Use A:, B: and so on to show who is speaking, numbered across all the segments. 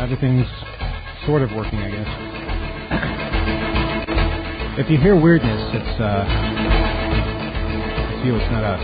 A: everything's sort of working, I guess. If you hear weirdness, it's you, it's not us.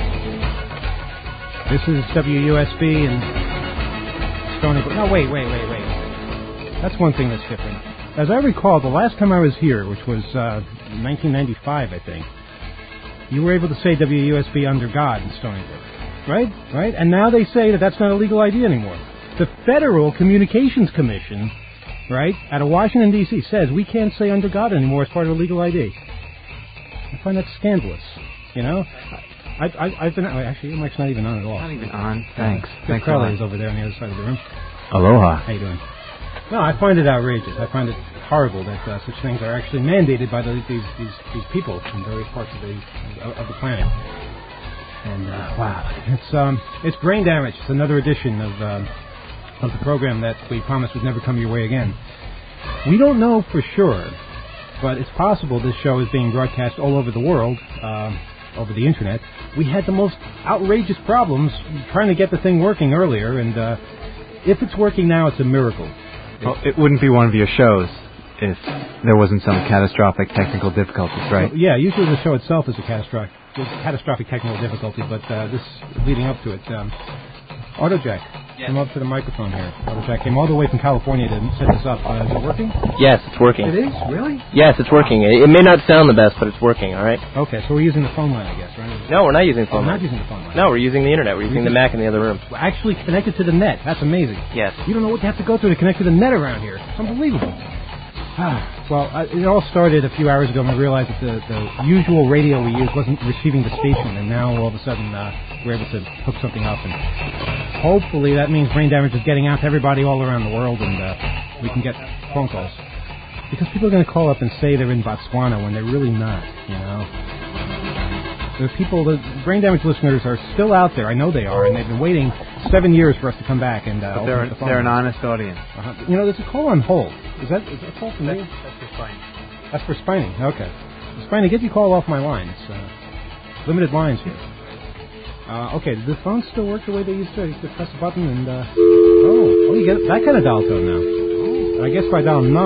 A: This is WUSB and Stony Brook. No, wait. That's one thing that's different. As I recall, the last time I was here, which was 1995, I think, you were able to say WUSB under God in Stony Brook. Right? And now they say that that's not a legal ID anymore. The Federal Communications Commission, right, out of Washington, D.C., says we can't say under God anymore as part of a legal ID. I find that scandalous, you know? I've been... Actually, your mic's not even on at all.
B: Not even on? Thanks.
A: Thanks Crowley is over there on the other side of the room.
B: Aloha.
A: How you doing? No, I find it outrageous. I find it horrible that such things are actually mandated by these people in various parts of the planet. And wow, it's Brain Damage. It's another edition of the program that we promised would never come your way again. We don't know for sure, but it's possible this show is being broadcast all over the world, over the internet. We had the most outrageous problems trying to get the thing working earlier, and if it's working now, it's a miracle.
B: Well, it wouldn't be one of your shows if there wasn't some catastrophic technical difficulties, right?
A: Well, yeah, usually the show itself is a catastrophic technical difficulty, but this leading up to it. AutoJack, come up to the microphone here. AutoJack came all the way from California to set this up. Is it working?
C: Yes, it's working.
A: It is? Really?
C: Yes, it's working. It may not sound the best, but it's working, all right?
A: Okay, so we're using the phone line, I guess, right?
C: No, we're not using the phone line.
A: We're not using the phone line.
C: No, we're using the internet. We're using the Mac in the other room.
A: We're actually connected to the net. That's amazing.
C: Yes.
A: You don't know what you have to go through to connect to the net around here. It's unbelievable. Well, it all started a few hours ago when we realized that the usual radio we used wasn't receiving the station, and now all of a sudden we're able to hook something up, and hopefully that means Brain Damage is getting out to everybody all around the world, and we can get phone calls. Because people are going to call up and say they're in Botswana when they're really not, you know. The Brain Damage listeners are still out there. I know they are, and they've been waiting 7 years for us to come back and
B: but they're an honest audience.
A: You know, there's a call on hold. Is that a call from you?
B: That's for Spiny.
A: That's for Spiny. Okay. Spiny, get your call off my line. It's limited lines here. Okay, does the phone still work the way they used to? You could press a button and you get that kind of dial tone now. I guess if I dial 9,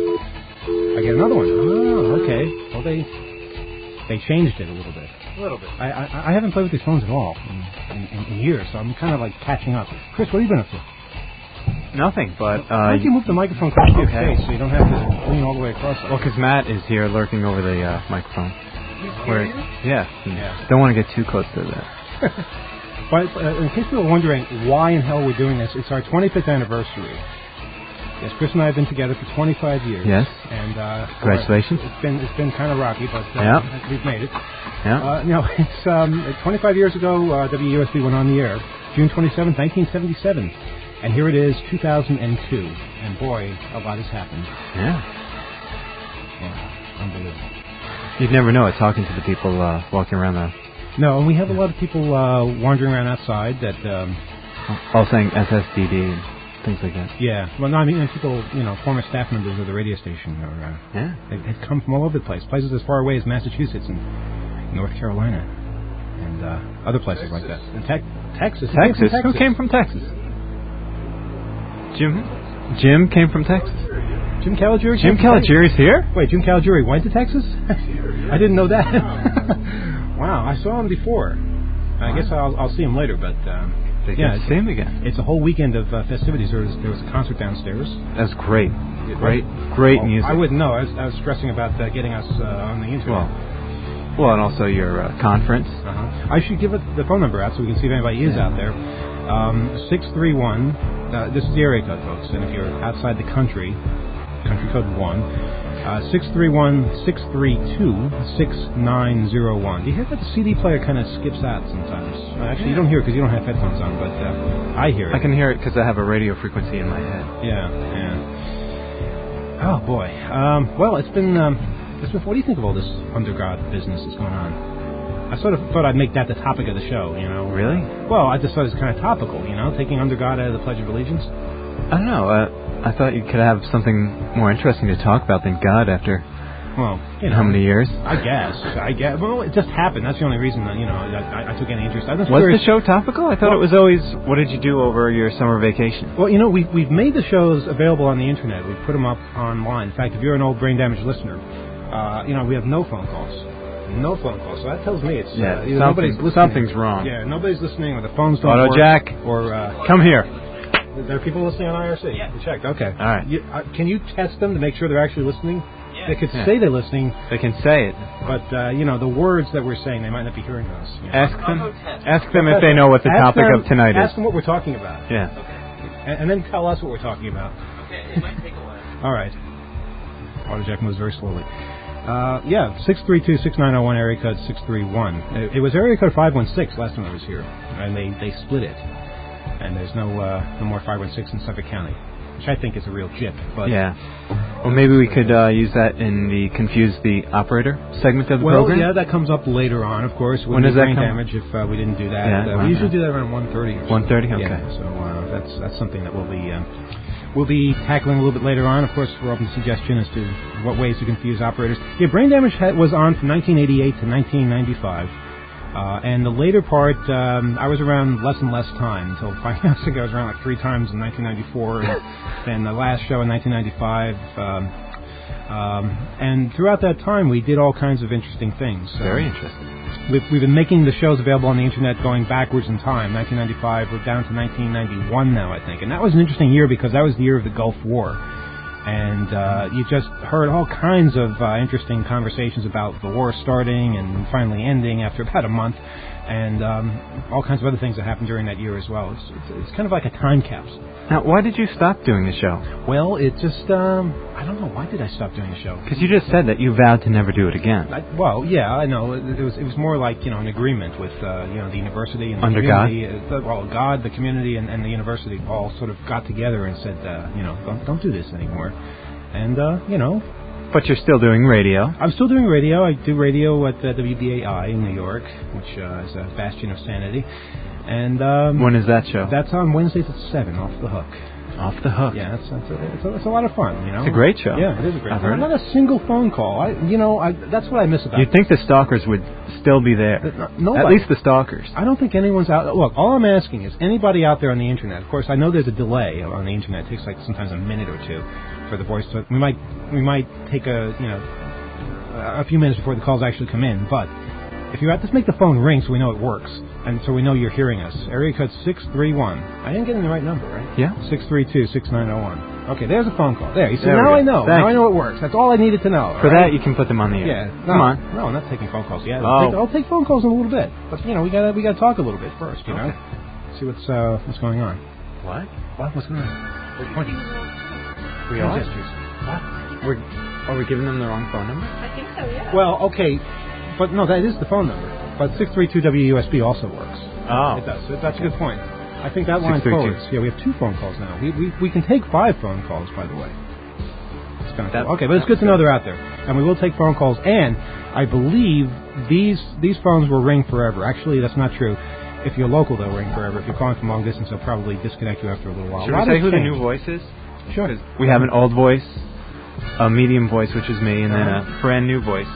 A: I get another one. Oh, okay. Well, they changed it a little bit.
B: A little bit.
A: I haven't played with these phones at all in years, so I'm kind of like catching up. Chris, what have you been up to?
B: Nothing, but...
A: Why don't you move the microphone close to your face so you don't have to lean all the way across it?
B: Well, because Matt is here lurking over the microphone. Yeah. Don't want to get too close to that.
A: But in case people are wondering why in hell we're doing this, it's our 25th anniversary. Yes, Chris and I have been together for 25 years.
B: Yes.
A: And
B: congratulations.
A: It's been kind of rocky, but we've made it.
B: Yeah.
A: It's 25 years ago, WUSB went on the air, June 27th, 1977. And here it is, 2002. And boy, a lot has happened.
B: Yeah.
A: Unbelievable.
B: You'd never know it talking to the people walking around the...
A: No, and we have a lot of people wandering around outside that...
B: all saying SSDD and things like that.
A: Yeah. Well, no, I mean, people, former staff members of the radio station, they've come from all over the place. Places as far away as Massachusetts and North Carolina. And other places like that. And Texas.
B: Texas? Who came from Texas? Jim came from Texas.
A: Jim Caligiuri?
B: Jim Caligiuri's here?
A: Wait, Jim Caligiuri went to Texas? I didn't know that. Wow, I saw him before. I guess I'll see him later, but...
B: see him again.
A: It's a whole weekend of festivities. There was a concert downstairs.
B: That's great. Great music.
A: I wouldn't know. I was stressing about getting us on the internet.
B: Well, and also your conference.
A: I should give the phone number out so we can see if anybody is out there. 631... this is the area code, folks, and if you're outside the country code 1... 631-632-6901. Do you hear that the CD player kind of skips out sometimes? Actually, you don't hear it because you don't have headphones on, but I hear it.
B: I can hear it because I have a radio frequency in my head.
A: Yeah. Oh, boy. Well, it's been... what do you think of all this under God business that's going on? I sort of thought I'd make that the topic of the show,
B: Really?
A: Well, I just thought it was kind of topical, taking under God out of the Pledge of Allegiance.
B: I don't know. I thought you could have something more interesting to talk about than God after
A: Well,
B: How many years?
A: I guess. Well, it just happened. That's the only reason that, I took any interest.
B: Was the show topical? I thought it was always, what did you do over your summer vacation?
A: Well, we've made the shows available on the internet. We've put them up online. In fact, if you're an old Brain Damage listener, we have no phone calls. No phone calls. So that tells me it's nobody's listening.
B: Something's wrong.
A: Yeah, nobody's listening, or the phones don't
B: Auto
A: work.
B: Jack,
A: or
B: come here.
A: There are people listening on IRC. Yeah. You checked. Okay.
B: All right.
A: Can you test them to make sure they're actually listening?
C: Yeah.
A: They could say they're listening.
B: They can say it.
A: But, the words that we're saying, they might not be hearing us.
B: Ask them if they know what the topic of tonight is.
A: Ask them what we're talking about.
B: Yeah.
A: Okay. And then tell us what we're talking about.
C: Okay, it might take a while.
A: All right. Auto Jack moves very slowly. 632-6901, area code 631. It was area code 516 last time I was here, and they split it. And there's no more 516 in Suffolk County, which I think is a real jip. But
B: yeah. Well, maybe we could use that in the Confuse the Operator segment of the program.
A: Well, yeah, that comes up later on, of course.
B: When does that
A: Brain
B: come?
A: Damage if we didn't do that.
B: Yeah,
A: we usually do that around 1:30 or
B: 1:30? Okay.
A: Yeah, so that's something that we'll be tackling a little bit later on. Of course, we're open to suggestion as to what ways to confuse operators. Yeah, Brain Damage was on from 1988 to 1995. And the later part, I was around less and less time until 5 years ago. I was around like 3 times in 1994, and then the last show in 1995. And throughout that time, we did all kinds of interesting things.
B: Very interesting.
A: We've been making the shows available on the internet going backwards in time. 1995, we're down to 1991 now, I think. And that was an interesting year because that was the year of the Gulf War. And you just heard all kinds of interesting conversations about the war starting and finally ending after about a month, and all kinds of other things that happened during that year as well. It's kind of like a time capsule.
B: Now, why did you stop doing the show?
A: Well, it just, I don't know, why did I stop doing the show?
B: Because you just said that you vowed to never do it again.
A: Yeah, I know. It was more like, an agreement with, the university and the
B: Under
A: community. God, the community, and the university all sort of got together and said, don't do this anymore. And,
B: But you're still doing radio.
A: I'm still doing radio. I do radio at WBAI in New York, which is a bastion of sanity. And
B: when is that show?
A: That's on Wednesdays at 7, Off the Hook.
B: Off the Hook.
A: Yeah, it's a lot of fun.
B: It's a great show.
A: Yeah, it is a great show.
B: I've heard
A: Not a single phone call. That's what I miss about it.
B: You'd think the stalkers would still be there.
A: Nobody.
B: At least the stalkers.
A: I don't think anyone's out. Look, all I'm asking is anybody out there on the internet. Of course, I know there's a delay on the internet. It takes like sometimes a minute or two for the voice to. We might take a few minutes before the calls actually come in, but. If you just make the phone ring so we know it works, and so we know you're hearing us. Area code 631. I didn't get in the right number, right?
B: Yeah.
A: 632-6901. Okay, there's a phone call. There. You see,
B: now
A: I know. Now I
B: you.
A: know it works. That's all I needed to know.
B: For that, you can put them on the air.
A: Yeah.
B: Come on.
A: No, I'm not taking phone calls yet.
B: Oh.
A: I'll take phone calls in a little bit. But, we gotta talk a little bit first, you know? See what's going on.
B: What?
A: What's going on?
B: We're pointing. We are?
A: Gestures.
B: What? Are we giving them the wrong phone number?
D: I think so, yeah.
A: Well, okay. But, no, that is the phone number. But 632-WUSB also works.
B: Oh.
A: It does. That's a good point. I think that line
B: 632.
A: forwards. Yeah, we have 2 phone calls now. We can take 5 phone calls, by the way. It's kind of cool. Okay, but it's good to know they're out there. And we will take phone calls. And I believe these phones will ring forever. Actually, that's not true. If you're local, they'll ring forever. If you're calling from long distance, they'll probably disconnect you after a little while.
B: Should we say who the new voice is?
A: Sure.
B: We have an old voice, a medium voice, which is me, and then a brand new voice.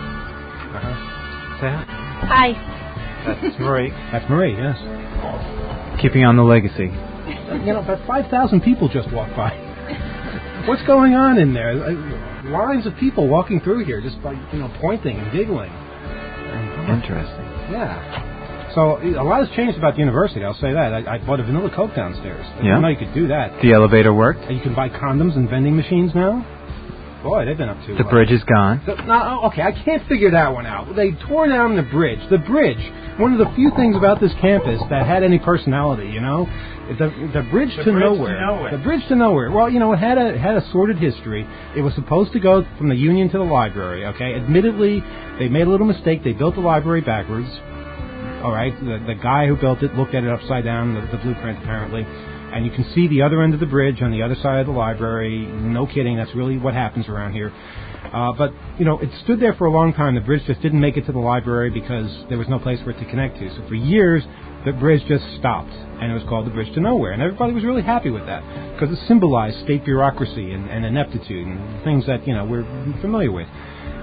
B: Say hi.
D: Hi.
B: That's Marie.
A: That's Marie, yes.
B: Keeping on the legacy.
A: About 5,000 people just walked by. What's going on in there? Lines of people walking through here, just by pointing and giggling.
B: Interesting.
A: Yeah. So a lot has changed about the university. I'll say that. I bought a vanilla Coke downstairs. I didn't know you could do that.
B: The elevator worked.
A: You can buy condoms and vending machines now. Boy, they've been up to...
B: The bridge is gone.
A: Okay, I can't figure that one out. They tore down the bridge. The bridge, one of the few things about this campus that had any personality, The bridge to nowhere. The bridge to nowhere. Well, it had a sordid history. It was supposed to go from the Union to the library, okay? Admittedly, they made a little mistake. They built the library backwards. All right? The guy who built it looked at it upside down, the blueprint, apparently. And you can see the other end of the bridge on the other side of the library. No kidding, that's really what happens around here. But, it stood there for a long time. The bridge just didn't make it to the library because there was no place for it to connect to. So for years, the bridge just stopped, and it was called the Bridge to Nowhere. And everybody was really happy with that because it symbolized state bureaucracy and ineptitude and things that, we're familiar with.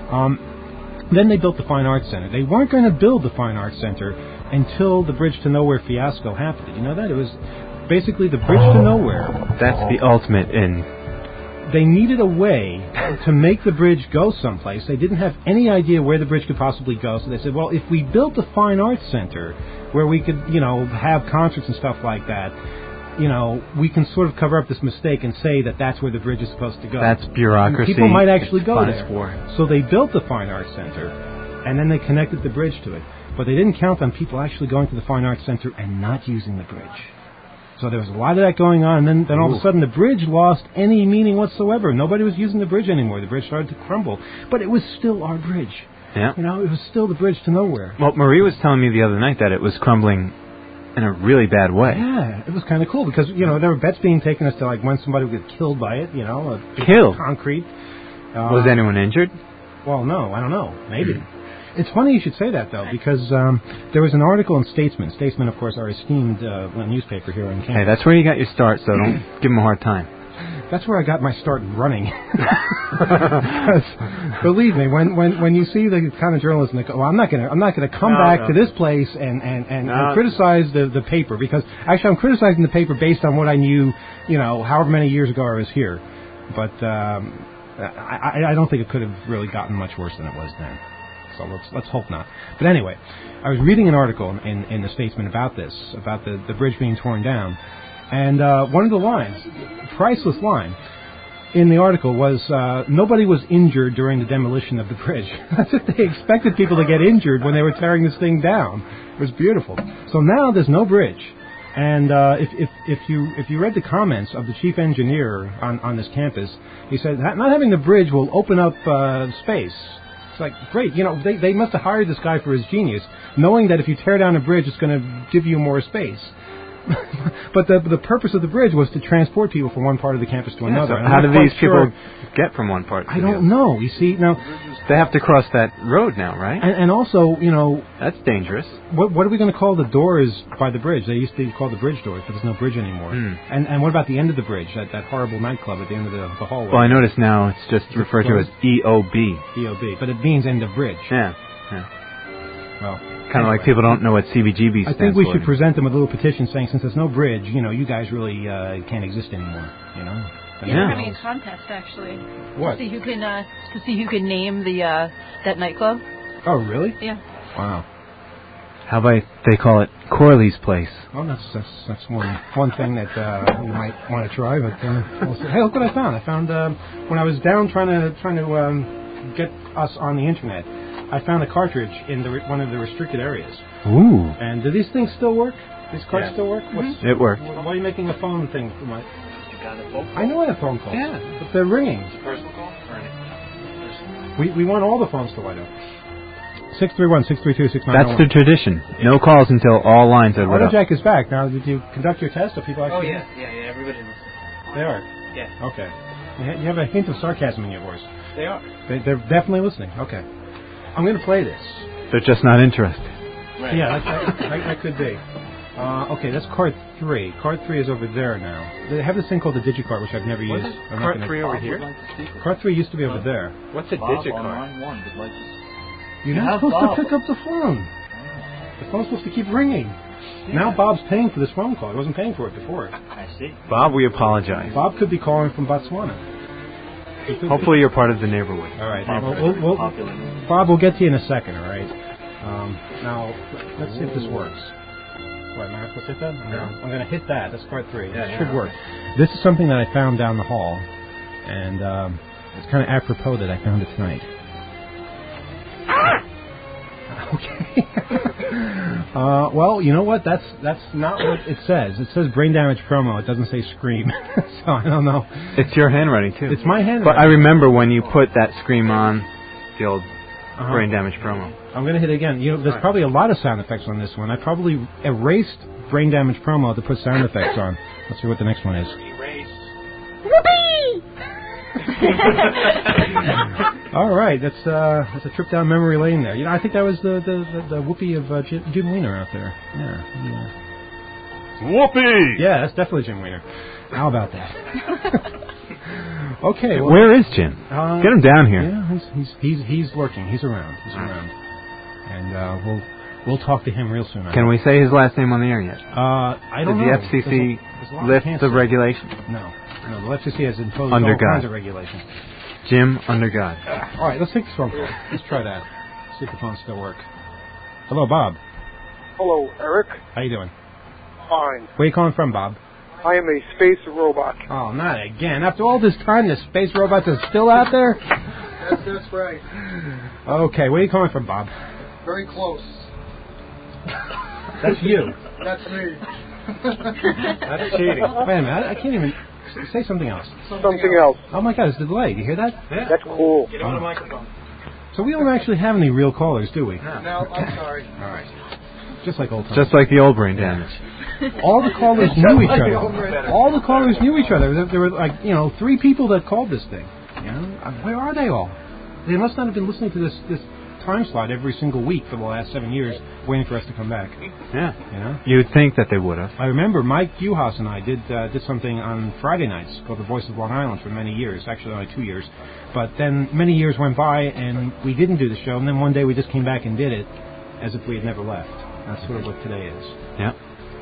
A: Then they built the Fine Arts Center. They weren't going to build the Fine Arts Center until the Bridge to Nowhere fiasco happened. Did you know that? It was basically the Bridge to Nowhere.
B: That's the ultimate in.
A: They needed a way to make the bridge go someplace. They didn't have any idea where the bridge could possibly go, so they said, well, if we built a Fine Arts Center where we could, have concerts and stuff like that, we can sort of cover up this mistake and say that that's where the bridge is supposed to go.
B: That's bureaucracy.
A: And people might actually go there.
B: For.
A: So they built the Fine Arts Center, and then they connected the bridge to it. But they didn't count on people actually going to the Fine Arts Center and not using the bridge. So there was a lot of that going on, and then all of a sudden the bridge lost any meaning whatsoever. Nobody was using the bridge anymore. The bridge started to crumble. But it was still our bridge.
B: Yeah.
A: It was still the Bridge to Nowhere.
B: Well, Marie was telling me the other night that it was crumbling in a really bad way.
A: Yeah, it was kind of cool because, there were bets being taken as to, like, when somebody would get killed by it,
B: Killed?
A: Concrete.
B: Was anyone injured?
A: Well, no, I don't know. Maybe. It's funny you should say that, though, because there was an article in Statesman. Statesman, of course, our esteemed newspaper here in Canada.
B: Hey, that's where you got your start, so don't give them a hard time.
A: That's where I got my start running. Believe me, when you see the kind of journalism that I'm not gonna come back to this place and criticize the paper, because actually I'm criticizing the paper based on what I knew, however many years ago I was here. But I don't think it could have really gotten much worse than it was then. So let's hope not. But anyway, I was reading an article in the Statesman about this, about the bridge being torn down. And one of the lines, priceless line, in the article was, nobody was injured during the demolition of the bridge. That's if they expected people to get injured when they were tearing this thing down. It was beautiful. So now there's no bridge. And if you read the comments of the chief engineer on this campus, he said, not having the bridge will open up space. It's like, great, they must have hired this guy for his genius, knowing that if you tear down a bridge, it's going to give you more space. But the purpose of the bridge was to transport people from one part of the campus to another.
B: So how do these people get from one part to the other?
A: I don't know. You see, now
B: they have to cross that road now, right?
A: And also,
B: that's dangerous.
A: What are we going to call the doors by the bridge? They used to be called the bridge doors, but there's no bridge anymore. And what about the end of the bridge? That horrible nightclub at the end of the hallway.
B: Well, I notice now it's just referred to as EOB.
A: EOB, but it means end of bridge.
B: Yeah.
A: Well.
B: Kind of like people don't know what CBGB stands for.
A: I think we should present them with a little petition saying, since there's no bridge, you guys really can't exist anymore.
D: We're having a contest actually.
A: What?
D: To see who can name that nightclub.
A: Oh, really?
D: Yeah.
A: Wow.
B: How about they call it Corley's Place?
A: Oh, that's one thing that you might want to try. But we'll see. Hey, look what I found! I found when I was down trying to get us on the internet, I found a cartridge in one of the restricted areas.
B: Ooh.
A: And do these things still work? These cards still work?
B: It works.
A: Why are you making a phone thing for my...
C: You got a phone call?
A: I know I have phone calls.
B: Yeah.
A: But they're ringing.
C: Personal call?
A: We want all the phones to light up. 631-632-6901.
B: That's the tradition. No calls until all lines are lit up.
A: AutoJack is back. Now, did you conduct your test? Are people actually...
C: Oh, yeah, everybody listens.
A: They are?
C: Yeah.
A: Okay. You have a hint of sarcasm in your voice.
C: They are.
A: They're definitely listening. Okay. I'm going to play this.
B: They're just not interested.
A: Right. Yeah, that could be. Okay, that's card 3. Card 3 is over there now. They have this thing called the DigiCard, which I've never used.
C: Card 3 over here?
A: Card 3 used to be over there.
C: What's a DigiCard?
A: You're not supposed to pick up the phone. The phone's supposed to keep ringing. Yeah. Now Bob's paying for this phone call. He wasn't paying for it before.
C: I see.
B: Bob, we apologize.
A: Bob could be calling from Botswana.
B: Hopefully you're part of the neighborhood.
A: All right. Bob, we'll get to you in a second, all right? Now, let's see if this works. What, am I supposed to hit that? I'm going to hit that. That's card 3. It should work. This is something that I found down the hall, and it's kind of apropos that I found it tonight. Okay. Well, you know what? That's not what it says. It says brain damage promo. It doesn't say scream. So I don't know.
B: It's your handwriting too.
A: It's my handwriting.
B: But I remember when you put that scream on the old brain damage promo.
A: I'm going to hit it again. There's probably a lot of sound effects on this one. I probably erased brain damage promo to put sound effects on. Let's see what the next one is.
C: Erase.
D: Whoopee!
A: All right, that's a trip down memory lane there. I think that was the whoopee of Jim Weiner out there. Yeah.
B: Whoopee!
A: Yeah, that's definitely Jim Weiner. How about that? Okay. Well,
B: where is Jim? Get him down here.
A: Yeah, he's working. He's around. And we'll talk to him real soon.
B: Can we say his last name on the air yet?
A: I don't know.
B: Did the FCC lift the regulation?
A: No. The FCC has imposed
B: Under
A: all
B: God.
A: kinds of regulations.
B: Jim under God.
A: All right, let's take this phone call. Let's try that. See if the phones still work. Hello, Bob.
E: Hello, Eric.
A: How you doing?
E: Fine.
A: Where you calling from, Bob?
E: I am a space robot.
A: Oh, not again. After all this time, the space robots are still out there?
E: That's right.
A: Okay, where are you calling from, Bob?
E: Very close.
A: That's you.
E: That's me.
A: That's cheating. Wait a minute, I can't even... Say something else.
E: Something else.
A: Oh, my God, it's the delay. Do you hear that?
C: Yeah.
E: That's cool.
C: Get on the microphone.
A: So we don't actually have any real callers, do we?
E: No, I'm sorry.
A: All right. Just like old times.
B: Just like the old brain damage.
A: All the callers knew each other. All the callers knew each other. There were like, 3 people that called this thing. Where are they all? They must not have been listening to this time slot every single week for the last 7 years, waiting for us to come back.
B: Yeah. You would think that they would have.
A: I remember Mike Uhaus and I did something on Friday nights called The Voice of Long Island for many years. Actually, only 2 years. But then many years went by and we didn't do the show. And then one day we just came back and did it as if we had never left. That's sort of what today is.
B: Yeah.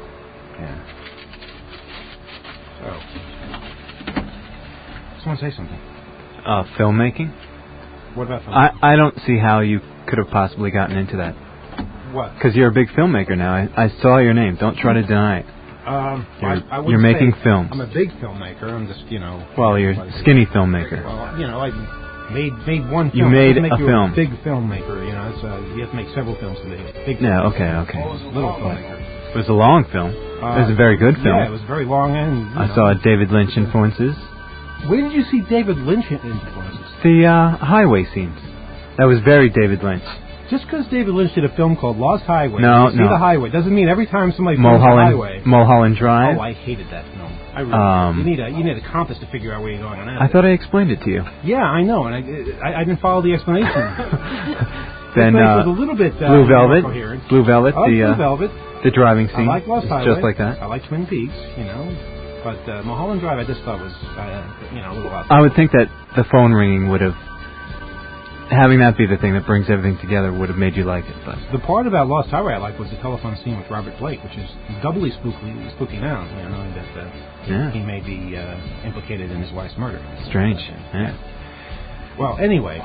A: So, someone say something.
B: Filmmaking?
A: What about filmmaking?
B: I don't see how you could have possibly gotten into that.
A: What?
B: Because you're a big filmmaker now. I saw your name. Don't try to deny it.
A: I
B: you're making films.
A: I'm a big filmmaker. I'm just,
B: Well, you're a skinny filmmaker.
A: Well, I made one film.
B: You made
A: make
B: a
A: you
B: film.
A: A big filmmaker, you have to make several films to be a big
B: okay.
A: little filmmaker.
B: It was a long film. It was a very good film.
A: Yeah, it was very long and...
B: I saw David Lynch influences.
A: Where did you see David Lynch influences?
B: The highway scenes. That was very David Lynch.
A: Just because David Lynch did a film called Lost Highway,
B: no.
A: See the highway, doesn't mean every time somebody films the highway...
B: Mulholland Drive.
A: Oh, I hated that film. I really you need a compass to figure out where you're going on that.
B: I thought I explained it to you.
A: Yeah, I know, and I didn't follow the explanation.
B: Then
A: was a little bit
B: Blue Velvet.
A: Blue Velvet.
B: Blue
A: Velvet.
B: The driving scene.
A: I like Lost Highway.
B: Just like that.
A: I like Twin Peaks, But Mulholland Drive, I just thought was, a little odd.
B: I would think that the phone ringing would have... Having that be the thing that brings everything together would have made you like it. But
A: the part about Lost Highway I like was the telephone scene with Robert Blake, which is doubly spooky now, knowing that he may be implicated in his wife's murder.
B: Strange. Yeah.
A: Well, anyway,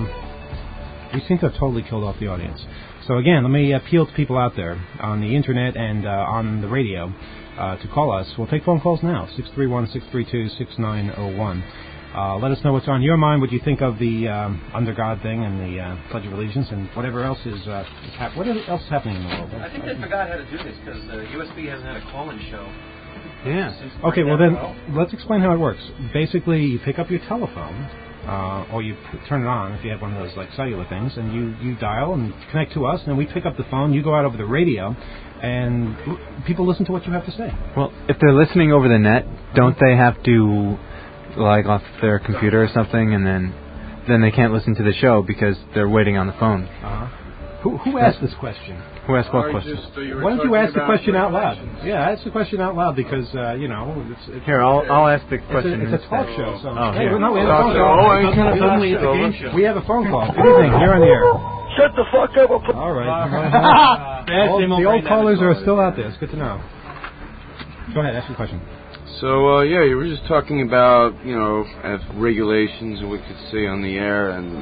A: we seem to have totally killed off the audience. So again, let me appeal to people out there on the internet and on the radio to call us. We'll take phone calls now, 631-632-6901. Let us know what's on your mind, what you think of the Under God thing and the Pledge of Allegiance and whatever else is what else is happening in the world.
C: I think they forgot how to do this because USB hasn't had a call-in show.
B: Yeah.
A: Okay, well then, let's explain how it works. Basically, you pick up your telephone, or you turn it on if you have one of those like cellular things, and you dial and connect to us, and then we pick up the phone, you go out over the radio, and people listen to what you have to say.
B: Well, if they're listening over the net, don't they have to log off their computer or something, and then they can't listen to the show because they're waiting on the phone?
A: Who asked this question?
B: Who asked what question?
A: Why don't you ask the question out loud? Yeah, ask the question out loud because, it's
B: Here, I'll ask the question.
A: It's a talk show. So
B: here.
A: We have a phone call. We have a phone call. Good evening. You're on the air.
E: Shut the fuck up.
A: All right. The old callers are still out there. It's good to know. Go ahead. Ask your question.
F: So, you were just talking about, regulations and what we could say on the air. And,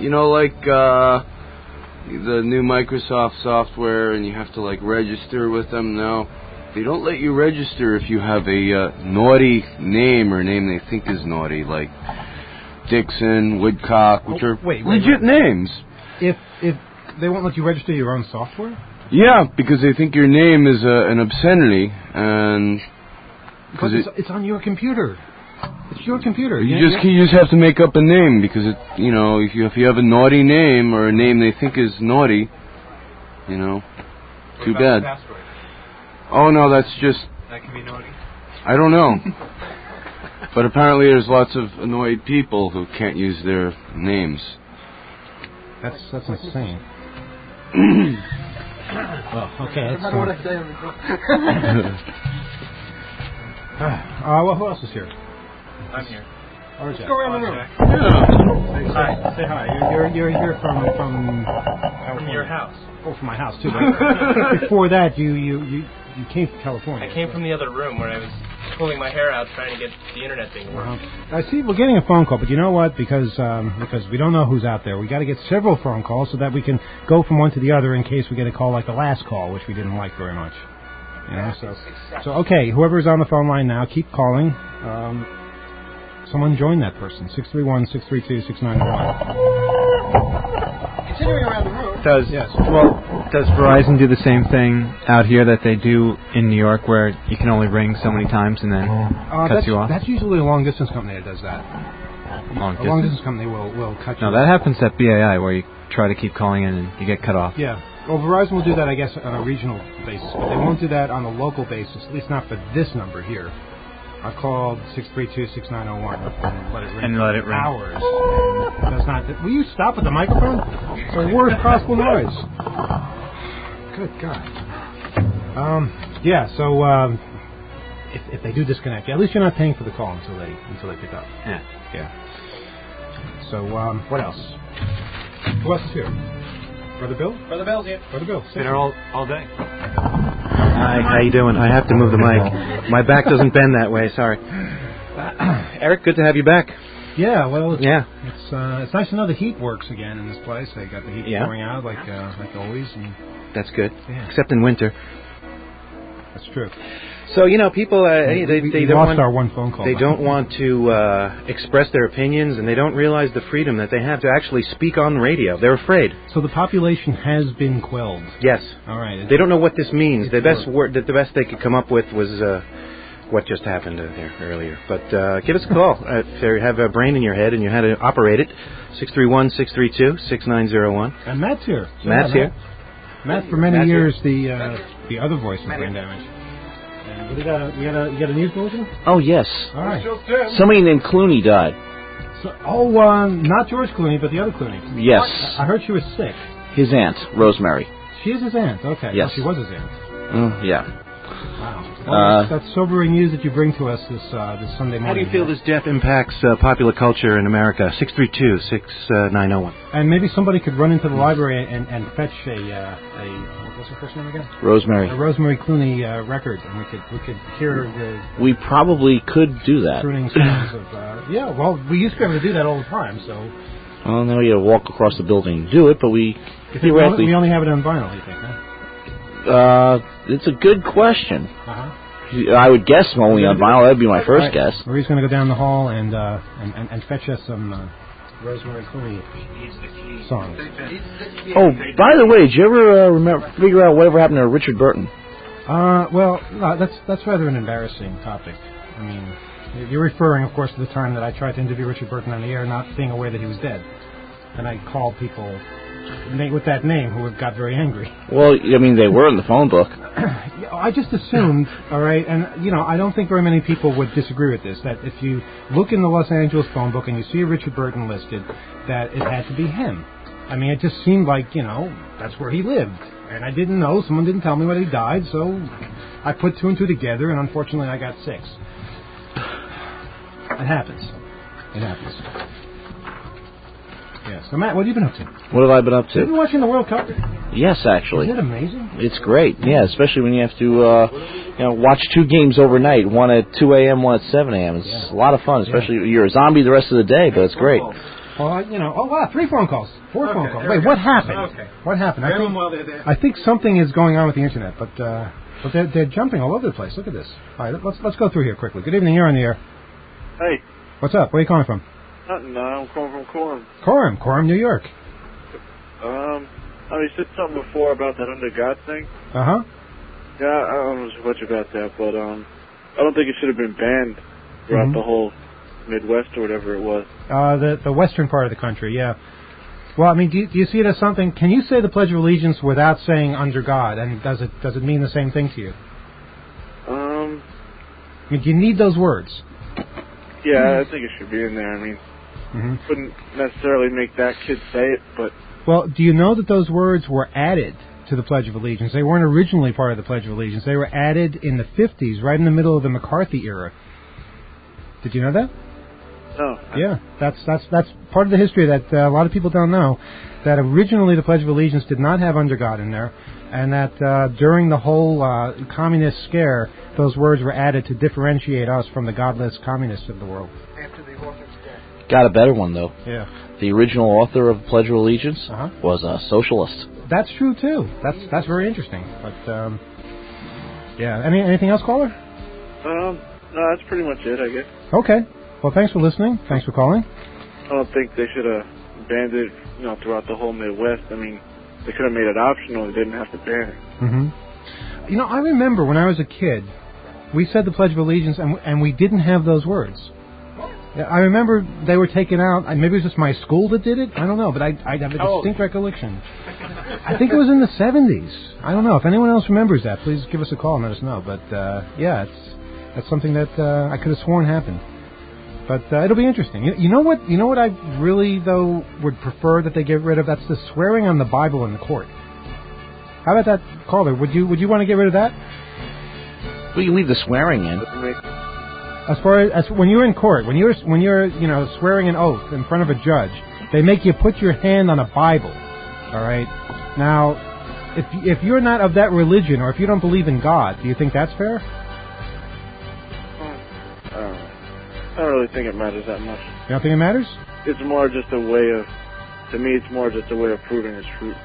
F: the new Microsoft software, and you have to, register with them now. They don't let you register if you have a naughty name or a name they think is naughty, like Dixon, Woodcock, which are legit names.
A: If they won't let you register your own software?
F: Yeah, because they think your name is an obscenity, and...
A: Because it's on your computer. It's your computer.
F: You just have to make up a name because if you have a naughty name or a name they think is naughty, too bad.
C: Password?
F: Oh no, that's just.
C: That can be naughty.
F: I don't know. But apparently there's lots of annoyed people who can't use their names.
A: That's insane. Well, okay.
E: I don't want to say anything.
A: Well, who else is here?
C: I'm here.
A: Or is that?
E: Go around the room.
A: Yeah. Hi. Say hi. You're here from
C: From your house.
A: Oh, from my house too. But before that, you came from California.
C: I came from the other room where I was pulling my hair out trying to get the internet thing working.
A: I see we're getting a phone call, but you know what? Because we don't know who's out there, we got to get several phone calls so that we can go from one to the other in case we get a call like the last call, which we didn't like very much. You know, so okay, whoever's on the phone line now, keep calling. Someone join that person. 631-632-6901.
E: Continuing around the room.
B: Does Verizon do the same thing out here that they do in New York, where you can only ring so many times and then cuts you off?
A: That's usually a long distance company that does that.
B: Long
A: A long distance company will cut you.
B: No, that happens at BAI, where you try to keep calling in and you get cut off.
A: Yeah. Well, Verizon will do that, I guess, on a regional basis, but they won't do that on a local basis, at least not for this number here. I called 632-6901 and let it ring for hours. And it does not. Will you stop with the microphone? It's the worst possible noise. Good God. Yeah. So if they do disconnect you, at least you're not paying for the call until they pick up. Yeah. So what else? Who else is here? Brother Bill?
C: Brother Bill's here.
A: Brother Bill.
C: Been here all day.
G: Hi, how you doing? I have to move the mic. My back doesn't bend that way. Sorry. Eric, good to have you back.
A: Yeah, well, it's nice to know the heat works again in this place. They got the heat pouring out like always. And
G: that's good, except in winter.
A: That's true.
G: So people they don't
A: lost
G: want
A: our one phone call.
G: They don't want to express their opinions, and they don't realize the freedom that they have to actually speak on the radio. They're afraid.
A: So the population has been quelled.
G: Yes.
A: All right.
G: They don't know what this means. The best they could come up with was what just happened there earlier. But give us a call if you have a brain in your head and you had to operate it. 631-632-6901.
A: And Matt's here.
G: Matt's here.
A: Matt, for many years, the other voice of Brain Damage. And you got a news bulletin?
H: Oh, yes.
A: All right.
H: Somebody named Clooney died.
A: So, not George Clooney, but the other Clooney.
H: Yes.
A: I heard she was sick.
H: His aunt, Rosemary.
A: She is his aunt. Okay.
H: Yes.
A: Well, she was his aunt.
H: Yeah.
A: Wow. Well, that's sobering news that you bring to us this Sunday morning.
G: How do you feel this death impacts popular culture in America? 632-6901.
A: And maybe somebody could run into the library and fetch what's her first name again?
H: Rosemary.
A: A Rosemary Clooney record, and we could hear the.
H: We probably could do that.
A: Crooning sounds of. Yeah, well, we used to be able to do that all the time. So.
H: Well, now we got to walk across the building and do it, but we theoretically.
A: We only have it on vinyl, you think? Huh?
H: It's a good question.
A: Uh-huh.
H: I would guess only on vinyl. That'd be my first guess.
A: Marie's going to go down the hall and fetch us some Rosemary Clooney songs.
H: Oh, by the way, did you ever figure out whatever happened to Richard Burton?
A: Well, that's rather an embarrassing topic. I mean, you're referring, of course, to the time that I tried to interview Richard Burton on the air, not being aware that he was dead, and I called people with that name who got very angry.
H: Well, I mean, they were in the phone book.
A: I just assumed, all right, and, I don't think very many people would disagree with this, that if you look in the Los Angeles phone book and you see a Richard Burton listed, that it had to be him. I mean, it just seemed like, that's where he lived. And I didn't know. Someone didn't tell me when he died, so I put two and two together, and unfortunately I got 6. It happens. Yeah. So, Matt, what have you been up to?
H: What have I been up to?
A: Have you been watching the World Cup?
H: Yes, actually.
A: Isn't it amazing?
H: It's great, yeah, especially when you have to watch 2 games overnight, one at 2 a.m., one at 7 a.m. It's a lot of fun, especially you're a zombie the rest of the day, but it's great.
A: Well, 3 phone calls, 4 phone calls. Wait, what happened?
C: Okay.
A: What happened? I think something is going on with the internet, but they're jumping all over the place. Look at this. All right, let's go through here quickly. Good evening, you're on the air.
E: Hey.
A: What's up? Where are you calling from?
E: Nothing. I'm calling from
A: Coram. Coram, New York.
E: You said something before about that Under God thing.
A: Uh-huh.
E: Yeah, I don't know much about that, but I don't think it should have been banned throughout the whole Midwest or whatever it was.
A: The western part of the country, yeah. Well, I mean, do you see it as something? Can you say the Pledge of Allegiance without saying under God? And does it mean the same thing to you? I mean, do you need those words?
E: Yeah, I think it should be in there. I mean, wouldn't necessarily make that kid say it, but...
A: Well, do you know that those words were added to the Pledge of Allegiance? They weren't originally part of the Pledge of Allegiance. They were added in the 50s, right in the middle of the McCarthy era. Did you know that?
E: No.
A: Yeah, that's part of the history that a lot of people don't know. That originally the Pledge of Allegiance did not have "under God" in there, and that during the whole communist scare, those words were added to differentiate us from the godless communists of the world.
H: Got a better one, though.
A: Yeah.
H: The original author of Pledge of Allegiance was a socialist.
A: That's true too. That's very interesting. But yeah. Anything else, caller?
E: No, that's pretty much it, I guess.
A: Okay. Well, thanks for listening. Thanks for calling.
E: I don't think they should have banned it, throughout the whole Midwest. I mean, they could have made it optional. They didn't have to ban it.
A: Mm-hmm. I remember when I was a kid, we said the Pledge of Allegiance, and we didn't have those words. I remember they were taken out. Maybe it was just my school that did it. I don't know, but I have a distinct recollection. I think it was in the 70s. I don't know. If anyone else remembers that, please give us a call and let us know. But, yeah, that's something that I could have sworn happened. But it'll be interesting. You know what I really, though, would prefer that they get rid of? That's the swearing on the Bible in the court. How about that, caller? Would you want to get rid of that?
H: Well, you leave the swearing in.
A: As far as when you're in court, when you're swearing an oath in front of a judge, they make you put your hand on a Bible. All right. Now, if you're not of that religion, or if you don't believe in God, do you think that's fair?
E: I don't really think it matters that much.
A: You don't think it matters?
E: It's more just a way of, to me, it's more just a way of proving the truth.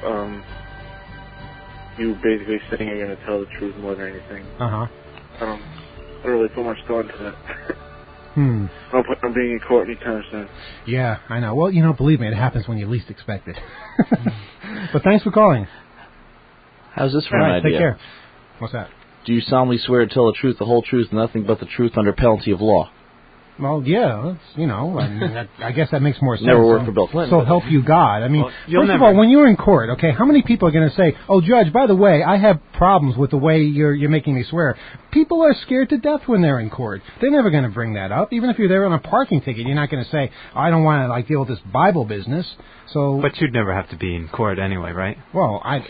E: You basically saying you're going to tell the truth more than anything.
A: Uh-huh.
E: I don't really put much thought into that. I don't put on being in court anytime soon.
A: Yeah, I know. Well, believe me, it happens when you least expect it. But thanks for calling.
H: How's this for an idea?
A: Take care. What's that?
H: Do you solemnly swear to tell the truth, the whole truth, and nothing but the truth under penalty of law?
A: Well, yeah, I guess that makes more sense.
H: Never worked for Bill Clinton.
A: So help you God. I mean, first of all, when you're in court, okay, how many people are going to say, "Oh, Judge, by the way, I have problems with the way you're making me swear"? People are scared to death when they're in court. They're never going to bring that up. Even if you're there on a parking ticket, you're not going to say, "I don't want to deal with this Bible business." So,
B: but you'd never have to be in court anyway, right?
A: Well, I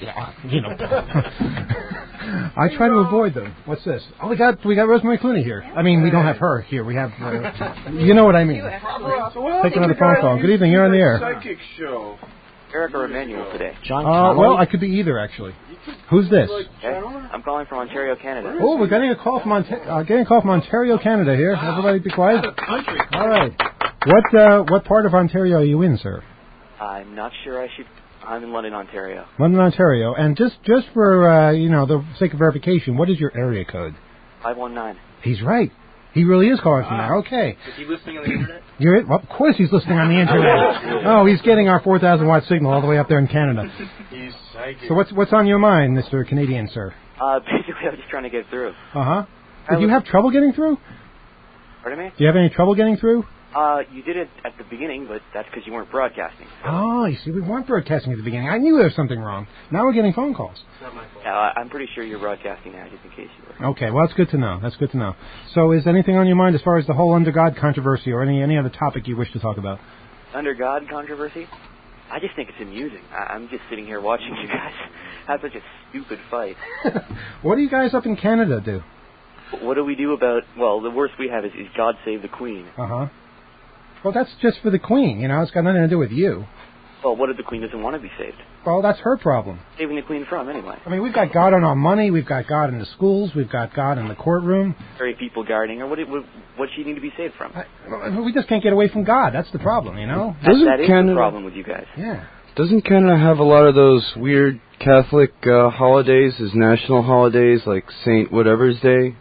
A: try to avoid them. What's this? Oh, we got Rosemary Clooney here. I mean, we don't have her here. We have, you know what I mean. Take another phone call. Good evening. You're on the air.
I: Psychic show.
J: Eric or Emmanuel today?
H: John Connolly?
A: Well, I could be either, actually. Who's this?
J: Okay. I'm calling from Ontario, Canada.
A: Oh, we're getting a call from Ontario, Canada here. Everybody be quiet. All right. What part of Ontario are you in, sir?
J: I'm not sure I should. I'm in London, Ontario.
A: London, Ontario. And just for, the sake of verification, what is your area code?
J: 519.
A: He's right. He really is calling from there. Okay.
C: Is he listening on the internet?
A: Well, of course he's listening on the internet. Oh, he's getting our 4,000-watt signal all the way up there in Canada.
I: He's psychic.
A: So what's on your mind, Mr. Canadian, sir?
J: Basically, I'm just trying to get through.
A: Uh-huh. Did you have trouble getting through?
J: Pardon me?
A: Do you have any trouble getting through?
J: You did it at the beginning, but that's because you weren't broadcasting.
A: Oh, you see, we weren't broadcasting at the beginning. I knew there was something wrong. Now we're getting phone calls.
C: Not my fault.
J: I'm pretty sure you're broadcasting now, just in case you were.
A: Okay, well, that's good to know. So is anything on your mind as far as the whole Under God controversy or any other topic you wish to talk about?
J: Under God controversy? I just think it's amusing. I'm just sitting here watching you guys have such a stupid fight.
A: What do you guys up in Canada do?
J: What do we do about, the worst we have is God Save the Queen.
A: Uh-huh. Well, that's just for the Queen, It's got nothing to do with you.
J: Well, what if the Queen doesn't want to be saved?
A: Well, that's her problem.
J: Saving the Queen from, anyway.
A: I mean, we've got God on our money. We've got God in the schools. We've got God in the courtroom.
J: Very people guarding her. What she need to be saved from?
A: We just can't get away from God. That's the problem,
J: That is the problem with you guys.
A: Yeah.
F: Doesn't Canada have a lot of those weird Catholic holidays as national holidays, like Saint Whatever's Day?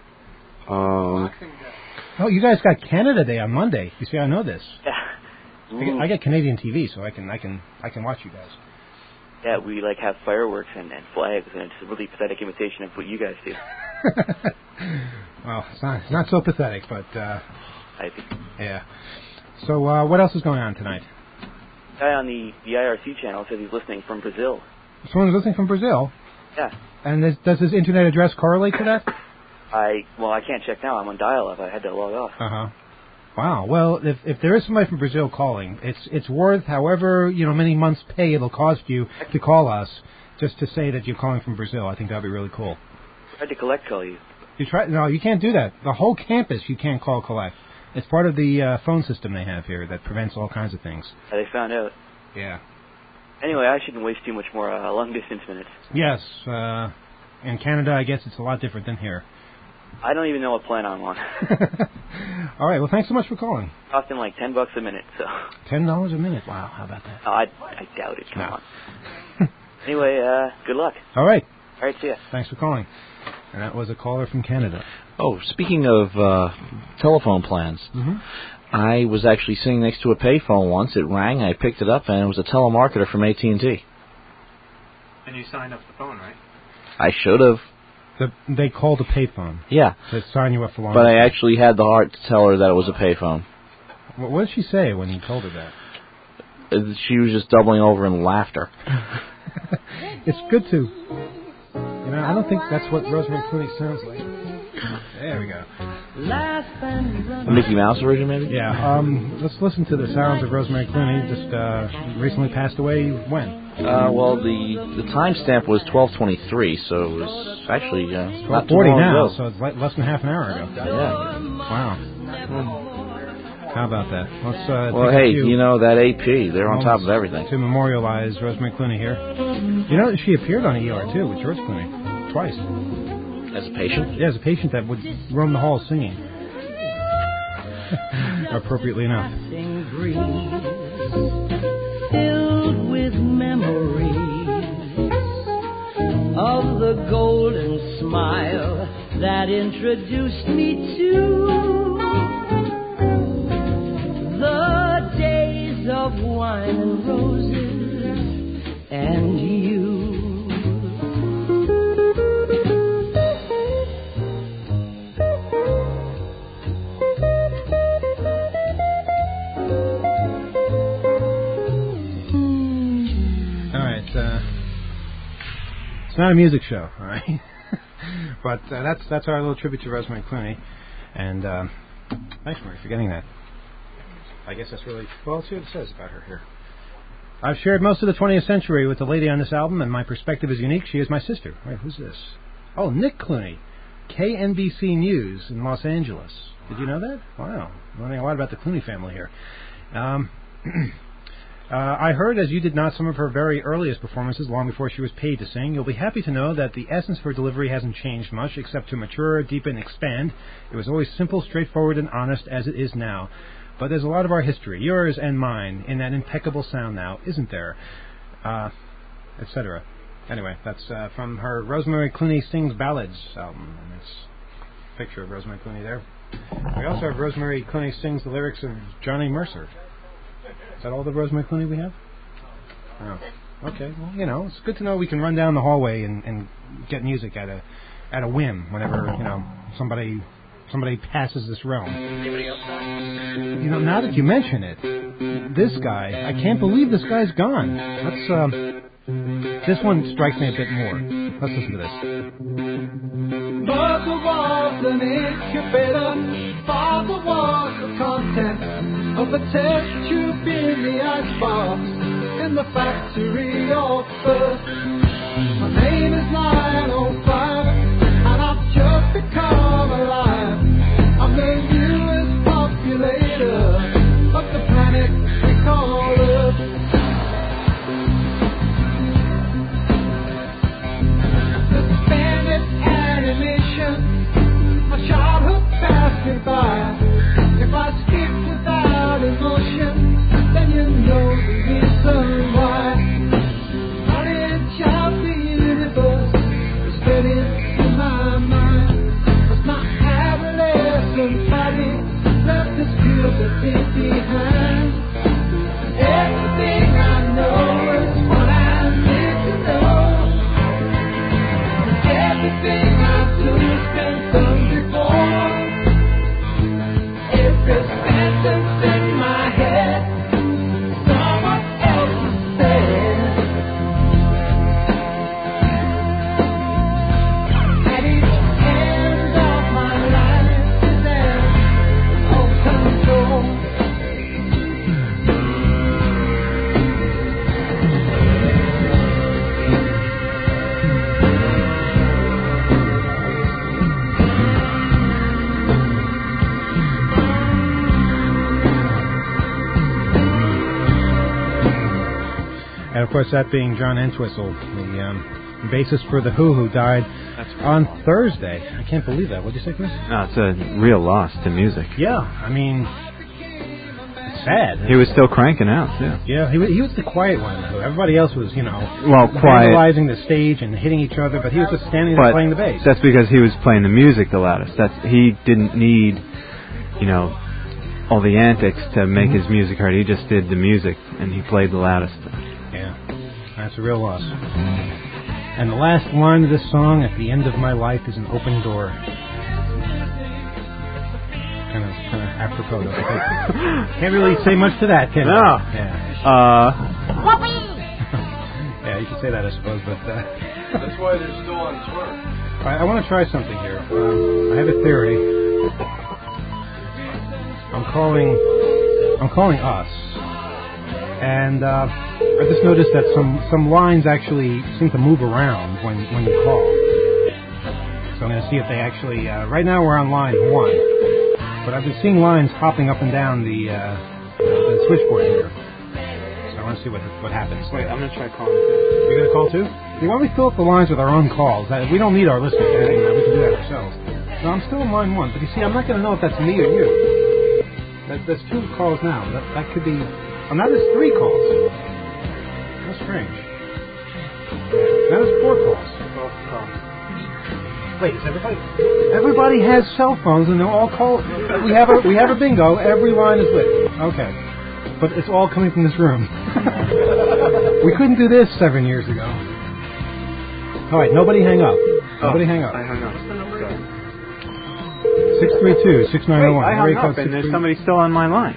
A: Oh, you guys got Canada Day on Monday. You see, I know this.
J: Yeah.
A: I get Canadian TV, so I can watch you guys.
J: Yeah, we have fireworks and flags, and it's a really pathetic imitation of what you guys do.
A: Well, it's not so pathetic, but
J: I think.
A: Yeah. So what else is going on tonight?
J: Guy on the IRC channel says he's listening from Brazil.
A: Someone's listening from Brazil.
J: Yeah.
A: And does his internet address correlate to that?
J: I can't check now. I'm on dial-up. I had to log off.
A: Uh-huh. Wow. Well, if there is somebody from Brazil calling, it's worth however many months' pay it'll cost you to call us, just to say that you're calling from Brazil. I think that'd be really cool.
J: I tried to call you.
A: No, you can't do that. The whole campus you can't call collect. It's part of the phone system they have here that prevents all kinds of things.
J: They found out.
A: Yeah.
J: Anyway, I shouldn't waste too much more long-distance minutes.
A: Yes. In Canada, I guess it's a lot different than here.
J: I don't even know what plan I'm on.
A: All right. Well, thanks so much for calling.
J: Costing like $10 a minute, so.
A: $10 a minute? Wow. How about that?
J: I doubt it. Come on. Anyway, good luck.
A: All right.
J: All right, see ya.
A: Thanks for calling. And that was a caller from Canada.
H: Oh, speaking of telephone plans, I was actually sitting next to a payphone once. It rang. I picked it up, and it was a telemarketer from AT&T.
B: And you signed up the phone, right?
H: I should have.
A: They called a payphone.
H: Yeah.
A: They sign you up for long.
H: But I actually had the heart to tell her that it was a payphone.
A: What did she say when you told her that?
H: She was just doubling over in laughter.
A: It's good to... I don't think that's what Rosemary Clooney sounds like. There we go.
H: The Mickey Mouse version, maybe?
A: Yeah. Let's listen to the sounds of Rosemary Clooney. Just recently passed away. When?
H: Well, the timestamp was 12:23, so it was actually not too
A: 12:40
H: long
A: now,
H: ago.
A: so it's less than half an hour ago.
H: Yeah.
A: Wow. How about that? Let's.
H: Well, hey, that AP, they're on top of everything.
A: To memorialize Rosemary Clooney here. She appeared on ER too with George Clooney twice.
H: As a patient?
A: Yeah, as a patient that would roam the halls singing. Appropriately enough.
K: Filled with memories of the golden smile that introduced me to the days of wine and roses and you.
A: It's not a music show, all right? But that's our little tribute to Rosemary Clooney. And thanks, Murray, for getting that. I guess that's really... Well, let's see what it says about her here. I've shared most of the 20th century with the lady on this album, and my perspective is unique. She is my sister. Wait, who's this? Oh, Nick Clooney. KNBC News in Los Angeles. Did you know that? Wow. Learning a lot about the Clooney family here. I heard, as you did not, some of her very earliest performances long before she was paid to sing. You'll be happy to know that the essence of her delivery hasn't changed much, except to mature, deepen, expand. It was always simple, straightforward, and honest, as it is now. But there's a lot of our history, yours and mine, in that impeccable sound now, isn't there? Etc. Anyway, that's from her Rosemary Clooney Sings Ballads album. And it's a picture of Rosemary Clooney there. We also have Rosemary Clooney Sings the lyrics of Johnny Mercer. Is that all the Rosemary Clooney we have? Oh. Okay. Well, it's good to know we can run down the hallway and get music at a whim whenever somebody passes this realm.
J: Anybody else?
A: Now that you mention it, this guy, I can't believe this guy's gone. This one strikes me a bit more. Let's listen to this.
K: Mother was an incubator, father was the content of a test tube in the icebox in the factory of birth. My name is 905, and I've just become alive. I'm the newest populator of the planet we call Earth. Suspended animation, my childhood passed me by. If I skip without emotion, then you know the reason why. Not in child
A: of course, that being John Entwistle, the bassist for The Who died on Thursday. I can't believe that. What'd you say, Chris?
B: No, it's a real loss to music.
A: Yeah, I mean, it's sad.
B: He was still cranking out, too.
A: Yeah, he was the quiet one. Everybody else was,
B: quiet,
A: vandalizing the stage and hitting each other, but he was just standing there playing the bass.
B: That's because he was playing the music the loudest. He didn't need, all the antics to make his music heard. He just did the music, and he played the loudest.
A: Yeah, that's a real loss. And the last line of this song, "At the end of my life is an open door." Kind of apropos. Can't really say much to that, can you?
B: No.
A: Yeah. Yeah, you can say that, I suppose, but
I: That's why they're still on tour.
A: All right, I want to try something here. I have a theory. I'm calling us, and I just noticed that some lines actually seem to move around when you call. So I'm going to see if they actually. Right now we're on line 1, but I've been seeing lines hopping up and down the switchboard here. So I want to see what happens.
B: Wait, I'm going to try calling too.
A: You're going to call too? Why don't we fill up the lines with our own calls? We don't need our listeners. We can do that ourselves. No, I'm still on line 1, but you see, I'm not going to know if that's me or you. There's 2 calls now. That could be. Oh, now there's 3 calls. That's strange. Now there's 4 calls. Wait, is everybody? Everybody has cell phones, and they're all call. We have a bingo. Every line is lit. Okay, but it's all coming from this room. We couldn't do this 7 years ago. All right, nobody hang up. Nobody hang up.
B: I hung up.
A: 632-6901.
B: I hung up, and there's somebody still on my line.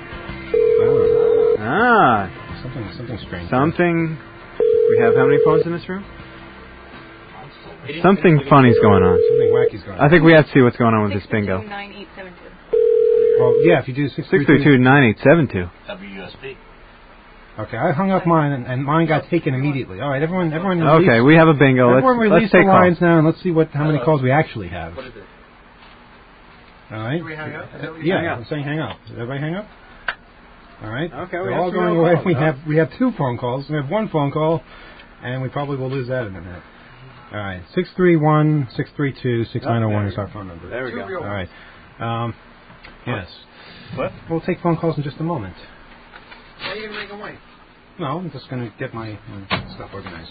A: Oh. Something strange.
B: We have how many phones in this room? Something funny's going on.
A: Something wacky's going on.
B: I think we have to see what's going on with this bingo.
D: 632-9872.
A: Well, yeah, if you do
B: 632-9872.
H: WUSB.
A: Okay, I hung up mine, and mine got taken immediately. All right, everyone release.
B: Okay, we have a bingo.
A: Everyone release
B: let's take
A: the lines
B: calls.
A: now, and let's see how many calls we actually have.
C: What is it?
A: All right.
C: Did we hang up?
A: Yeah, I'm saying hang up. Did everybody hang up? All right.
B: Okay,
A: they're all going away. We have 2 phone calls. We have 1 phone call, and we probably will lose that in a minute. All right, 631-632-6901 is our phone number.
B: There we go.
A: All right. Yes.
B: What?
A: We'll take phone calls in just a moment.
C: How are you going to make them wait?
A: No, I'm just going to get my stuff organized.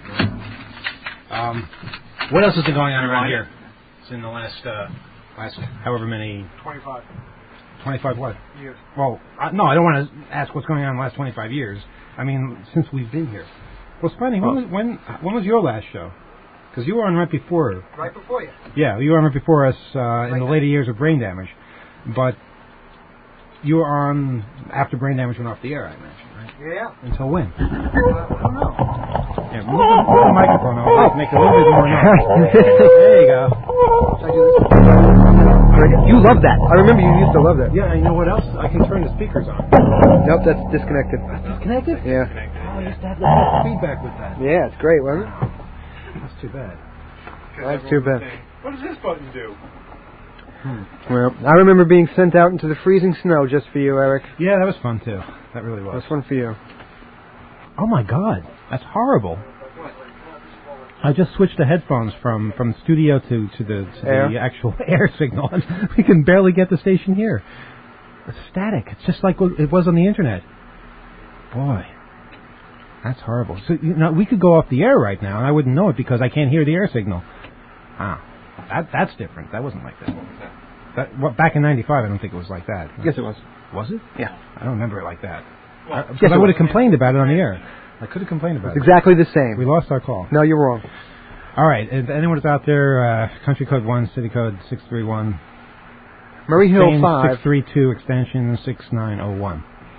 A: What else has been going on around here? It's in the last however many...
I: 25.
A: 25 what?
I: Years.
A: Well, no, I don't want to ask what's going on in the last 25 years. I mean, since we've been here. Well, it's funny. When was your last show? Because you were on right before.
I: Right before you.
A: Yeah, you were on right before us in the later years of Brain Damage. But you were on after Brain Damage went off the air, I imagine, right?
I: Yeah.
A: Until when?
I: I don't know.
A: Yeah, move the microphone over. Make it a little bit more noise. There you go. Should I do this?
L: You love that. I remember you used to love that.
A: Yeah, you know what else? I can turn the speakers on.
L: Nope, that's disconnected.
A: Disconnected?
L: Yeah.
A: Oh, I used to have the best feedback with that.
L: Yeah, it's great, wasn't it?
A: That's too bad.
L: That's too bad.
I: What does this button do?
L: Well, I remember being sent out into the freezing snow just for you, Eric.
A: Yeah, that was fun too. That really was.
L: That was fun for you.
A: Oh my God, that's horrible. I just switched the headphones from studio to the actual air signal. We can barely get the station here. It's static. It's just like it was on the internet. Boy, that's horrible. So we could go off the air right now, and I wouldn't know it because I can't hear the air signal. Wow, that's different. That wasn't like that. Back in '95, I don't think it was like that.
L: Yes, it was.
A: Was it?
L: Yeah.
A: I don't remember it like that.
L: Yes,
A: I would have complained about it on the air. I could have complained about
L: it. Exactly the same.
A: We lost our call.
L: No, you're wrong.
A: All right. If anyone is out there, country code 1, city code 631.
L: Murray Hill 5.
A: 632, extension 6901.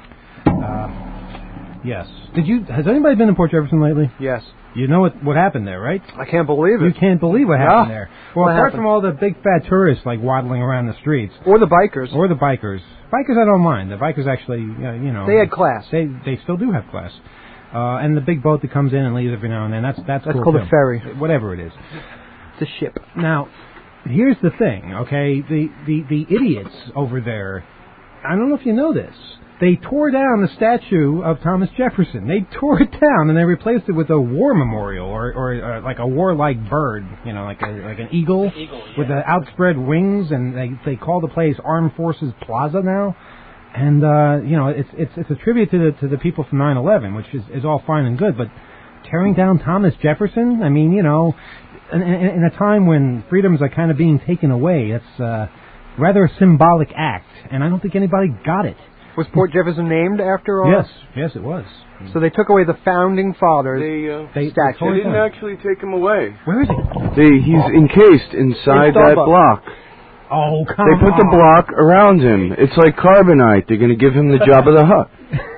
A: Yes. Has anybody been to Port Jefferson lately?
L: Yes.
A: You know what happened there, right?
L: I can't believe it.
A: You can't believe what happened there. Well, apart from all the big fat tourists like waddling around the streets.
L: Or the bikers.
A: Bikers, I don't mind. The bikers actually, you know.
L: They had class.
A: They still do have class. And the big boat that comes in and leaves every now and then, that's cool
L: called
A: too.
L: a ferry.
A: Whatever it is.
L: It's a ship.
A: Now, here's the thing, okay? The idiots over there, I don't know if you know this, They tore down the statue of Thomas Jefferson. They tore it down and they replaced it with a war memorial or like a warlike bird, like an eagle, with the outspread wings, and they call the place Armed Forces Plaza now. And it's a tribute to the people from 9/11, which is all fine and good, but tearing down Thomas Jefferson, I mean, in a time when freedoms are kind of being taken away, it's rather a symbolic act, and I don't think anybody got it.
L: Was Port Jefferson named after all?
A: Yes, it was.
L: So they took away the founding fathers'
F: They
L: statue.
F: didn't actually take him away.
A: Where is he?
F: He's encased inside that block.
A: Oh, come
F: They put the block around him. It's like carbonite. They're going to give him the job of the Hutt.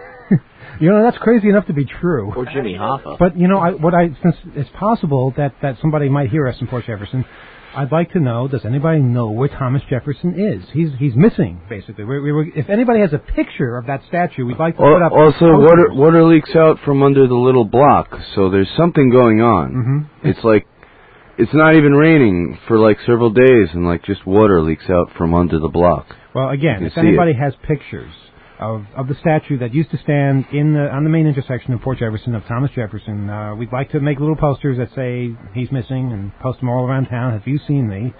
A: That's crazy enough to be true.
H: Or Jimmy Hoffa.
A: But since it's possible that somebody might hear us in Port Jefferson, I'd like to know, does anybody know where Thomas Jefferson is? He's missing, basically. If anybody has a picture of that statue, we'd like to put up.
F: Also, water leaks out from under the little block, so there's something going on.
A: Mm-hmm.
F: It's like it's not even raining for like several days, and like just water leaks out from under the block.
A: Well, again, if anybody has pictures of the statue that used to stand on the main intersection of Port Jefferson of Thomas Jefferson, we'd like to make little posters that say he's missing and post them all around town. Have you seen me?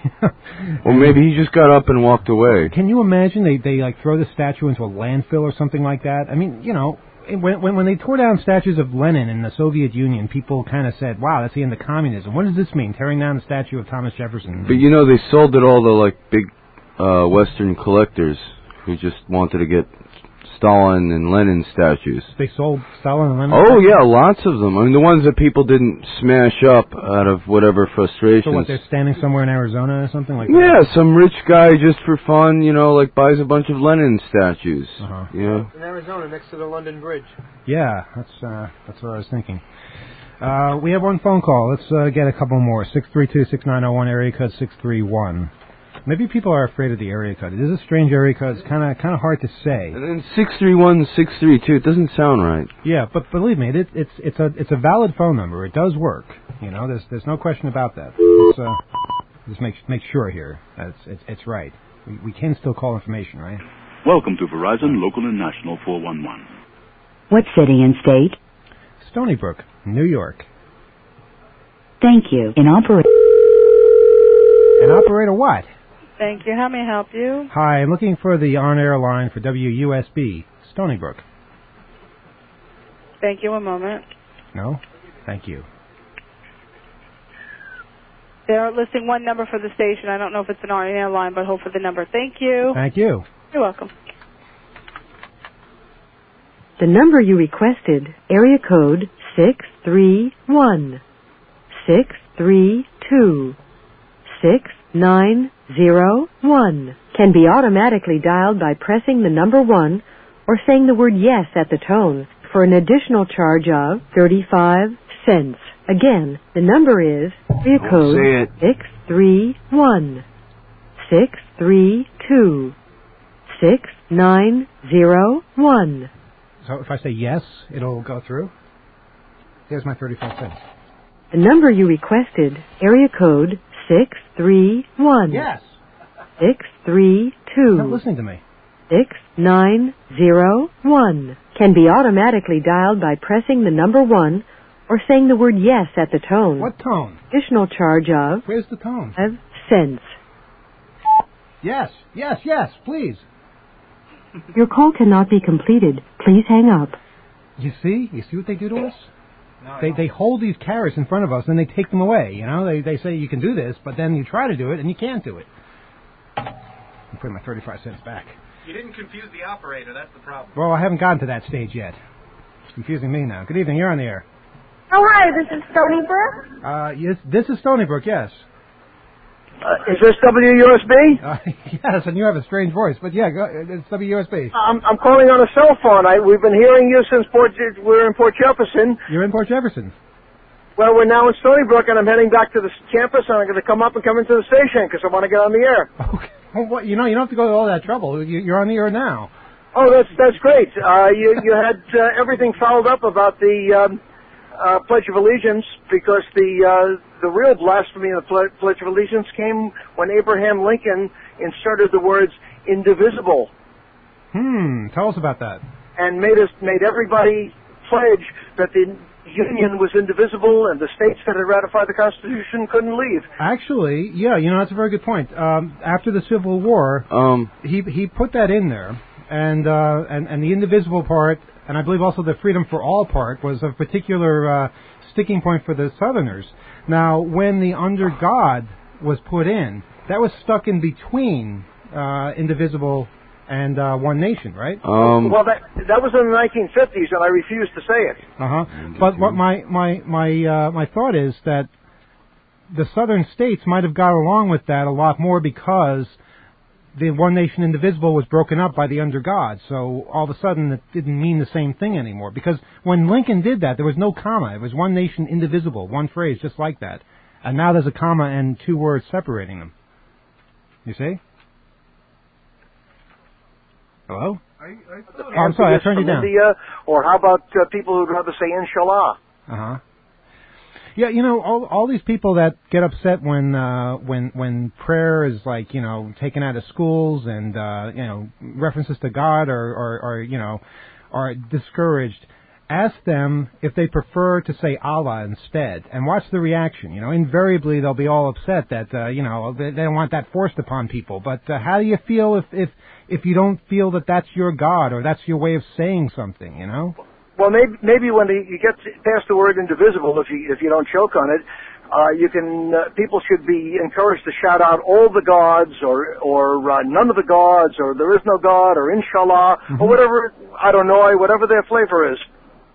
F: Well, maybe he just got up and walked away.
A: Can you imagine they like throw the statue into a landfill or something like that? I mean, when they tore down statues of Lenin in the Soviet Union, people kind of said, "Wow, that's the end of communism." What does this mean, tearing down the statue of Thomas Jefferson?
F: But they sold it all to like big Western collectors who just wanted to get Stalin and Lenin statues.
A: They sold Stalin and Lenin?
F: Oh, yeah, lots of them. I mean, the ones that people didn't smash up out of whatever frustration.
A: So what, they're standing somewhere in Arizona or something like that?
F: Yeah, some rich guy just for fun, buys a bunch of Lenin statues.
L: In Arizona, next to the London Bridge.
A: Yeah, that's what I was thinking. We have one phone call. Let's get a couple more. 632-6901, area code 631. Maybe people are afraid of the area code. It is a strange area code. It's kind of hard to say.
F: And then 631, 632. It doesn't sound right.
A: Yeah, but believe me, it's a valid phone number. It does work. There's no question about that. Let's make sure here that it's right. We can still call information, right?
M: Welcome to Verizon Local and National 411.
N: What city and state?
A: Stony Brook, New York.
N: Thank you. In operator
A: what?
O: Thank you. How may I help you?
A: Hi, I'm looking for the on-air line for WUSB, Stony Brook.
O: Thank you. One moment.
A: No? Thank you.
O: They're listing one number for the station. I don't know if it's an on-air line, but hold for the number. Thank you.
A: Thank you.
O: You're welcome.
N: The number you requested, area code 631 632 6901, can be automatically dialed by pressing the number 1 or saying the word yes at the tone for an additional charge of 35 cents. Again, the number is area code 631 632 6901.
A: So if I say yes, it'll go through? Here's my 35 cents.
N: The number you requested, area code 631.
A: Yes.
N: 632.
A: Not listening to me.
N: 6901, can be automatically dialed by pressing the number 1 or saying the word yes at the tone.
A: What tone?
N: Additional charge of...
A: Where's the tone?
N: 5 cents.
A: Yes, please.
N: Your call cannot be completed. Please hang up.
A: You see what they do to us? They hold these carrots in front of us and they take them away. They say you can do this, but then you try to do it and you can't do it. I'm putting my 35 cents back.
I: You didn't confuse the operator. That's the problem.
A: Well, I haven't gotten to that stage yet. It's confusing me now. Good evening. You're on the air.
P: Oh, hi. This is Stony Brook.
A: Yes, this is Stony Brook. Yes.
Q: Is this WUSB?
A: Yes, and you have a strange voice, but yeah, it's WUSB.
Q: I'm calling on a cell phone. We've been hearing you since we're in Port Jefferson.
A: You're in Port Jefferson?
Q: Well, we're now in Stony Brook, and I'm heading back to the campus, and I'm going to come up and come into the station because I want to get on the air.
A: Okay. Well, you don't have to go to all that trouble. You're on the air now.
Q: Oh, that's great. You had everything fouled up about the Pledge of Allegiance because the real blasphemy of the Pledge of Allegiance came when Abraham Lincoln inserted the words indivisible
A: Tell us about that.
Q: And made everybody pledge that the Union was indivisible and the states that had ratified the Constitution couldn't leave.
A: Actually, yeah, that's a very good point. After the Civil War, he put that in there, and the indivisible part, and I believe also the freedom for all part, was a particular sticking point for the Southerners. Now, when the under God was put in, that was stuck in between indivisible and one nation, right?
Q: Well, that was in the 1950s, and I refused to say it.
A: But what my thought is that the Southern states might have got along with that a lot more because the one nation indivisible was broken up by the under God. So all of a sudden it didn't mean the same thing anymore. Because when Lincoln did that, there was no comma. It was one nation indivisible, one phrase, just like that. And now there's a comma and two words separating them. You see? Hello? I'm sorry, I turned you down.
Q: India, or how about people who'd rather say inshallah?
A: Yeah, all these people that get upset when prayer is like, taken out of schools and references to God are discouraged. Ask them if they prefer to say Allah instead, and watch the reaction. Invariably they'll be all upset that they don't want that forced upon people. But how do you feel if you don't feel that that's your God or that's your way of saying something?
Q: Well, maybe when you get past the word indivisible, if you don't choke on it, you can. People should be encouraged to shout out all the gods, or none of the gods, or there is no God, or inshallah, or whatever. I don't know, whatever their flavor is.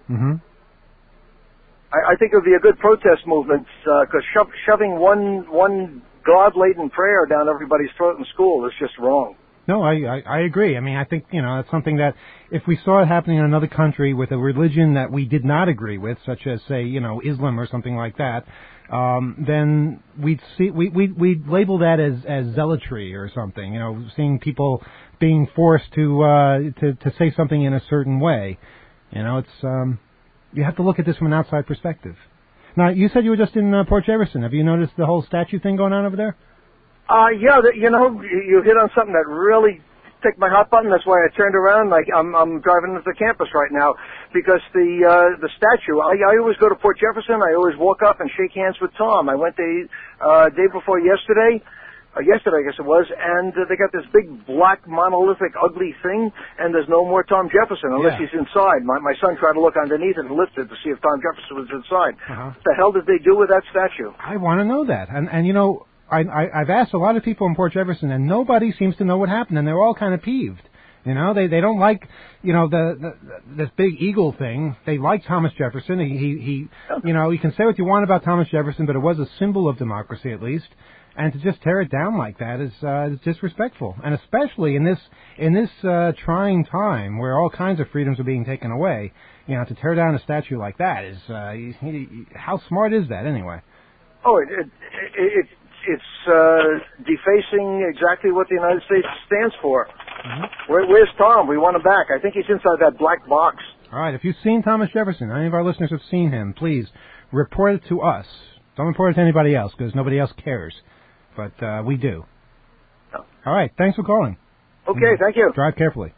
Q: I think it would be a good protest movement because shoving one God-laden prayer down everybody's throat in school is just wrong.
A: No, I agree. I mean, I think, it's something that if we saw it happening in another country with a religion that we did not agree with, such as, say, Islam or something like that, then we'd label that as zealotry or something, seeing people being forced to say something in a certain way. It's, you have to look at this from an outside perspective. Now, you said you were just in Port Jefferson. Have you noticed the whole statue thing going on over there?
Q: Yeah, you hit on something that really ticked my hot button. That's why I turned around. I'm driving into the campus right now because the statue. I always go to Port Jefferson. I always walk up and shake hands with Tom. I went the day before yesterday. Yesterday, I guess it was, and they got this big black monolithic ugly thing, and there's no more Tom Jefferson unless he's inside. My son tried to look underneath it and lifted to see if Tom Jefferson was inside. What the hell did they do with that statue?
A: I want to know that, and I've asked a lot of people in Port Jefferson, and nobody seems to know what happened, and they're all kind of peeved. They don't like, this big eagle thing. They like Thomas Jefferson. He you can say what you want about Thomas Jefferson, but it was a symbol of democracy at least. And to just tear it down like that is disrespectful, and especially in this trying time where all kinds of freedoms are being taken away. To tear down a statue like that is how smart is that anyway?
Q: Oh, it's defacing exactly what the United States stands for. Where's Tom? We want him back. I think he's inside that black box.
A: All right. If you've seen Thomas Jefferson, any of our listeners have seen him, please report it to us. Don't report it to anybody else because nobody else cares. But we do. All right. Thanks for calling.
Q: Okay. Thank you.
A: Drive carefully.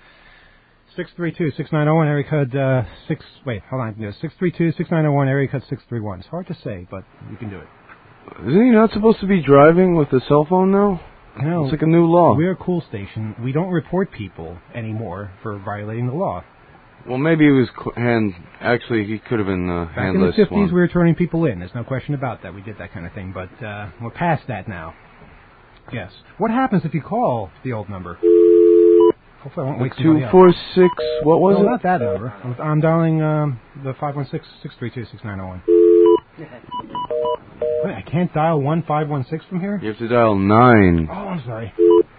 A: 632-6901 area code 6. Wait, hold on. 632-6901 area code 631. It's hard to say, but you can do it.
F: Isn't he not supposed to be driving with a cell phone now?
A: No.
F: It's like a new law.
A: We're a cool station. We don't report people anymore for violating the law.
F: Well, maybe he was actually, he could have been handless.
A: Back in the 50s, we were turning people in. There's no question about that. We did that kind of thing, but we're past that now. Yes. What happens if you call the old number? Hopefully I won't wake somebody up.
F: 246, what was it?
A: Not that number. I'm dialing the 516-632-6901. Wait, I can't dial 1516 from here?
F: You have to dial 9.
A: Oh, I'm sorry.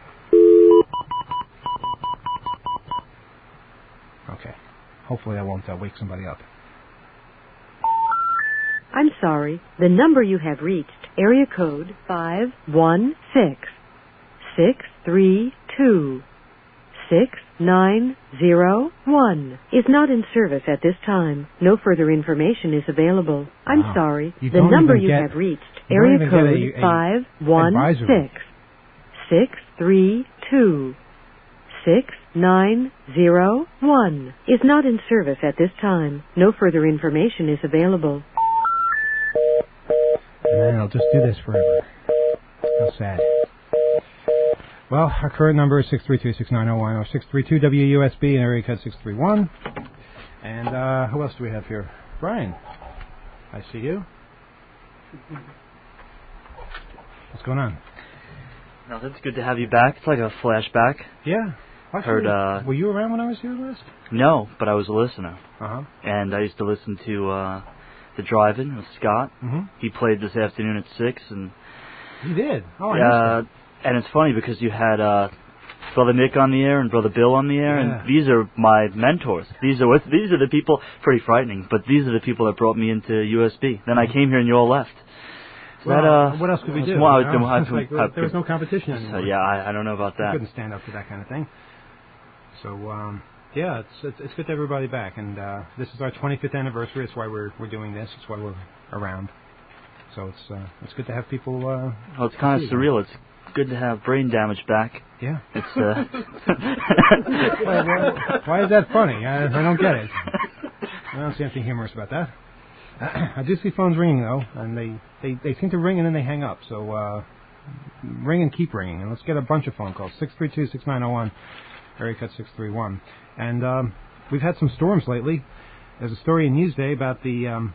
A: Okay. Hopefully I won't wake somebody up.
N: I'm sorry. The number you have reached, area code 516-632-6901, is not in service at this time. No further information is available. I'm sorry. The number you have reached, area code 516-632-6901. 901 is not in service at this time. No further information is available.
A: And then I'll just do this forever. How sad. Well, our current number is 632-6901 or 632-WUSB and area code 631. And who else do we have here? Brian. I see you. What's going on?
R: No, it's good to have you back. It's like a flashback.
A: Yeah. Actually, were you around when I was here last?
R: No, but I was a listener.
A: Uh-huh.
R: And I used to listen to The Drive-In with Scott.
A: Mm-hmm.
R: He played this afternoon at 6. And
A: he did? Oh, I missed it.
R: And it's funny because you had Brother Nick on the air and Brother Bill on the air, and these are my mentors. These are the people, pretty frightening, but these are the people that brought me into USB. Then I came here and you all left.
A: Well, what else could we do? There was no competition anymore.
R: Yeah, I don't know about that.
A: We couldn't stand up to that kind of thing. So, yeah, it's good to have everybody back, and this is our 25th anniversary. That's why we're doing this. It's why we're around. So it's good to have people.
R: Well, it's kind of surreal. It's good to have Brain Damage back.
A: Yeah.
R: It's
A: why is that funny? I don't get it. I don't see anything humorous about that. I do see phones ringing though, and they seem to ring and then they hang up. So ring and keep ringing, and let's get a bunch of phone calls. 632-6901, area code 631, and we've had some storms lately. There's a story in Newsday about the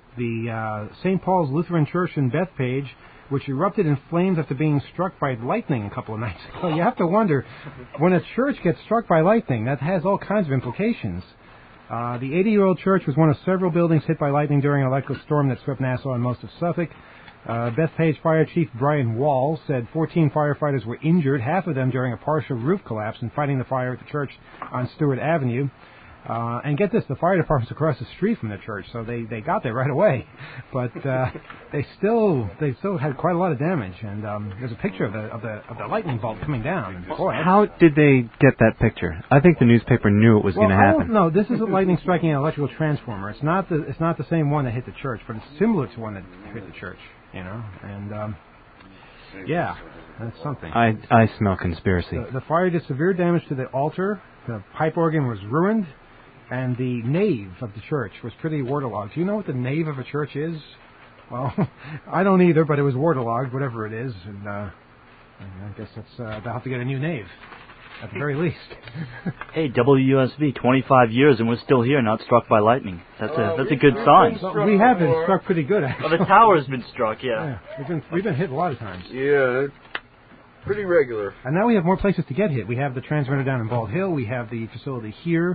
A: St. Paul's Lutheran Church in Bethpage, which erupted in flames after being struck by lightning a couple of nights ago. You have to wonder, when a church gets struck by lightning, that has all kinds of implications. The 80-year-old church was one of several buildings hit by lightning during an electric storm that swept Nassau and most of Suffolk. Bethpage Fire Chief Brian Wall said 14 firefighters were injured, half of them during a partial roof collapse in fighting the fire at the church on Stewart Avenue. And get this, the fire department's across the street from the church, so they got there right away. But they still had quite a lot of damage, and there's a picture of the lightning bolt coming down. And boy,
B: how did they get that picture? I think the newspaper knew it was going to happen.
A: No, this is a lightning striking an electrical transformer. It's not the same one that hit the church, but it's similar to one that hit the church. You know, and yeah, that's something.
B: I smell conspiracy.
A: The fire did severe damage to the altar. The pipe organ was ruined. And the nave of the church was pretty waterlogged. Do you know what the nave of a church is? Well, I don't either, but it was waterlogged, whatever it is. And I guess they'll have to get a new nave, at the very least.
R: Hey, WUSB, 25 years and we're still here, not struck by lightning. That's a good sign.
A: We have been struck pretty good, actually.
R: Well, the tower's been struck, yeah.
A: We've been hit a lot of times.
F: Yeah, pretty regular.
A: And now we have more places to get hit. We have the transmitter down in Bald Hill. We have the facility here.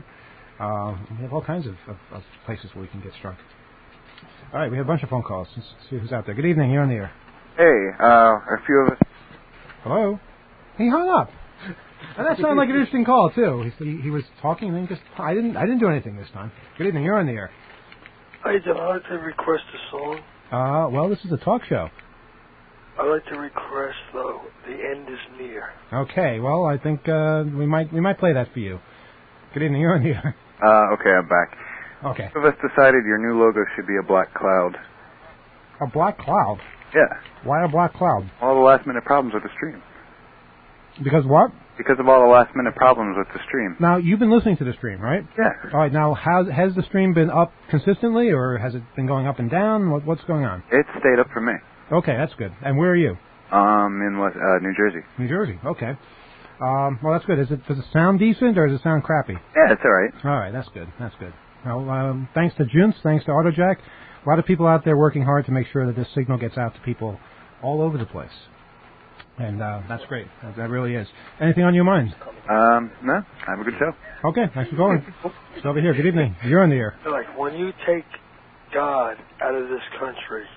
A: We have all kinds of places where we can get struck. All right, we have a bunch of phone calls. Let's see who's out there. Good evening. You're on the air.
S: Hey, a few of us.
A: Hello? He hung up. And that sounded like an interesting call, too. He was talking and then just... I didn't do anything this time. Good evening. You're on the air.
T: I'd like to request a song.
A: Well, this is a talk show.
T: I'd like to request, though, The End Is Near.
A: Okay, well, I think we might play that for you. Good evening. You're on the air.
S: Okay, I'm back.
A: Okay.
S: Some of us decided your new logo should be a black cloud.
A: A black cloud?
S: Yeah.
A: Why a black cloud?
S: All the last-minute problems with the stream.
A: Because what?
S: Because of all the last-minute problems with the stream.
A: Now, you've been listening to the stream, right?
S: Yeah.
A: All right, now, has the stream been up consistently, or has it been going up and down? What's going on?
S: It stayed up for me.
A: Okay, that's good. And where are you?
S: In New Jersey.
A: New Jersey, okay. Well, that's good. Does it sound decent, or does it sound crappy?
S: Yeah, it's all right.
A: All right, that's good. That's good. Well, thanks to Junce, thanks to AutoJack, a lot of people out there working hard to make sure that this signal gets out to people all over the place. And that's great. That really is. Anything on your mind?
S: No. Have a good show.
A: Okay, thanks for calling. Just over here. Good evening. You're on the air.
T: Like, when you take God out of this country,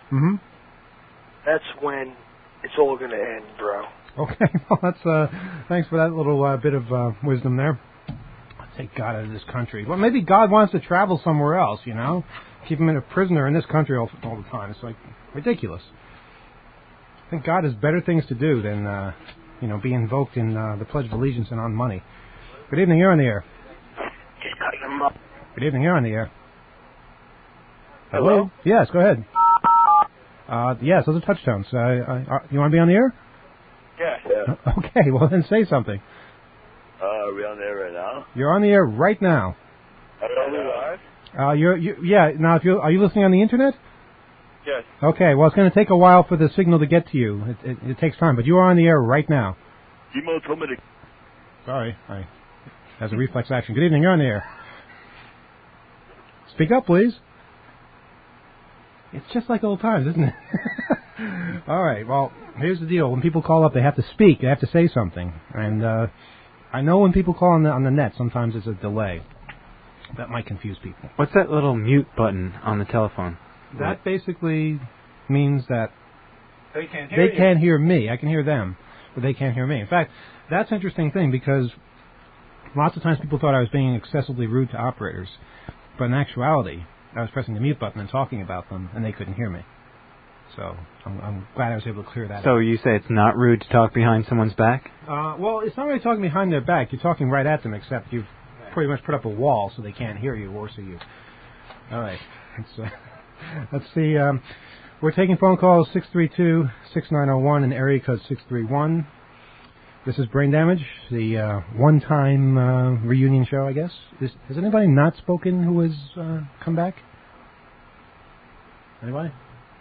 T: that's when it's all going to end, bro.
A: Okay, well, that's thanks for that little bit of wisdom there. Let's take God out of this country. Well, maybe God wants to travel somewhere else, you know? Keep him in a prisoner in this country all the time. It's like ridiculous. I think God has better things to do than, be invoked in the Pledge of Allegiance and on money. Good evening, you're on the air. Good evening, you're on the air. Hello? Yes, go ahead. Yes, those are touchstones. You want to be on the air?
T: Yeah.
A: Okay, well then say something.
U: Are we on the air right now?
A: You're on the air right now.
U: Are we live?
A: Yeah. Now, are you listening on the internet?
U: Yes.
A: Okay. Well, it's going to take a while for the signal to get to you. It takes time, but you are on the air right now.
U: Demo told me to...
A: Sorry. As a reflex action. Good evening. You're on the air. Speak up, please. It's just like old times, isn't it? All right. Well, here's the deal. When people call up, they have to speak. They have to say something. And I know when people call on the net, sometimes there's a delay. That might confuse people.
B: What's that little mute button on the telephone?
A: That basically means that
U: They can't
A: they can't hear me. I can hear them, but they can't hear me. In fact, that's an interesting thing because lots of times people thought I was being excessively rude to operators. But in actuality, I was pressing the mute button and talking about them, and they couldn't hear me. So I'm glad I was able to clear that up.
B: So you say it's not rude to talk behind someone's back?
A: Well, it's not really talking behind their back. You're talking right at them, except you've pretty much put up a wall so they can't hear you or see you. All right. Let's see. We're taking phone calls 632-6901 and area code 631. This is Brain Damage, the one-time reunion show, I guess. Has anybody not spoken who has come back? Anybody?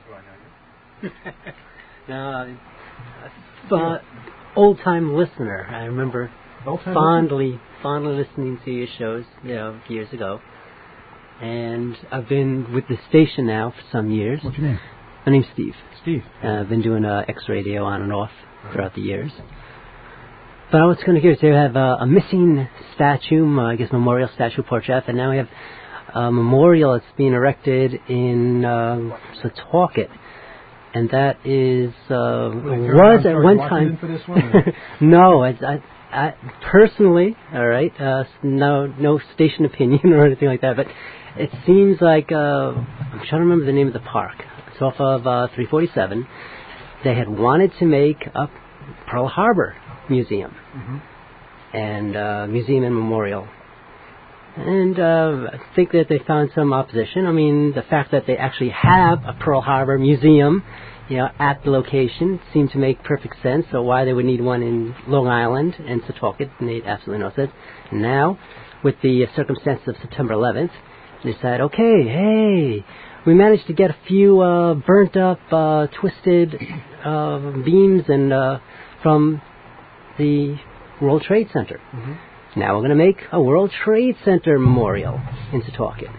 V: Old-time listener. I remember fondly listening to your shows, years ago. And I've been with the station now for some years.
A: What's your name?
V: My name's Steve.
A: Steve.
V: I've been doing X-Radio on and off throughout the years. But I was going to hear is they have a missing statue, memorial statue, portrait, and now we have a memorial that's being erected in Setauket. And that is, was at one time...
A: For this one,
V: no, I personally, all right, no station opinion or anything like that, but it seems like, I'm trying to remember the name of the park. It's off of 347. They had wanted to make a Pearl Harbor museum and museum and memorial. And I think that they found some opposition. I mean, the fact that they actually have a Pearl Harbor museum, at the location seemed to make perfect sense. So why they would need one in Long Island and Setauket made absolutely no sense. And now, with the circumstances of September 11th, they said, okay, hey, we managed to get a few burnt up, twisted beams and from the World Trade Center. Now we're going to make a World Trade Center memorial in Setauket.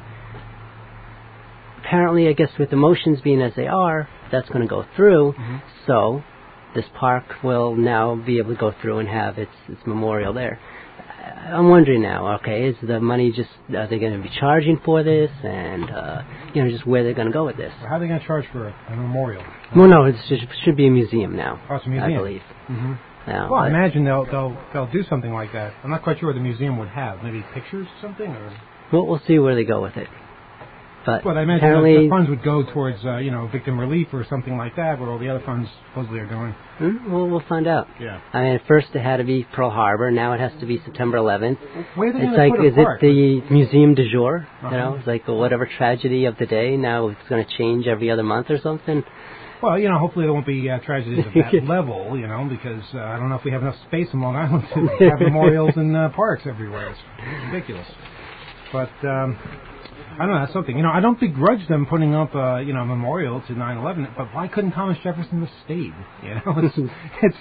V: Apparently, I guess with the motions being as they are, that's going to go through. So this park will now be able to go through and have its memorial there. I'm wondering now, okay, is the money just, are they going to be charging for this? And, just where they're going to go with this?
A: How are they going to charge for a memorial?
V: Well, no, it should be a museum now.
A: Oh, it's a museum?
V: I believe.
A: Well, I imagine they'll do something like that. I'm not quite sure what the museum would have. Maybe pictures or something? Or?
V: Well, we'll see where they go with it. But
A: I imagine
V: apparently
A: the funds would go towards, victim relief or something like that, where all the other funds supposedly are going.
V: We'll find out.
A: Yeah.
V: I mean, at first it had to be Pearl Harbor. Now it has to be September 11th.
A: Where are they
V: it's
A: going
V: like,
A: to put
V: is
A: a park?
V: it the museum du jour?
A: Uh-huh.
V: It's like whatever tragedy of the day. Now it's going to change every other month or something.
A: Well, hopefully there won't be tragedies of that level, because I don't know if we have enough space in Long Island to have memorials and parks everywhere. It's ridiculous. But, I don't know, that's something. I don't begrudge them putting up, a memorial to 9/11, but why couldn't Thomas Jefferson have stayed? It's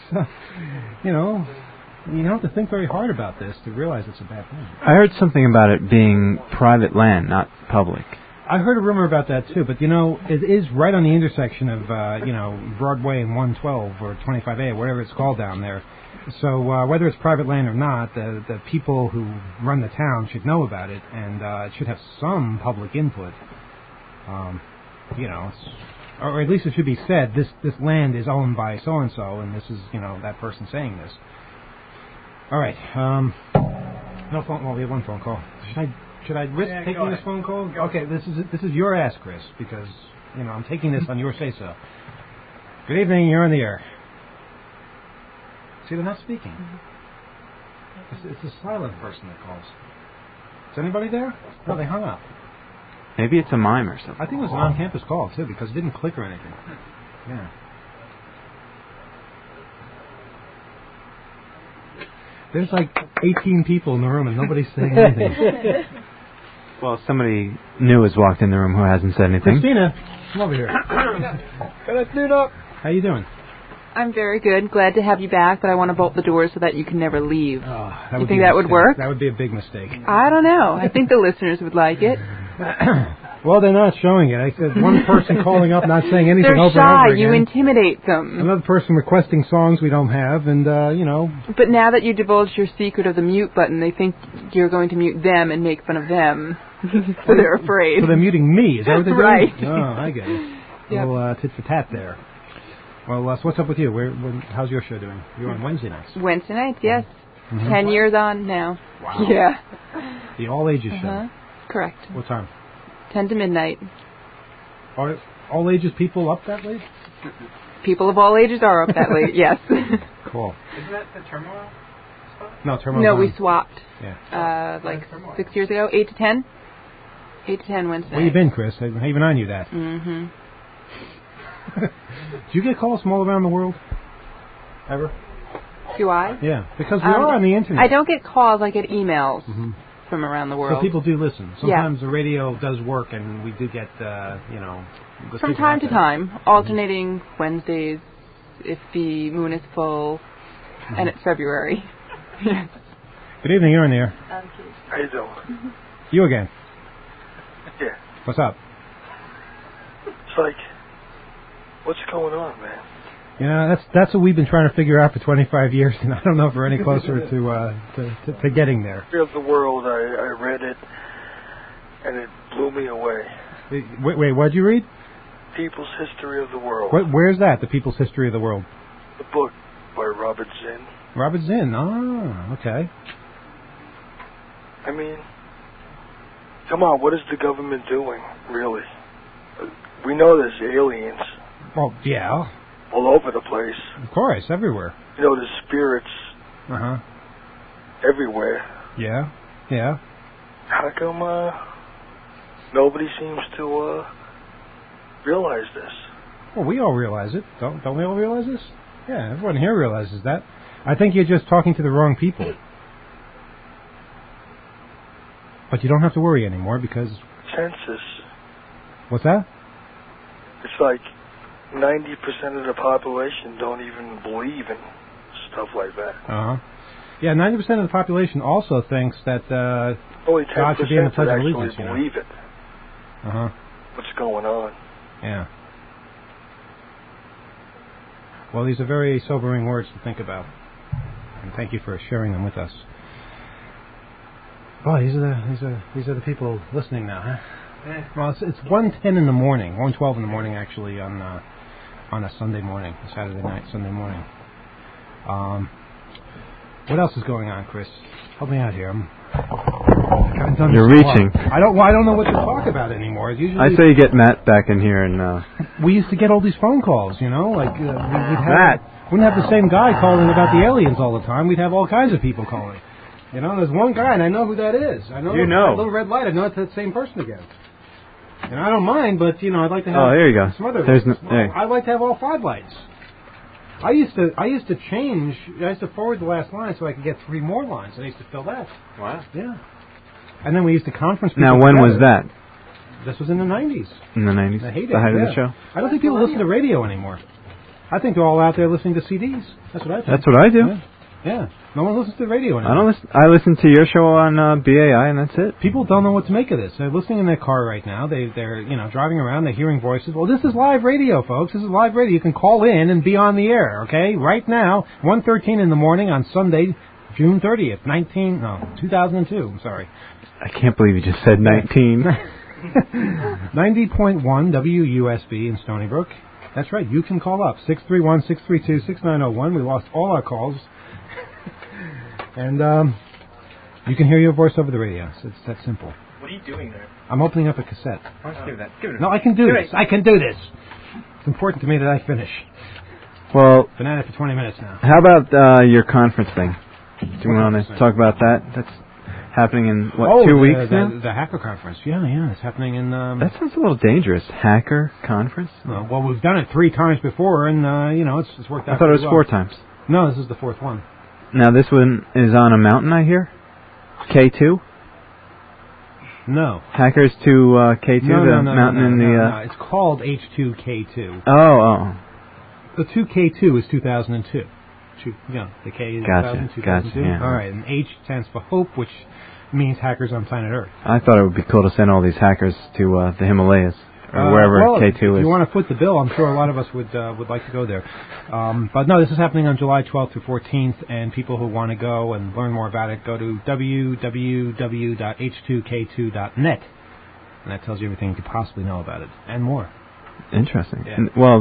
A: you have to think very hard about this to realize it's a bad thing.
B: I heard something about it being private land, not public.
A: I heard a rumor about that too, but it is right on the intersection of Broadway and 112 or 25A, whatever it's called down there. So whether it's private land or not, the people who run the town should know about it, and it should have some public input. Or at least it should be said this land is owned by so and so, and this is that person saying this. All right. No phone. Well, we have one phone call. Should I risk taking this phone call? Okay, this is your ask, Chris, because I'm taking this on your say so. Good evening. You're on the air. See, they're not speaking. It's a silent person that calls. Is anybody there? No, they hung up.
B: Maybe it's a mime or something.
A: I think it was an on-campus call too, because it didn't click or anything. Yeah. There's like 18 people in the room and nobody's saying anything.
B: Well, somebody new has walked in the room who hasn't said anything.
A: Christina, come over here. How you doing?
E: I'm very good. Glad to have you back, but I want to bolt the doors so that you can never leave.
A: You
E: think that would work?
A: That would be a big mistake.
E: I don't know. I think the listeners would like it.
A: Well, they're not showing it. I said one person calling up, not saying anything
E: They're
A: over
E: shy.
A: and over again.
E: You intimidate them.
A: Another person requesting songs we don't have, and,
E: But now that you divulged your secret of the mute button, they think you're going to mute them and make fun of them. So they're afraid.
A: So they're muting me. Is that what they're doing?
E: Right.
A: Oh, I get it.
E: Yep.
A: Well, tit for tat there. Well, so what's up with you? How's your show doing? You're on Wednesday nights.
E: Wednesday nights, yes.
A: Mhm.
E: 10 years on now.
A: Wow.
E: Yeah.
A: The all ages show.
E: Correct.
A: What time?
E: 10 to midnight.
A: Are all ages people up that late?
E: People of all ages are up that late, yes.
A: Cool.
C: Isn't that the turmoil?
A: No, Terminal.
E: No, we swapped.
A: Yeah.
E: Like 6 years ago, 8 to 10. 8 to 10 Wednesday.
A: Where you been, Chris? Even I knew that.
E: Mm-hmm.
A: Do you get calls from all around the world? Ever?
E: Do I?
A: Yeah, because we are on the internet.
E: I don't get calls. I get emails from around the world.
A: So people do listen. Sometimes the radio does work, and we do get, the
E: from time to time, alternating Wednesdays if the moon is full, and it's February. Yes.
A: Good evening, you're in there.
T: How you doing?
A: You again.
T: Yeah.
A: What's up?
T: It's like, what's going on, man?
A: You know, that's what we've been trying to figure out for 25 years, and I don't know if we're any closer to getting there.
T: History of the World, I read it, and it blew me away.
A: Wait, what'd you read?
T: People's History of the World.
A: Where's that, The People's History of the World?
T: The book by Robert Zinn.
A: Robert Zinn, okay.
T: I mean, come on, what is the government doing, really? We know there's aliens.
A: Well, yeah.
T: All over the place.
A: Of course, everywhere.
T: You know, there's spirits everywhere.
A: Yeah.
T: How come nobody seems to realize this?
A: Well, we all realize it. Don't we all realize this? Yeah, everyone here realizes that. I think you're just talking to the wrong people. But you don't have to worry anymore because...
T: Census.
A: What's that?
T: It's like 90% of the population don't even believe in stuff like that.
A: Yeah, 90% of the population also thinks that
T: only 10%
A: God should be in the Pledge of
T: actually
A: Allegiance.
T: believe it. What's going on?
A: Yeah. Well, these are very sobering words to think about. And thank you for sharing them with us. Boy, these are the people listening now, huh? Well, it's 1:10 in the morning, 1:12 in the morning actually on a Sunday morning, a Saturday night, Sunday morning. What else is going on, Chris? Help me out here.
B: You're reaching.
A: I don't know what to talk about anymore. Usually
B: I say you get Matt back in here and.
A: We used to get all these phone calls, you know, like wouldn't have the same guy calling about the aliens all the time. We'd have all kinds of people calling. You know, there's one guy, and I know who that is. I know. That little red light. I know it's that same person again. And I don't mind, but you know, I'd like to have.
B: Oh, here you go.
A: Some other
B: There's
A: lights. I'd like to have all 5 lights. I used to change. I used to forward the last line so I could get 3 more lines. I used to fill that.
B: Wow.
A: Yeah. And then we used to conference people.
B: Now, when
A: together.
B: was that?
A: This was in the 90s.
B: In the 90s?
A: I hate it.
B: The height of the show?
A: I don't think people listen to radio anymore. I think they're all out there listening to CDs. That's what I think.
B: That's what I do.
A: Yeah. No one listens to the radio anymore.
B: I don't listen. I listen to your show on BAI, and that's it.
A: People don't know what to make of this. They're listening in their car right now. They're driving around. They're hearing voices. Well, this is live radio, folks. This is live radio. You can call in and be on the air. Okay, right now, 1:13 in the morning on Sunday, June 30th, 2002. I'm sorry.
B: I can't believe you just said 19.
A: 90.1 WUSB in Stony Brook. That's right. You can call up 631-632-6901. We lost all our calls. And you can hear your voice over the radio. So it's that simple.
C: What are you doing there?
A: I'm opening up a cassette.
C: Why don't you give that? Give it.
A: No, I can do this. I can do this. It's important to me that I finish.
B: Well,
A: been at it for 20 minutes now.
B: How about your conference thing? Do you want to talk about that? That's happening in, 2 weeks now?
A: The hacker conference. Yeah. It's happening in...
B: that sounds a little dangerous. Hacker conference?
A: Well, we've done it 3 times before, and, it's worked out.
B: I thought it was 4 times.
A: No, this is the 4th one.
B: Now this one is on a mountain, I hear? K2?
A: No.
B: Hackers to K2, the mountain in the...
A: No. It's called H2K2.
B: Oh.
A: The 2K2 is 2002. The K is 2002.
B: Gotcha, yeah.
A: All right, and H stands for Hope, which means hackers on planet Earth.
B: I thought it would be cool to send all these hackers to the Himalayas, or wherever K2 is.
A: If you want to foot the bill, I'm sure a lot of us would like to go there. But no, this is happening on July 12th through 14th, and people who want to go and learn more about it, go to www.h2k2.net, and that tells you everything you could possibly know about it, and more.
B: Interesting.
A: Yeah.
B: Well,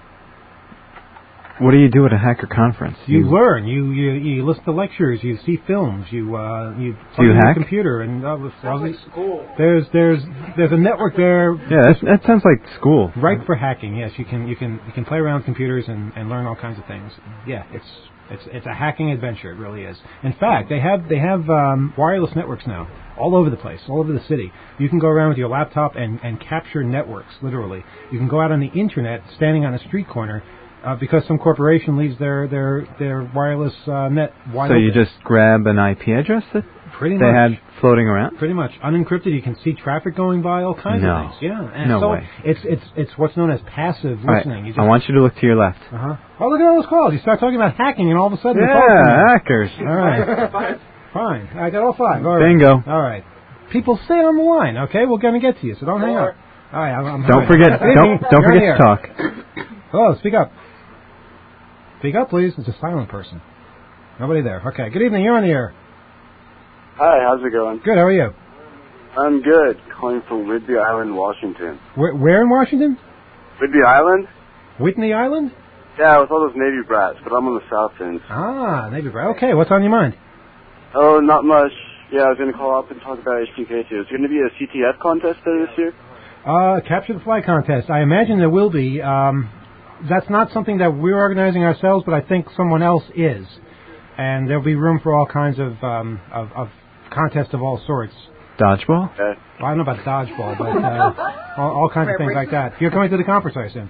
B: what do you do at a hacker conference?
A: You learn. You listen to lectures. You see films. You plug in
B: hack?
A: your computer, and
I: school.
A: There's a network there.
B: Yeah, that sounds like school.
A: Right for hacking. Yes, you can play around with computers and learn all kinds of things. Yeah, it's a hacking adventure. It really is. In fact, they have wireless networks now all over the place, all over the city. You can go around with your laptop and capture networks. Literally, you can go out on the internet, standing on a street corner. Because some corporation leaves their wireless net wide open.
B: So you just grab an IP address that they had floating around?
A: Pretty much. Unencrypted, you can see traffic going by, all kinds of things. Yeah. And
B: no
A: so
B: way.
A: It's what's known as passive listening.
B: Right. I want you to look to your left.
A: Uh-huh. Oh, look at all those calls. You start talking about hacking, and all of a sudden...
B: hackers.
A: All right. Fine. I got all 5. All right.
B: Bingo.
A: All right. People, stay on the line, okay? We're going to get to you, so don't hang up. All right.
B: Don't forget to talk.
A: Hello, speak up. Speak up, please. It's a silent person. Nobody there. Okay. Good evening. You're on the air.
G: Hi. How's it going?
A: Good. How are you?
G: I'm good. Calling from Whidbey Island, Washington.
A: Where in Washington?
G: Whidbey Island?
A: Whitney Island?
G: Yeah, with all those Navy brats, but I'm on the south end.
A: Ah, Navy brat. Okay. What's on your mind?
G: Oh, not much. Yeah, I was going to call up and talk about H2K2. Is there going to be a CTF contest there this year?
A: Capture the flag contest. I imagine there will be. That's not something that we're organizing ourselves, but I think someone else is. And there'll be room for all kinds of contests of all sorts.
B: Dodgeball?
G: Okay.
A: Well, I don't know about dodgeball, but all kinds of things like that. You're coming to the conference, I assume?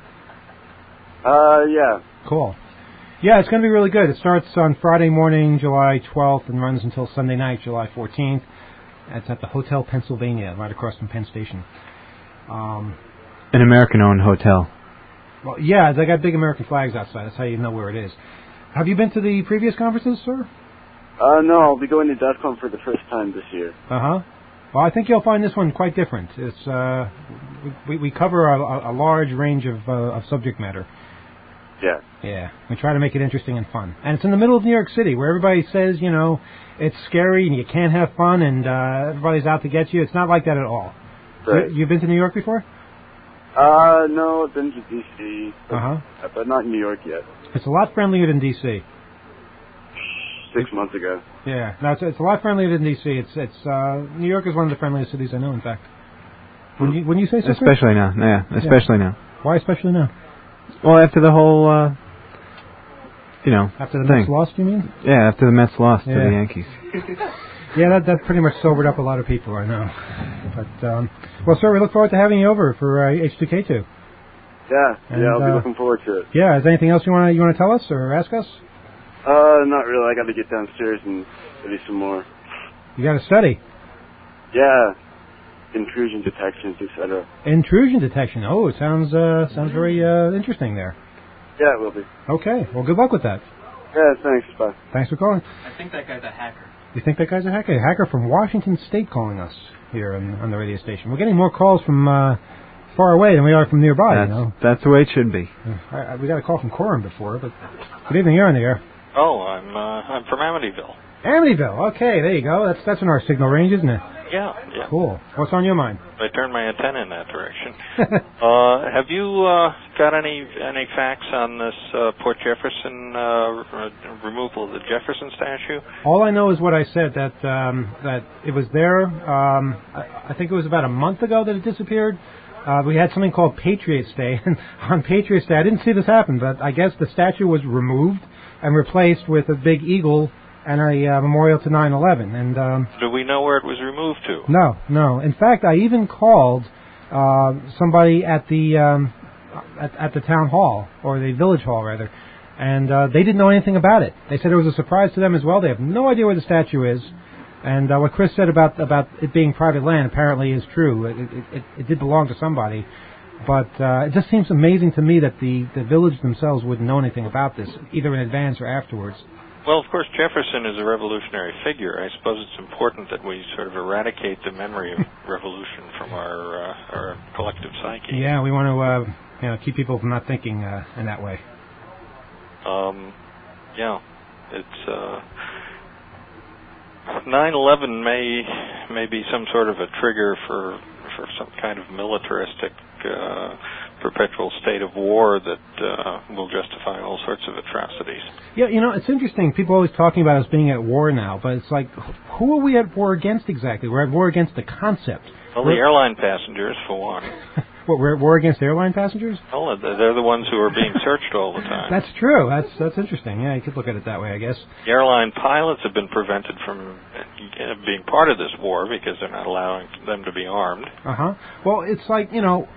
G: Yeah.
A: Cool. Yeah, it's going to be really good. It starts on Friday morning, July 12th, and runs until Sunday night, July 14th. It's at the Hotel Pennsylvania, right across from Penn Station.
B: An American-owned hotel.
A: Well, yeah, they got big American flags outside. That's how you know where it is. Have you been to the previous conferences, sir?
G: No, I'll be going to DEFCON for the first time this year.
A: Uh-huh. Well, I think you'll find this one quite different. It's we cover a large range of subject matter.
G: Yeah.
A: Yeah. We try to make it interesting and fun. And it's in the middle of New York City, where everybody says, it's scary and you can't have fun and everybody's out to get you. It's not like that at all.
G: Right.
A: You've been to New York before?
G: No, I've been to D.C., but not New York yet.
A: It's a lot friendlier than D.C.
G: 6 months ago.
A: Yeah, no, it's a lot friendlier than D.C. It's New York is one of the friendliest cities I know, in fact. When you say so?
B: Especially now, especially now.
A: Why especially now?
B: Well, after the whole,
A: After the
B: thing.
A: Mets lost, you mean?
B: Yeah, after the Mets lost to the Yankees.
A: Yeah, that pretty much sobered up a lot of people, I know. But, well, sir, we look forward to having you over for H2K2.
G: Yeah, I'll be looking forward to it.
A: Yeah, is there anything else you want to tell us or ask us?
G: Not really. I got to get downstairs and study some more.
A: You got to study?
G: Yeah, intrusion detections, etc.
A: Intrusion detection. Oh, it sounds very interesting there.
G: Yeah, it will be.
A: Okay, well, good luck with that.
G: Yeah, thanks. Bye.
A: Thanks for calling.
C: I think that guy's a hacker.
A: You think that guy's a hacker? A hacker from Washington State calling us here on the radio station. We're getting more calls from far away than we are from nearby.
B: That's the way it should be.
A: We got a call from Coram before, but good evening. You're on the air.
J: Oh, I'm from Amityville.
A: Amityville. Okay, there you go. That's in our signal range, isn't it?
J: Yeah.
A: Cool. What's on your mind?
J: I turned my antenna in that direction. Have you got any facts on this Port Jefferson removal of the Jefferson statue?
A: All I know is what I said, that it was there. I think it was about a month ago that it disappeared. We had something called Patriots Day, and on Patriots Day, I didn't see this happen, but I guess the statue was removed and replaced with a big eagle and a memorial to 9/11. And
J: do we know where it was removed to?
A: No. In fact, I even called somebody at the town hall, or the village hall rather, and they didn't know anything about it. They said it was a surprise to them as well. They have no idea where the statue is. And what Chris said about it being private land apparently is true. It did belong to somebody. But it just seems amazing to me that the village themselves wouldn't know anything about this, either in advance or afterwards.
J: Well, of course, Jefferson is a revolutionary figure. I suppose it's important that we sort of eradicate the memory of revolution from our collective psyche.
A: Yeah, we want to keep people from not thinking in that way.
J: Yeah, it's 9/11 may be some sort of a trigger for some kind of militaristic perpetual state of war that will justify all sorts of atrocities.
A: Yeah, it's interesting. People are always talking about us being at war now, but it's like, who are we at war against exactly? We're at war against the concept.
J: Well, the airline passengers, for one.
A: What, we're at war against airline passengers?
J: Well, they're the ones who are being searched all the time.
A: That's true. That's interesting. Yeah, you could look at it that way, I guess.
J: The airline pilots have been prevented from being part of this war because they're not allowing them to be armed.
A: Well, it's like,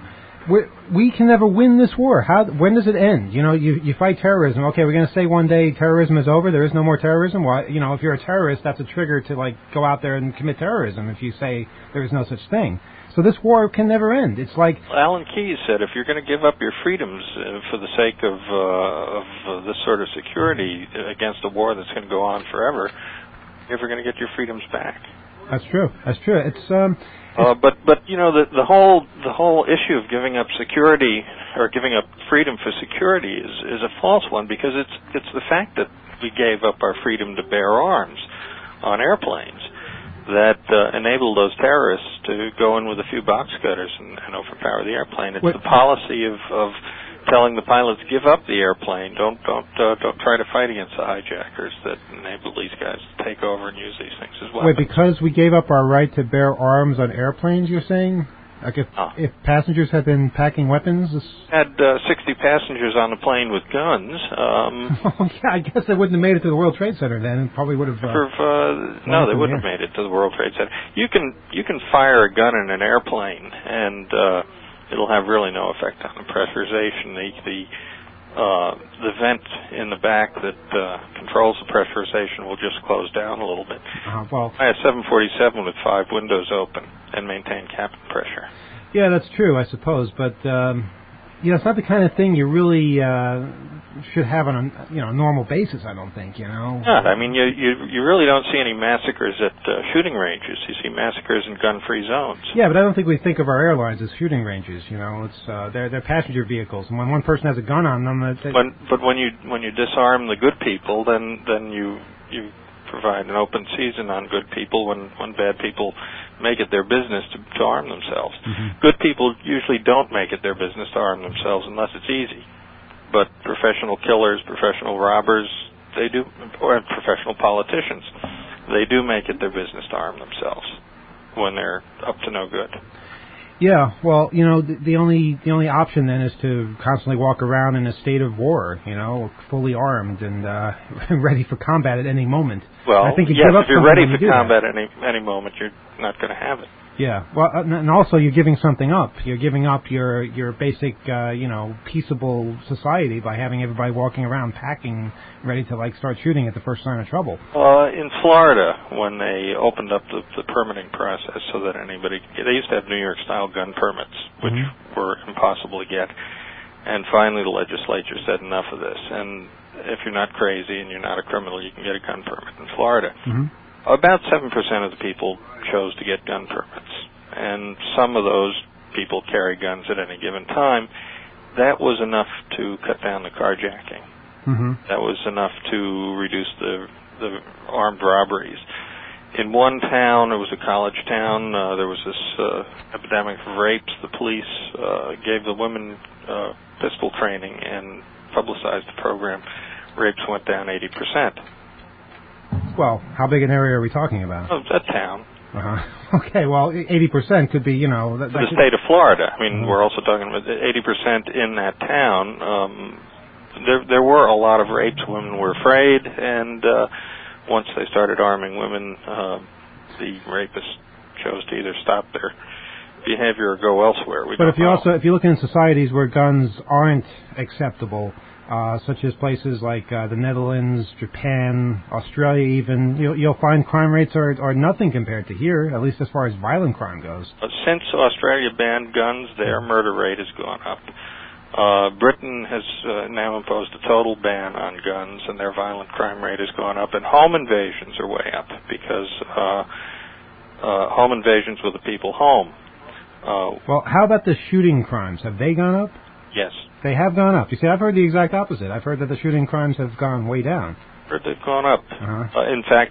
A: we can never win this war. When does it end? You fight terrorism. Okay, we're going to say one day terrorism is over. There is no more terrorism. Why? If you're a terrorist, that's a trigger to go out there and commit terrorism. If you say there is no such thing, so this war can never end. It's like
J: Alan Keyes said: if you're going to give up your freedoms for the sake of this sort of security against a war that's going to go on forever, you're never going to get your freedoms back.
A: That's true. It's
J: but the whole issue of giving up security or giving up freedom for security is a false one, because it's the fact that we gave up our freedom to bear arms on airplanes that enabled those terrorists to go in with a few box cutters and overpower the airplane. It's the policy of telling the pilots, give up the airplane, don't try to fight against the hijackers, that enable these guys to take over and use these things as weapons.
A: Wait, because we gave up our right to bear arms on airplanes, you're saying? Like if passengers had been packing weapons?
J: Had 60 passengers on the plane with guns.
A: Yeah, I guess they wouldn't have made it to the World Trade Center then. It probably would have...
J: no, they wouldn't have made it to the World Trade Center. You can fire a gun in an airplane, and it'll have really no effect on the pressurization. The vent in the back that controls the pressurization will just close down a little bit. I had a 747 with 5 windows open and maintain cabin pressure.
A: Yeah, that's true, I suppose, but it's not the kind of thing you really should have on a normal basis, I don't think,
J: Not. I mean, you really don't see any massacres at shooting ranges. You see massacres in gun-free zones.
A: Yeah, but I don't think we think of our airlines as shooting ranges. It's they're passenger vehicles, and when one person has a gun on them,
J: but when you disarm the good people, then you provide an open season on good people when bad people make it their business to arm themselves.
A: Mm-hmm.
J: Good people usually don't make it their business to arm themselves unless it's easy. But professional killers, professional robbers, they do, or professional politicians, they do make it their business to arm themselves when they're up to no good.
A: Yeah, well, the only option then is to constantly walk around in a state of war, fully armed and ready for combat at any moment.
J: Well,
A: I think
J: if you're ready for combat at any moment, you're not going to have it.
A: Yeah, well, and also you're giving something up. You're giving up your basic, peaceable society by having everybody walking around packing, ready to start shooting at the first sign of trouble.
J: In Florida, when they opened up the permitting process so that they used to have New York-style gun permits, which were impossible to get, and finally the legislature said enough of this. And if you're not crazy and you're not a criminal, you can get a gun permit in Florida.
A: Mm-hmm.
J: About 7% of the people chose to get gun permits, and some of those people carry guns at any given time. That was enough to cut down the carjacking.
A: Mm-hmm.
J: That was enough to reduce the armed robberies. In one town, it was a college town, there was this epidemic of rapes. The police gave the women pistol training and publicized the program. Rapes went down 80%.
A: Well, how big an area are we talking about?
J: A town.
A: Okay, well, 80% could be,
J: the state of Florida. I mean, we're also talking about 80% in that town. There were a lot of rapes. Women were afraid, and once they started arming women, the rapists chose to either stop their behavior or go elsewhere.
A: But if you look in societies where guns aren't acceptable, such as places like the Netherlands, Japan, Australia even, you'll find crime rates are nothing compared to here, at least as far as violent crime goes.
J: Since Australia banned guns, their murder rate has gone up. Britain has now imposed a total ban on guns, and their violent crime rate has gone up. And home invasions are way up because home invasions with the people home.
A: Well, how about the shooting crimes? Have they gone up?
J: Yes.
A: They have gone up. You see, I've heard the exact opposite. I've heard that the shooting crimes have gone way down.
J: Heard they've gone up. In fact,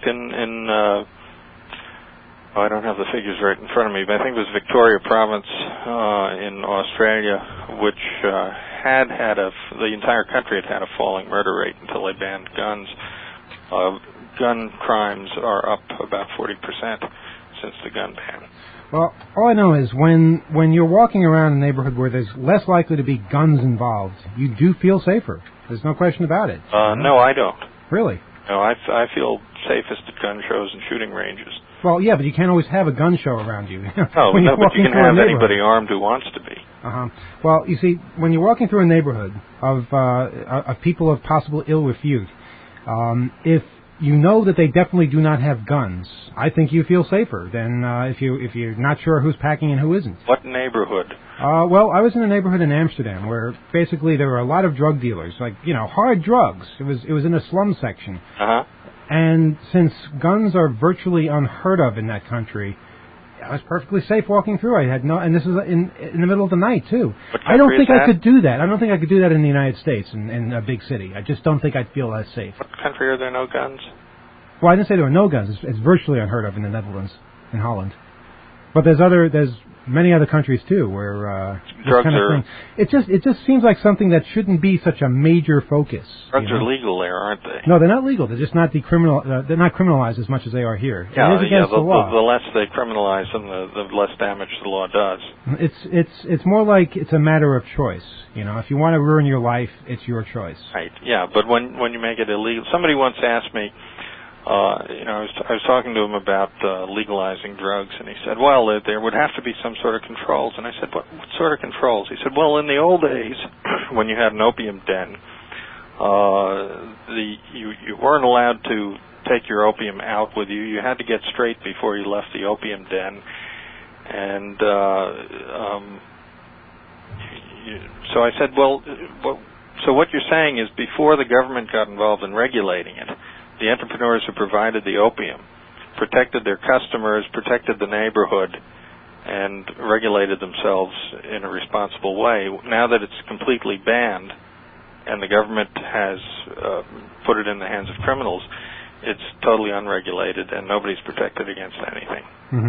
J: I don't have the figures right in front of me, but I think it was Victoria Province in Australia, which the entire country had a falling murder rate until they banned guns. Gun crimes are up about 40% since the gun ban.
A: Well, all I know is when you're walking around a neighborhood where there's less likely to be guns involved, you do feel safer. There's no question about it.
J: No, I don't.
A: Really?
J: No, I feel safest at gun shows and shooting ranges.
A: Well, yeah, but you can't always have a gun show around you.
J: No, but you can have anybody armed who wants to be.
A: Well, you see, when you're walking through a neighborhood of people of possible ill repute, if you know that they definitely do not have guns, I think you feel safer than if you're not sure who's packing and who isn't.
J: What neighborhood?
A: Well, I was in a neighborhood in Amsterdam where basically there were a lot of drug dealers, like, hard drugs. It was in a slum section. And since guns are virtually unheard of in that country, I was perfectly safe walking through. And this was in the middle of the night too. I don't think I could do that. I don't think I could do that in the United States in a big city. I just don't think I'd feel as safe.
J: What country are there no guns?
A: Well, I didn't say there were no guns. It's virtually unheard of in the Netherlands, in Holland. But there's many other countries too where
J: drugs
A: kind of thing. It just seems like something that shouldn't be such a major focus.
J: Drugs are legal there, aren't they?
A: No, they're not legal. They're just not they're not criminalized as much as they are here.
J: Yeah,
A: it is against the law.
J: The less they criminalize them, the less damage the law does.
A: It's more like it's a matter of choice. If you want to ruin your life, it's your choice.
J: Right. Yeah, but when you make it illegal, somebody once asked me. I was talking to him about legalizing drugs, and he said, well, there would have to be some sort of controls. And I said, what sort of controls? He said, well, in the old days, when you had an opium den, you weren't allowed to take your opium out with you. You had to get straight before you left the opium den. And so I said, well, so what you're saying is before the government got involved in regulating it, the entrepreneurs who provided the opium protected their customers, protected the neighborhood, and regulated themselves in a responsible way. Now that it's completely banned and the government has put it in the hands of criminals, it's totally unregulated and nobody's protected against anything.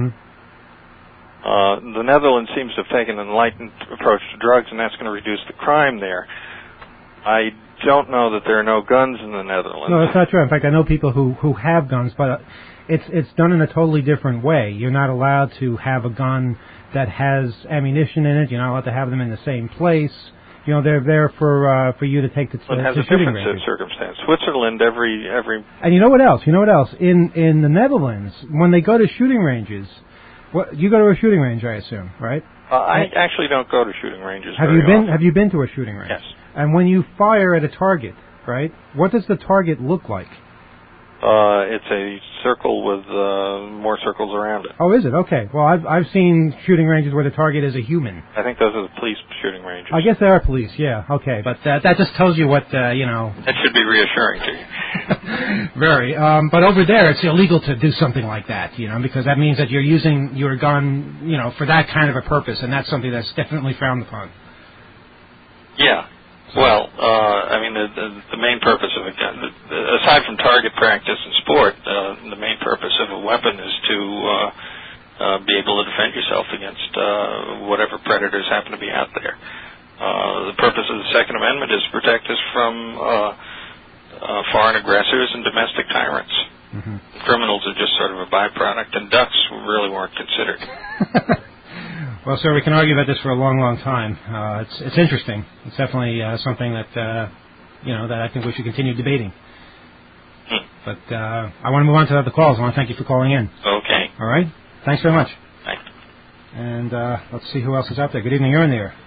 J: The Netherlands seems to have taken an enlightened approach to drugs, and that's going to reduce the crime there. I don't know that there are no guns in the Netherlands.
A: No, that's not true. In fact, I know people who have guns, but it's done in a totally different way. You're not allowed to have a gun that has ammunition in it. You're not allowed to have them in the same place. They're there for you to take to shooting ranges.
J: It has a different circumstance. Switzerland, every.
A: And you know what else? In the Netherlands, when they go to shooting ranges, you go to a shooting range, I assume, right?
J: I actually don't go to shooting ranges.
A: Have you been to a shooting range?
J: Yes.
A: And when you fire at a target, right, what does the target look like?
J: It's a circle with more circles around it.
A: Oh, is it? Okay. Well, I've seen shooting ranges where the target is a human.
J: I think those are the police shooting ranges.
A: I guess they are police, yeah. Okay, but that just tells you what,
J: That should be reassuring to you.
A: Very. But over there, it's illegal to do something like that, because that means that you're using your gun, for that kind of a purpose, and that's something that's definitely frowned upon.
J: Yeah. Well, the main purpose of a gun, aside from target practice and sport, the main purpose of a weapon is to be able to defend yourself against whatever predators happen to be out there. The purpose of the Second Amendment is to protect us from foreign aggressors and domestic tyrants. Criminals are just sort of a byproduct, and ducks really weren't considered.
A: Well, sir, we can argue about this for a long, long time. It's interesting. It's definitely something that that I think we should continue debating. But I want to move on to other calls. I want to thank you for calling in.
J: Okay.
A: All right. Thanks very much.
J: Thanks.
A: And let's see who else is out there. Good evening. You're in the air.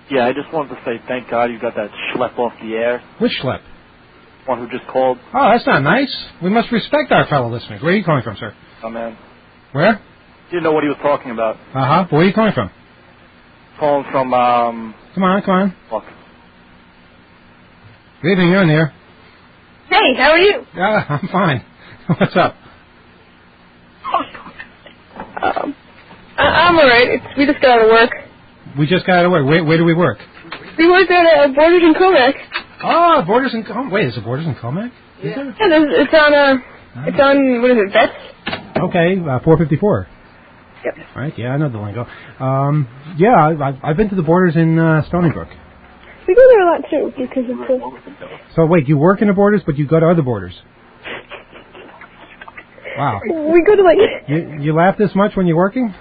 D: Yeah, I just wanted to say thank God you got that schlep off the air.
A: Which schlep?
D: One who just called.
A: Oh, that's not nice. We must respect our fellow listeners. Where are you calling from, sir?
D: Oh, man.
A: Where?
D: Didn't know what he was talking about.
A: Uh-huh. Where are you calling from?
D: Calling from,
A: Come on.
D: Fuck.
A: Good evening, you're in there.
P: Hey, how are you?
A: Yeah, I'm fine. What's up?
P: I'm alright. We just got out of work.
A: We just got out of work. Where do we work?
P: We worked at Borders in Comac.
A: Oh, Borders in Comac. Wait, is it Borders in Comac? Is there?
P: Yeah, it's on, what is it, Vets?
A: Okay, 454.
P: Yep.
A: Right, yeah, I know the lingo. Yeah, I've been to the Borders in Stony Brook.
P: We go there a lot, too, because it's
A: So, wait, you work in the Borders, but you go to other Borders? Wow.
P: We go to, like...
A: You laugh this much when you're working?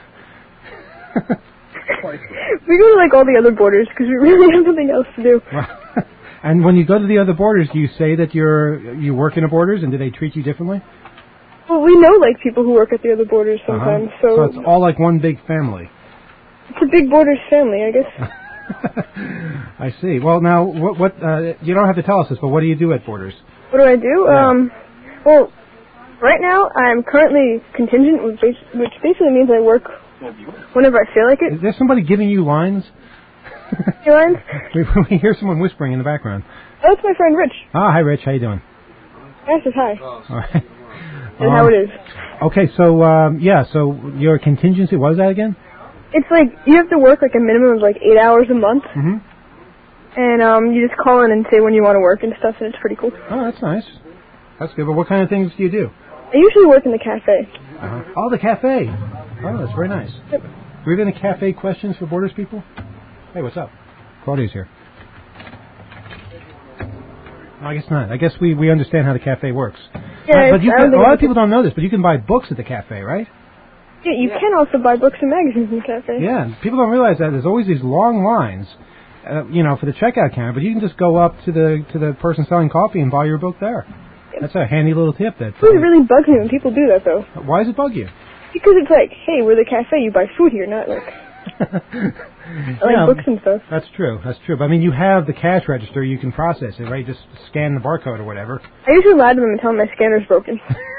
P: We go to, like, all the other Borders, because we really have nothing else to do.
A: And when you go to the other Borders, do you say that you work in the Borders, and do they treat you differently?
P: Well, we know, like, people who work at the other Borders sometimes,
A: So it's all like one big family.
P: It's a big Borders family, I guess.
A: I see. Well, now, what you don't have to tell us this, but what do you do at Borders?
P: What do I do?
A: Yeah.
P: Well, right now I'm currently contingent, which basically means I work whenever I feel like it.
A: Is there somebody giving you lines?
P: Lines?
A: We hear someone whispering in the background.
P: Oh, it's my friend Rich.
A: Ah, hi, Rich. How you doing?
P: Ash is hi.
A: All right.
P: And how it is.
A: Okay, so, so your contingency, what is that again?
P: It's like, you have to work like a minimum of like 8 hours a month.
A: Mm-hmm.
P: And you just call in and say when you want to work and stuff, and it's pretty cool.
A: Oh, that's nice. That's good. But what kind of things do you do?
P: I usually work in the cafe.
A: Oh, the cafe. Oh, that's very nice.
P: Yep.
A: Do we have any cafe questions for Borders people? Hey, what's up? Claudia's here. No, I guess not. I guess we understand how the cafe works.
P: Yeah,
A: but a lot of people don't know this, but you can buy books at the cafe, right?
P: Yeah, you can also buy books and magazines in the cafe.
A: Yeah, people don't realize that there's always these long lines, for the checkout counter. But you can just go up to the person selling coffee and buy your book there. That's a handy little tip. It
P: really bugs me when people do that, though.
A: Why does it bug you?
P: Because it's like, hey, we're the cafe. You buy food here, not like. I like books and stuff.
A: That's true. But I mean, you have the cash register. You can process it, right? Just scan the barcode or whatever.
P: I usually lie to them and tell them my scanner's broken.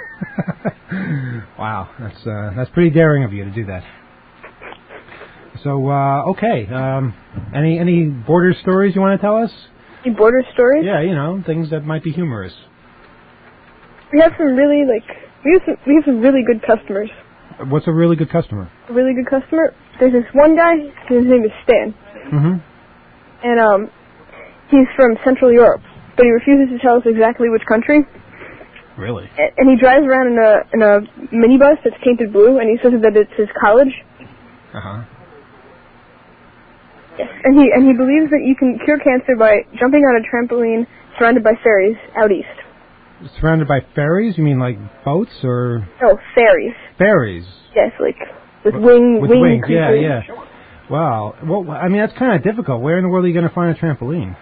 A: Wow, that's pretty daring of you to do that. So, okay. Any border stories you want to tell us?
P: Any border stories?
A: Yeah, things that might be humorous.
P: We have some really we have some really good customers.
A: What's a really good customer?
P: A really good customer? There's this one guy, his name is Stan.
A: Mm-hmm.
P: And he's from Central Europe, but he refuses to tell us exactly which country.
A: Really?
P: And he drives around in a minibus that's painted blue, and he says that it's his college.
A: Uh-huh.
P: Yes. And he believes that you can cure cancer by jumping on a trampoline surrounded by fairies out east.
A: Surrounded by ferries? You mean like boats or?
P: No, fairies.
A: Fairies?
P: Yes, like with wings.
A: Yeah. Wow. Well, I mean, that's kind of difficult. Where in the world are you going to find a trampoline?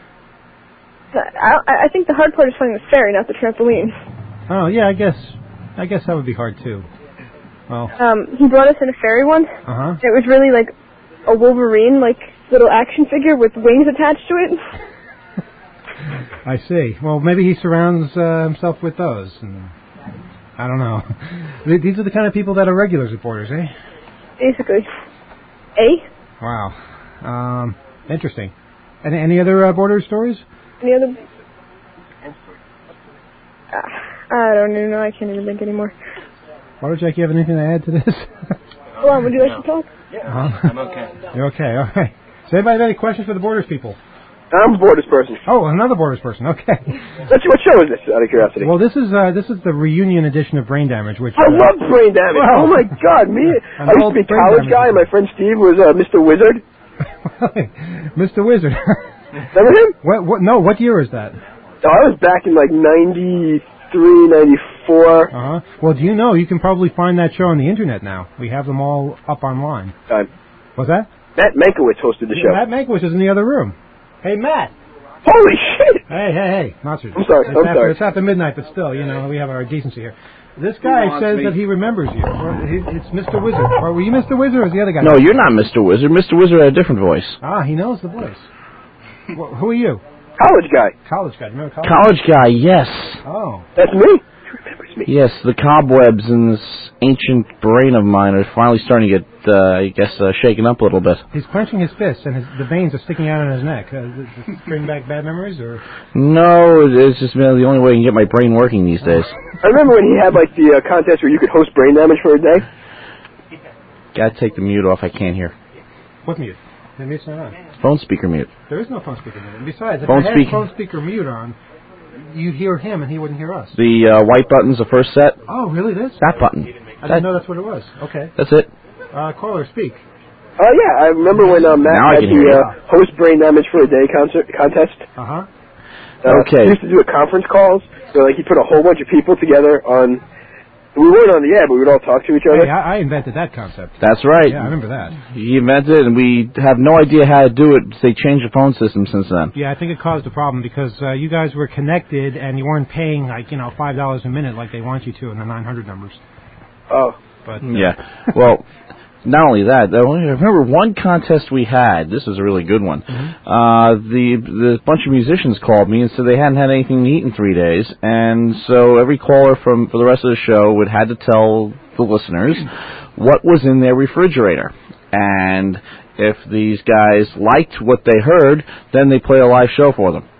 P: I think the hard part is finding the ferry, not the trampoline.
A: Oh, yeah, I guess that would be hard too. Well.
P: He brought us in a ferry once.
A: Uh-huh.
P: It was really like a Wolverine, like little action figure with wings attached to it.
A: I see. Well, maybe he surrounds himself with those. And I don't know. These are the kind of people that are regulars at Borders, eh?
P: Basically.
A: Wow. Interesting. Any other Borders stories?
P: Any other? I don't even know. I can't even think anymore.
A: Water Jack, you have anything to add to this?
P: Hold on, would you like to talk?
C: Yeah, I'm okay.
A: You're okay, all right. Does anybody have any questions for the Borders people?
K: I'm a Borders person.
A: Oh, another Borders person. Okay.
K: What show is this, out of curiosity?
A: Well, this is the reunion edition of Brain Damage, which
K: I love Brain Damage.
A: Well,
K: oh my God, I used to be a college guy, and my friend Steve was Mr. Wizard.
A: Mr. Wizard.
K: Remember him?
A: What year is that?
K: Oh, I was back in like 93, 94.
A: Uh-huh. Well, do you know you can probably find that show on the internet now? We have them all up online. What's that?
K: Matt Mankiewicz hosted the show.
A: Matt Mankiewicz is in the other room. Hey, Matt.
K: Holy shit!
A: Hey. Not
K: I'm sorry.
A: It's after midnight, but still, we have our decency here. This guy says that he remembers you. Or it's Mr. Wizard. Or were you Mr. Wizard or was the other guy?
H: No, you're not Mr. Wizard. Mr. Wizard had a different voice.
A: Ah, he knows the voice. Who are you?
K: College guy.
A: College guy. Remember college?
H: College guy, yes.
A: Oh.
K: That's me. He remembers me.
H: Yes, the cobwebs in this ancient brain of mine are finally starting to get, shaken up a little bit.
A: He's clenching his fists and the veins are sticking out on his neck. Does this bring back bad memories or?
H: No, it's just the only way I can get my brain working these days.
K: I remember when he had like the contest where you could host brain damage for a day.
H: Gotta take the mute off. I can't hear.
A: What mute? The mute's not on.
H: Phone speaker mute.
A: There is no phone speaker mute. And besides, if
H: phone
A: I had phone speaker mute on, you'd hear him and he wouldn't hear us.
H: The white button's the first set.
A: Oh, really? This?
H: That button.
A: I didn't know that's what it was. Okay.
H: That's it.
A: Caller, speak.
K: Yeah, I remember when Matt had the host brain damage for a day contest.
A: Uh-huh.
H: Okay.
K: He used to do conference calls. So, like, he put a whole bunch of people together on... We weren't on the air, but we would all talk to each other.
A: Hey, I invented that concept.
H: That's right.
A: Yeah, I remember that.
H: He invented it, and we have no idea how to do it. They changed the phone system since then.
A: Yeah, I think it caused a problem because you guys were connected and you weren't paying, like, $5 a minute like they want you to in the 900 numbers.
K: Oh.
A: But
H: yeah. Well, not only that, I remember one contest we had. This was a really good one.
A: Mm-hmm.
H: The bunch of musicians called me and said they hadn't had anything to eat in 3 days, and so every caller for the rest of the show had to tell the listeners what was in their refrigerator. And if these guys liked what they heard, then they play a live show for them.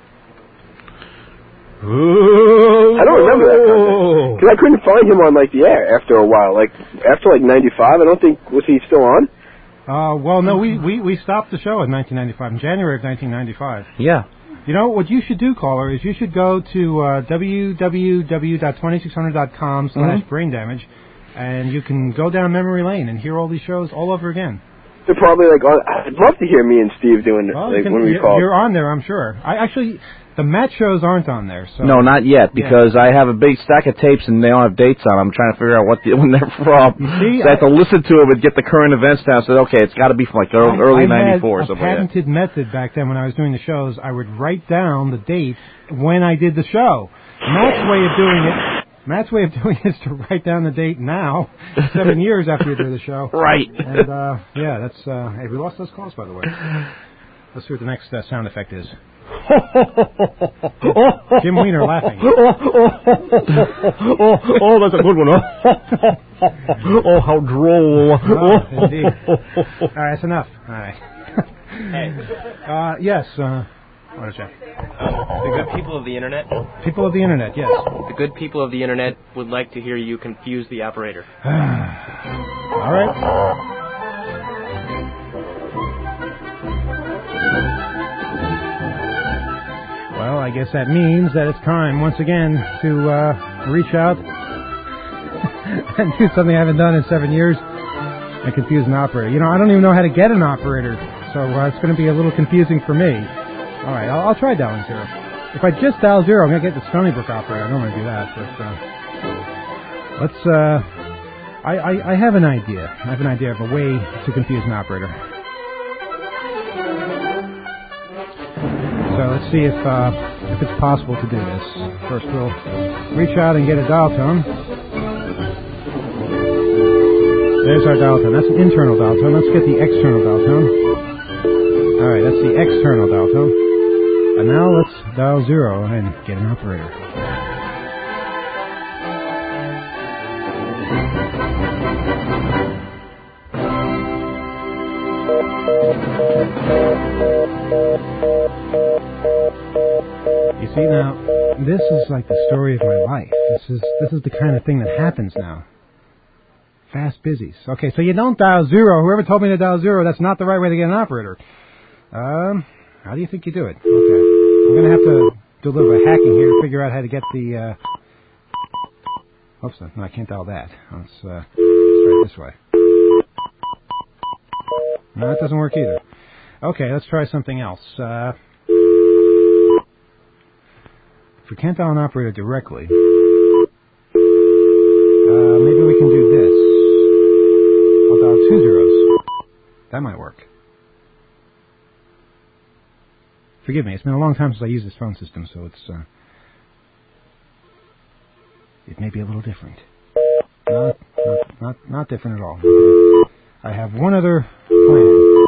K: I don't remember that contest. Because I couldn't find him on, like, the air after a while. Like, after, 95, I don't think... Was he still on?
A: Well, no, we stopped the show in 1995, in January of 1995.
H: Yeah.
A: You know, what you should do, caller, is you should go to www.2600.com/brain damage, and you can go down memory lane and hear all these shows all over again.
K: They're probably, I'd love to hear me and Steve doing it, when we call.
A: You're on there, I'm sure. The Matt shows aren't on there. So.
H: No, not yet, because I have a big stack of tapes and they don't have dates on them. I'm trying to figure out when they're from.
A: See,
H: so I have to listen to them and get the current events down. So, okay, it's got to be from early 94 or something like that.
A: I had a patented method back then when I was doing the shows. I would write down the date when I did the show. Matt's way of doing it is to write down the date now, 7 years after you do the show.
H: Right.
A: And, that's... hey, we lost those calls, by the way. Let's see what the next sound effect is. Jim Wiener laughing.
H: Oh, that's a good one. Oh, how droll.
A: Indeed. All right, that's enough. All right.
C: Hey.
A: Yes. What is that?
C: The good people of the Internet.
A: People of the Internet, yes.
C: The good people of the Internet would like to hear you confuse the operator.
A: All right. Well, I guess that means that it's time once again to reach out and do something I haven't done in 7 years and confuse an operator. I don't even know how to get an operator, so it's going to be a little confusing for me. All right, I'll try dialing 0. If I just dial 0, I'm going to get the Stony Brook operator. I don't want to do that, but let's... I have an idea. I have an idea of a way to confuse an operator. So let's see if it's possible to do this. First, we'll reach out and get a dial tone. There's our dial tone. That's an internal dial tone. Let's get the external dial tone. All right, that's the external dial tone. And now let's dial 0 and get an operator. You see, now, this is like the story of my life. This is the kind of thing that happens now. Fast busies. Okay, so you don't dial 0. Whoever told me to dial 0, that's not the right way to get an operator. How do you think you do it? Okay, I'm going to have to do a little bit of hacking here to figure out how to get the... Oops, no, I can't dial that. Let's try it this way. No, that doesn't work either. Okay, let's try something else. If we can't dial an operator directly, maybe we can do this. I'll dial 2 zeros. That might work. Forgive me, it's been a long time since I used this phone system, so it may be a little different. Not different at all. I have one other plan.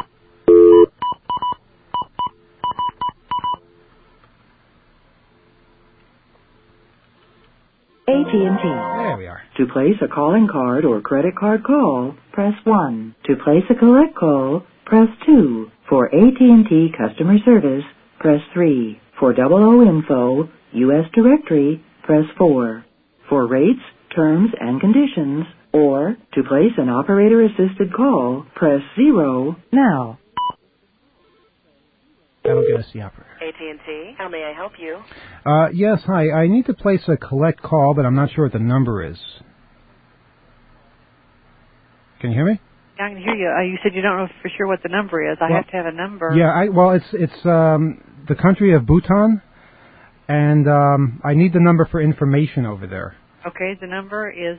L: AT&T.
A: There we are.
L: To place a calling card or credit card call, press 1. To place a collect call, press 2. For AT&T customer service, press 3. For 00 info, U.S. directory, press 4. For rates, terms, and conditions, or to place an operator-assisted call, press 0 now.
A: That'll get us the operator.
M: AT&T, how may I help you?
A: Yes, hi. I need to place a collect call, but I'm not sure what the number is. Can you hear me?
W: I can hear you. You said you don't know for sure what the number is. I have to have a number.
A: Yeah, it's the country of Bhutan, and I need the number for information over there.
W: Okay, the number is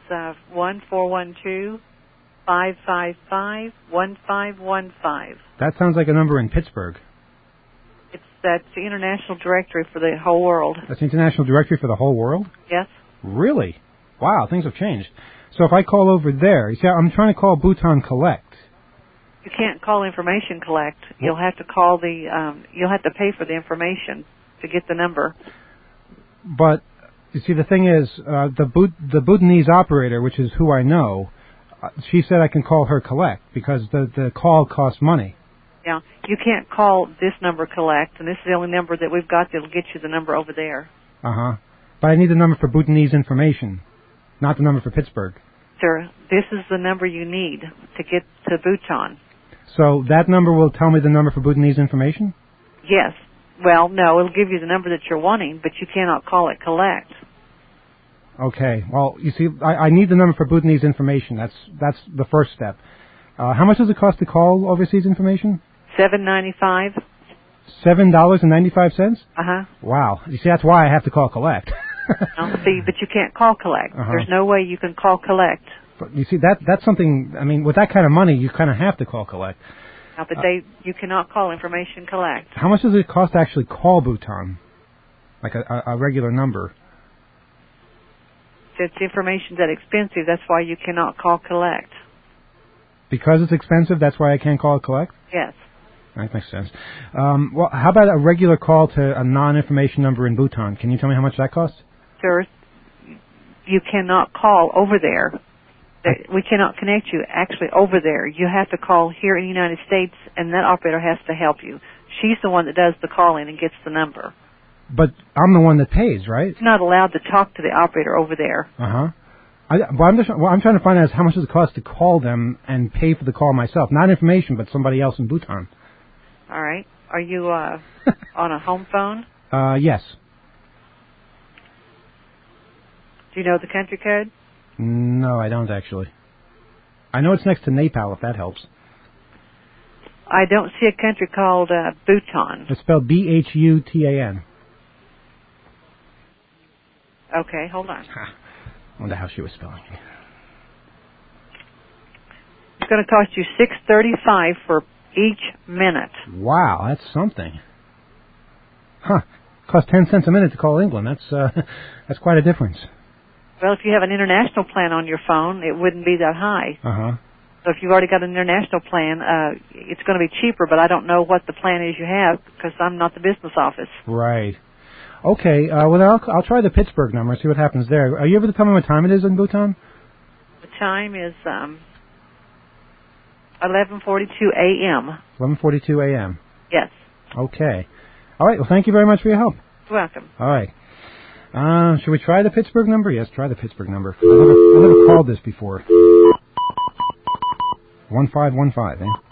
W: 1412-555-1515.
A: That sounds like a number in Pittsburgh.
W: That's the international directory for the whole world.
A: That's the international directory for the whole world?
W: Yes.
A: Really? Wow, things have changed. So if I call over there, you see, I'm trying to call Bhutan Collect.
W: You can't call information collect. You'll have to call you'll have to pay for the information to get the number.
A: But, you see, the thing is, the Bhutanese operator, which is who I know, she said I can call her collect because the call costs money.
W: Yeah, you can't call this number collect, and this is the only number that we've got that'll get you the number over there.
A: Uh-huh. But I need the number for Bhutanese information, not the number for Pittsburgh.
W: Sir, this is the number you need to get to Bhutan.
A: So that number will tell me the number for Bhutanese information?
W: Yes. Well, no, it'll give you the number that you're wanting, but you cannot call it collect.
A: Okay. Well, you see, I need the number for Bhutanese information. That's the first step. How much does it cost to call overseas information?
W: $7.95.
A: $7.95?
W: Uh-huh.
A: Wow. You see, that's why I have to call collect.
W: See, but you can't call collect.
A: Uh-huh.
W: There's no way you can call collect.
A: But you see, that's something, I mean, with that kind of money, you kind of have to call collect.
W: But you cannot call information collect.
A: How much does it cost to actually call Bhutan? Like a regular number?
W: Since information's that expensive, that's why you cannot call collect.
A: Because it's expensive, that's why I can't call it collect?
W: Yes.
A: That makes sense. Well, how about a regular call to a non-information number in Bhutan? Can you tell me how much that costs?
W: Sir, you cannot call over there. We cannot connect you actually over there. You have to call here in the United States, and that operator has to help you. She's the one that does the calling and gets the number.
A: But I'm the one that pays, right?
W: She's not allowed to talk to the operator over there.
A: Uh-huh. What I'm trying to find out is how much does it cost to call them and pay for the call myself? Not information, but somebody else in Bhutan.
W: All right. Are you on a home phone?
A: Yes.
W: Do you know the country code?
A: No, I don't actually. I know it's next to Nepal, if that helps.
W: I don't see a country called Bhutan.
A: It's spelled Bhutan.
W: Okay, hold on.
A: I wonder how she was spelling it.
W: It's going to cost you $6.35 for each minute.
A: Wow, that's something. Huh. Costs 10 cents a minute to call England. That's quite a difference.
W: Well, if you have an international plan on your phone, it wouldn't be that high.
A: Uh-huh.
W: So if you've already got an international plan, it's going to be cheaper, but I don't know what the plan is you have because I'm not the business office.
A: Right. Okay, well, I'll try the Pittsburgh number and see what happens there. Are you able to tell me what time it is in Bhutan?
W: The time is 11:42 a.m.
A: 11:42 a.m.
W: Yes.
A: Okay. All right, well, thank you very much for your help.
W: You're welcome.
A: All right. Should we try the Pittsburgh number? Yes, try the Pittsburgh number. I never called this before. 1515, eh?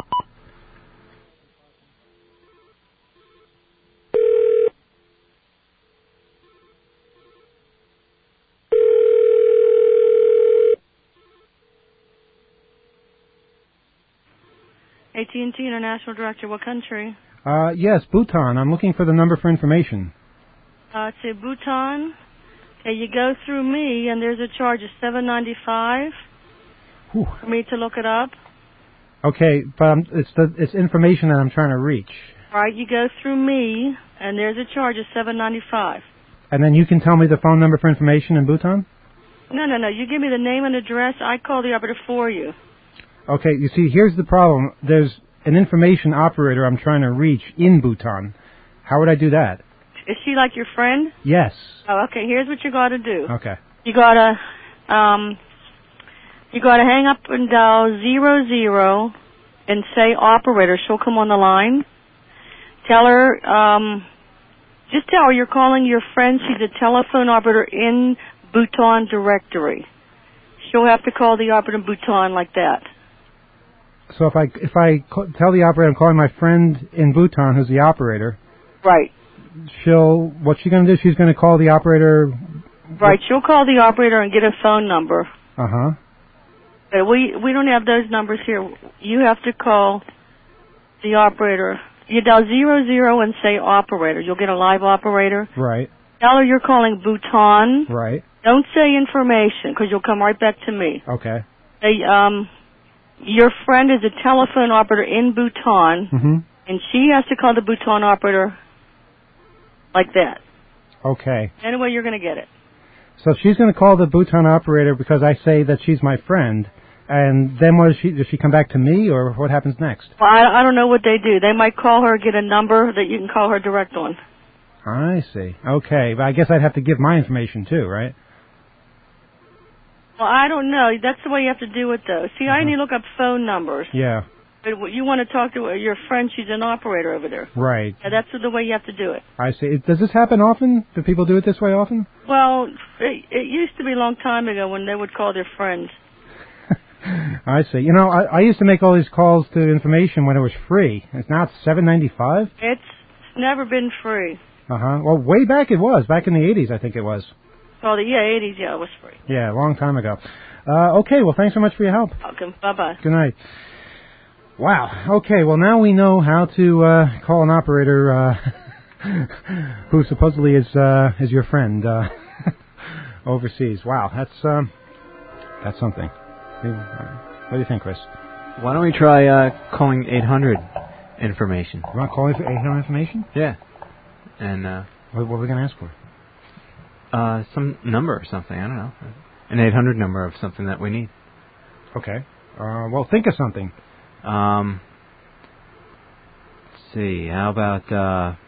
X: AT&T International Director, what country?
A: Yes, Bhutan. I'm looking for the number for information.
X: To Bhutan. Okay, you go through me, and there's a charge of $7.95 for me to look it up.
A: Okay, but it's information that I'm trying to reach.
X: All right, you go through me, and there's a charge of $7.95.
A: And then you can tell me the phone number for information in Bhutan?
X: No. You give me the name and address. I call the operator for you.
A: Okay, you see, here's the problem. There's an information operator I'm trying to reach in Bhutan. How would I do that?
X: Is she like your friend?
A: Yes.
X: Oh, okay. Here's what you got to do.
A: Okay.
X: You gotta hang up and dial 00 and say operator. She'll come on the line. Tell her, just tell her you're calling your friend. She's a telephone operator in Bhutan directory. She'll have to call the operator in Bhutan like that.
A: So if I tell the operator I'm calling my friend in Bhutan, who's the operator,
X: right?
A: What's she going to do? She's going to call the operator.
X: Right. She'll call the operator and get a phone number.
A: Uh-huh.
X: But we don't have those numbers here. You have to call the operator. You dial 00 and say operator. You'll get a live operator.
A: Right.
X: Tell her you're calling Bhutan.
A: Right.
X: Don't say information because you'll come right back to me.
A: Okay.
X: Say, your friend is a telephone operator in Bhutan, and she has to call the Bhutan operator like that.
A: Okay.
X: Anyway, you're going to get it.
A: So she's going to call the Bhutan operator because I say that she's my friend, and then does she come back to me, or what happens next?
X: Well, I don't know what they do. They might call her, get a number that you can call her direct on.
A: I see. Okay, but I guess I'd have to give my information too, right?
X: Well, I don't know. That's the way you have to do it, though. See, I need to look up phone numbers.
A: Yeah.
X: But you want to talk to your friend. She's an operator over there.
A: Right.
X: Yeah, that's the way you have to do it.
A: I see. Does this happen often? Do people do it this way often?
X: Well, it used to be a long time ago when they would call their friends.
A: I see. You know, I used to make all these calls to information when it was free. It's now $7.95.
X: It's never been free.
A: Uh-huh. Well, way back it was. Back in the 80s, I think it was.
X: Oh, the 80s, yeah, it was free.
A: Yeah, a long time ago. Okay, well, thanks so much for your help.
X: Welcome. Bye-bye.
A: Good night. Wow. Okay, well, now we know how to call an operator who supposedly is your friend overseas. Wow, that's something. What do you think, Chris?
B: Why don't we try calling 800 information?
A: You want to call 800 information?
B: Yeah. And
A: what are we going to ask for?
B: Some number or something. I don't know. An 800 number of something that we need.
A: Okay. Well, think of something.
B: Let's see. How about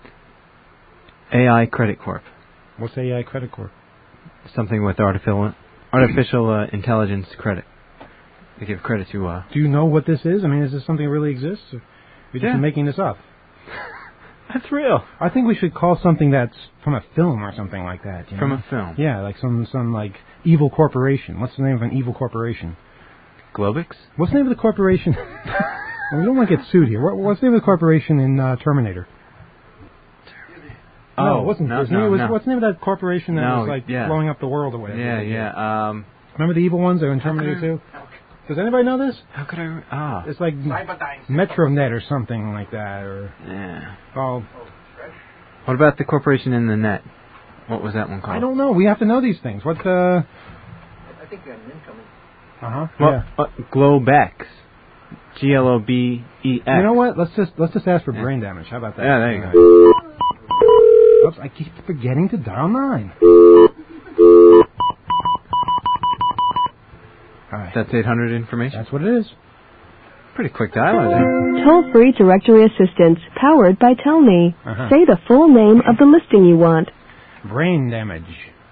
B: AI Credit Corp?
A: What's AI Credit Corp?
B: Something with artificial intelligence credit. They give credit to.
A: Do you know what this is? I mean, is this something that really exists? Or are you just making this up?
B: That's real.
A: I think we should call something that's from a film or something like that. You know?
B: From a film?
A: Yeah, like some like evil corporation. What's the name of an evil corporation?
B: Globix?
A: What's the name of the corporation? Well, we don't want to get sued here. What's the name of the corporation in Terminator? No, it wasn't.
B: No.
A: What's the name of that corporation that was blowing up the world or whatever?
B: Yeah.
A: Remember the evil ones that were in Terminator 2? Does anybody know this?
B: How could I?
A: It's like Metronet or something like that, or
B: What about the corporation in the net? What was that one called?
A: I don't know. We have to know these things. What?
N: I think you got an incoming.
B: Globex. GLOBEX.
A: You know what? Let's just ask for brain damage. How about that?
B: Yeah, there you go.
A: Oops, I keep forgetting to dial 9. All right.
B: That's 800 information?
A: That's what it is.
B: Pretty quick dial, I think.
P: Toll-free directory assistance powered by Tell Me. Say the full name of the listing you want.
A: Brain damage.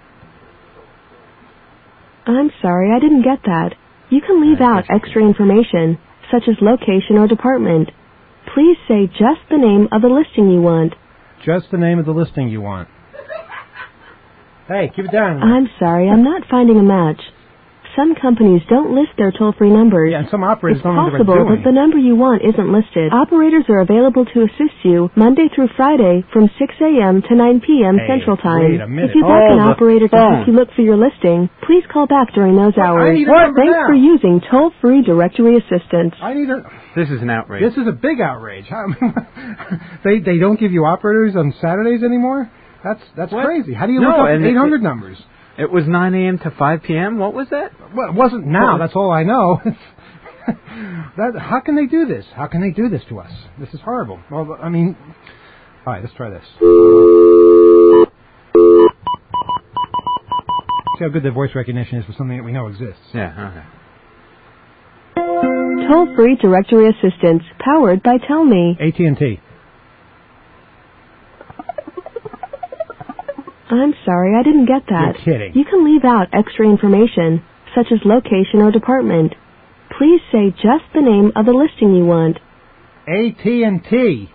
P: I'm sorry, I didn't get that. You can leave out extra information, such as location or department. Please say just the name of the listing you want.
A: Just the name of the listing you want. Hey, keep it down.
P: I'm sorry, I'm not finding a match. Some companies don't list their toll-free numbers.
A: Yeah, and some operators
P: it's
A: don't know what they're
P: possible
A: doing.
P: that the number you want isn't listed. Operators are available to assist you Monday through Friday from 6 a.m. to 9 p.m. Central Time.
A: Wait a minute.
P: If you'd like an operator to help you look for your listing, please call back during those hours. Thanks for using toll-free directory assistance.
B: This is an outrage.
A: This is a big outrage. They don't give you operators on Saturdays anymore? That's crazy. How do you look up 800 numbers?
B: It was 9 a.m. to 5 p.m.? What was that?
A: Well, it wasn't now. That's all I know. How can they do this? How can they do this to us? This is horrible. Well, I mean... All right, let's try this. See how good the voice recognition is for something that we know exists.
B: Yeah, okay.
P: Toll-free directory assistance powered by Tell Me.
A: AT&T.
P: I'm sorry, I didn't get that.
A: You're kidding.
P: You can leave out extra information, such as location or department. Please say just the name of the listing you want.
A: AT&T.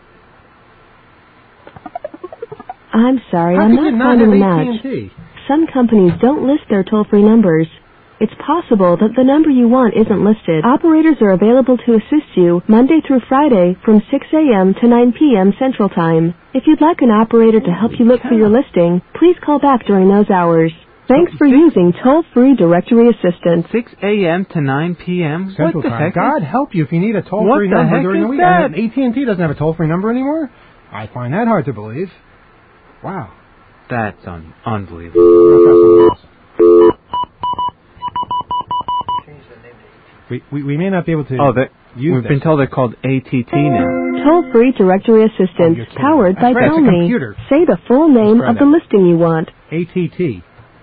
P: I'm sorry,
A: How
P: I'm
A: could you
P: not
A: not
P: finding a
A: have
P: match.
A: AT&T?
P: Some companies don't list their toll-free numbers. It's possible that the number you want isn't listed. Operators are available to assist you Monday through Friday from 6 a.m. to 9 p.m. Central Time. If you'd like an operator to help you look for your listing, please call back during those hours. Thanks for using toll-free directory assistance.
B: 6 a.m. to 9 p.m.
A: Central
B: What the
A: Time.
B: heck?
A: God help you if you need a toll-free
B: What the
A: number
B: heck
A: during the
B: is
A: week.
B: that?
A: AT&T doesn't have a toll-free number anymore? I find that hard to believe. Wow.
B: That's unbelievable.
A: We may not be able to use
B: we've been told they're called ATT now.
P: Toll-free directory assistance powered by
A: That's right,
P: Tell
A: it's a
P: Me.
A: computer.
P: Say the full name
A: try
P: of the
A: that.
P: listing you want.
A: ATT.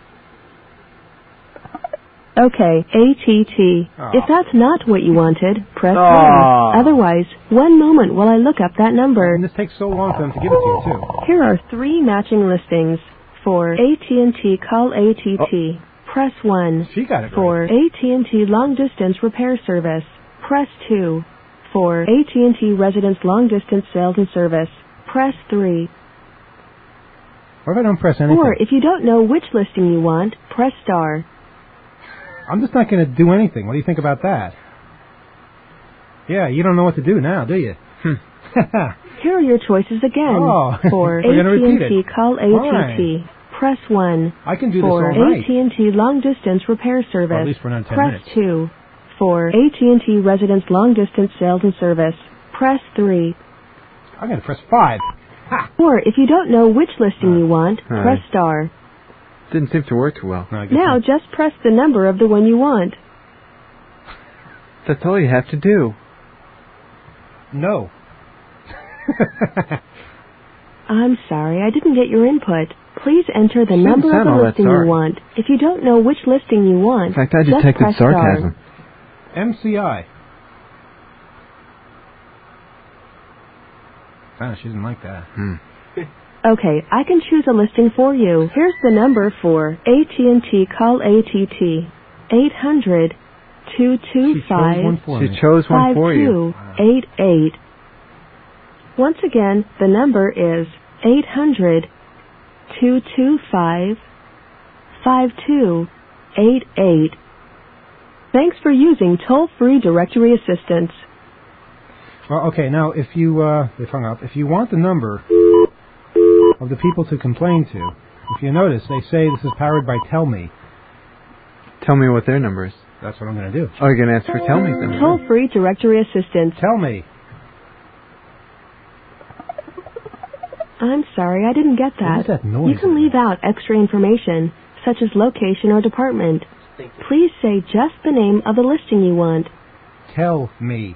P: Okay, ATT.
A: Oh.
P: If that's not what you wanted, press
A: Oh.
P: 1. Otherwise, one moment while I look up that number.
A: And this takes so long for them to give it to you, too.
P: Here are 3 matching listings. For AT&T Call ATT, press 1.
A: She got it
P: For AT&T Long Distance Repair Service, press 2. For AT&T Residence Long Distance Sales and Service, press 3.
A: What if I don't press anything?
P: Or if you don't know which listing you want, press star.
A: I'm just not going to do anything. What do you think about that? Yeah, you don't know what to do now, do you?
P: Here are your choices again.
A: Oh,
P: For
A: we're gonna repeat
P: AT&T
A: it.
P: Call ATT, press 1.
A: I can do this
P: For
A: all night.
P: AT&T Long Distance Repair Service,
A: Well, at least for another 10
P: press
A: minutes.
P: 2. For AT&T Residence Long Distance Sales and Service, press 3.
A: I'm going to press 5.
P: Or if you don't know which listing you want,
B: All
P: press
B: right.
P: star.
B: Didn't seem to work too well.
P: Now just press the number of the one you want.
B: That's all you have to do.
A: No.
P: I'm sorry, I didn't get your input. Please enter the
B: Shouldn't
P: number of
B: sound
P: the
B: all that
P: listing
B: sorry.
P: you want. If you don't know which listing you want,
B: In fact, I
P: just
B: detected
P: press
B: sarcasm.
A: MCI. Oh, she didn't like that.
P: star. Okay, I can choose a listing for you. Here's the number for AT&T Call ATT. 800 225
B: She chose one for you.
P: 5288. Once again, the number is 800 225 5288. Thanks for using toll-free directory assistance.
A: Well, okay, now if you, they've hung up. If you want the number of the people to complain to, if you notice, they say this is powered by Tell Me.
B: Tell me what their number is.
A: That's what I'm going to do.
B: Oh, you're going to ask for Tell Me then.
P: Toll-free directory assistance.
A: Tell Me.
P: I'm sorry, I didn't get that.
A: What is that noise
P: You can leave out extra information, such as location or department. Please say just the name of the listing you want.
A: Tell Me.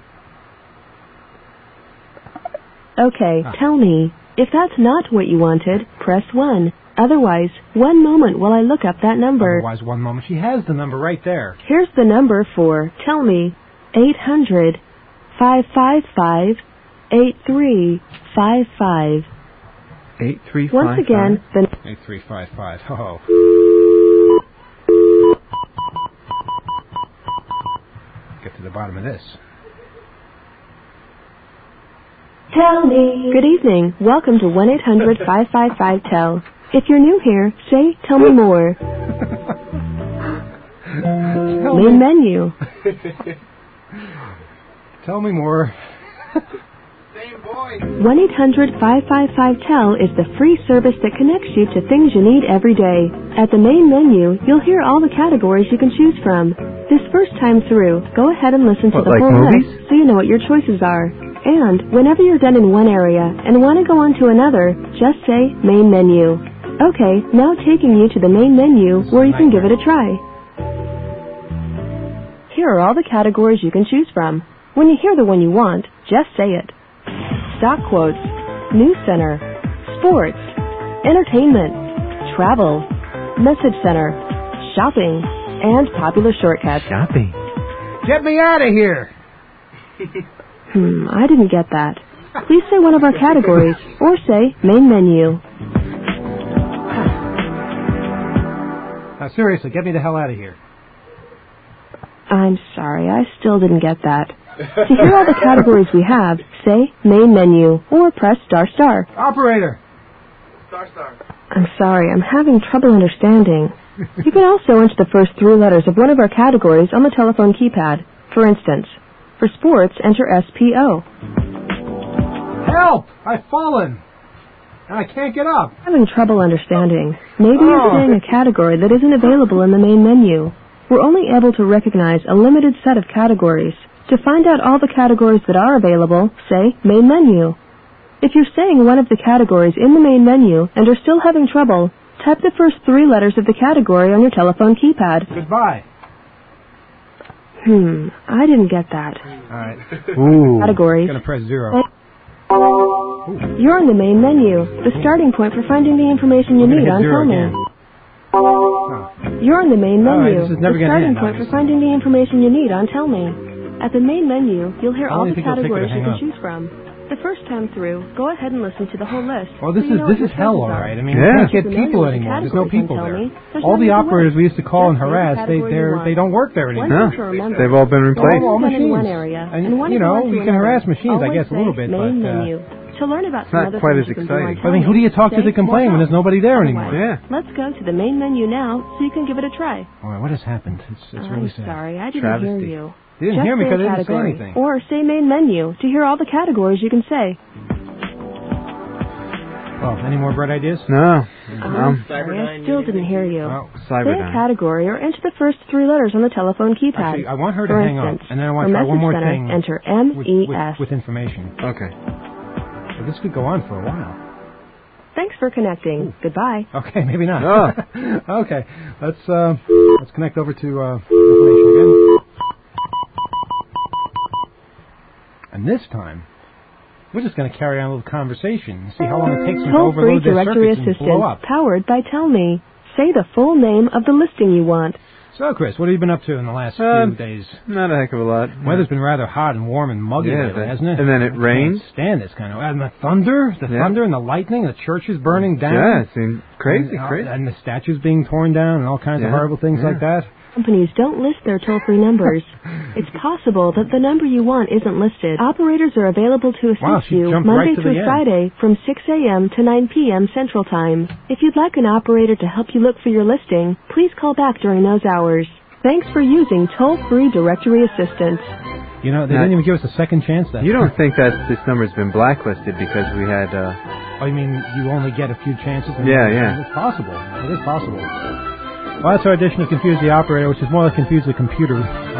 P: Okay, Tell Me. If that's not what you wanted, press 1. Otherwise, one moment while I look up that number.
A: Otherwise, one moment. She has the number right there.
P: Here's the number for Tell Me. 800 555 8355.
B: 8355.
P: Once again, the
A: 8355. Oh. Get to the bottom of this.
P: Tell Me. Good evening. Welcome to 1-800-555-TELL. If you're new here, say Tell Me More. Main menu.
A: Tell me more.
P: 1-800-555-TELL is the free service that connects you to things you need every day. At the main menu, you'll hear all the categories you can choose from. This first time through, go ahead and listen to
B: What,
P: the
B: like
P: whole
B: movies?
P: list so you know what your choices are. And whenever you're done in one area and want to go on to another, just say Main Menu. Okay, now taking you to the main menu where you can give it a try. Here are all the categories you can choose from. When you hear the one you want, just say it. Stock quotes, news center, sports, entertainment, travel, message center, shopping, and popular shortcuts.
B: Shopping.
A: Get me out of here!
P: I didn't get that. Please say one of our categories, or say main menu.
A: Now, seriously, get me the hell out of here.
P: I'm sorry, I still didn't get that. To hear all the categories we have, say main menu, or press ***.
A: Operator!
I: Star.
P: I'm sorry, I'm having trouble understanding. You can also enter the first 3 letters of one of our categories on the telephone keypad. For instance, for sports, enter SPO.
A: Help! I've fallen! And I can't get up.
P: Having trouble understanding. Maybe you're saying a category that isn't available in the main menu. We're only able to recognize a limited set of categories. To find out all the categories that are available, say main menu. If you're saying one of the categories in the main menu and are still having trouble, type the first 3 letters of the category on your telephone keypad.
A: Goodbye.
P: I didn't get that.
A: All right.
P: Categories.
A: Gonna press 0.
P: You're in the main menu, the starting point for finding the information you need on Tell Me. You're in the main menu, the starting point for finding the information you need on Tell Me. At the main menu, you'll hear all the categories you can choose from. The first time through, go ahead and listen to the whole list.
A: Well, this is hell, all right. I mean, we can't get people anymore. There's no people there.
P: All
A: the operators we used to call and harass, they don't work there anymore.
B: No, they've all been replaced.
A: All machines. And, you know, you can harass machines, I guess, a little bit, but...
P: To learn about
B: it's not quite as exciting.
A: I mean, who do you talk to complain when there's nobody there anymore?
B: Yeah.
P: Let's go to the main menu now so you can give it a try.
A: All right, what has happened? It's really sad.
P: I'm sorry, I didn't hear you.
A: You didn't hear me because I didn't say anything.
P: Or say main menu to hear all the categories you can say.
A: Well, any more bright ideas?
B: No.
P: Sorry, I still didn't hear you. Say a
B: Cyberdyne.
P: category or enter the first 3 letters on the telephone keypad.
A: Actually, I want her to hang up, and then I want to try one more thing.
P: Enter MES.
A: With information.
B: Okay.
A: Well, this could go on for a while.
P: Thanks for connecting. Goodbye.
A: Okay, maybe not. Okay, let's connect over to information again. And this time, we're just going to carry on a little conversation and see how long it takes them to overload their circuits and blow up.
P: Powered by Tell Me. Say the full name of the listing you want.
A: So, Chris, what have you been up to in the last few days?
B: Not a heck of a lot.
A: Weather's been rather hot and warm and muggy lately, hasn't it?
B: And then it rained.
A: I can't stand this kind of... And the thunder and the lightning, the churches burning down.
B: Yeah, it seemed crazy.
A: And the statues being torn down and all kinds of horrible things like that.
P: Companies don't list their toll-free numbers. It's possible that the number you want isn't listed. Operators are available to assist you Monday through Friday from 6 a.m. to 9 p.m. Central Time. If you'd like an operator to help you look for your listing, please call back during those hours. Thanks for using toll-free directory assistance.
A: You know, they didn't even give us a second chance.
B: You don't think that this number's been blacklisted because we had...
A: Oh, you mean you only get a few chances?
B: Yeah.
A: It's possible. It is possible. Well, that's our edition of Confuse the Operator, which is more like Confuse the Computer.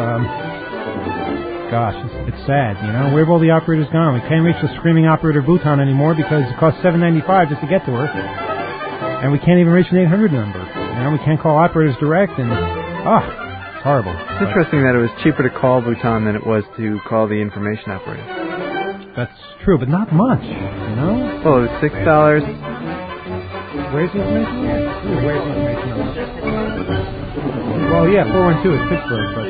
A: Gosh, it's sad, you know. Where have all the operators gone? We can't reach the screaming operator Bhutan anymore because it costs $7.95 just to get to her. And we can't even reach an 800 number. You know, we can't call operators direct, and... it's horrible.
B: It's interesting that it was cheaper to call Bhutan than it was to call the information operator.
A: That's true, but not much, you know?
B: Well, it was $6.
A: Where's the information? Where's the information number? Well, yeah, 412 is Pittsburgh, but...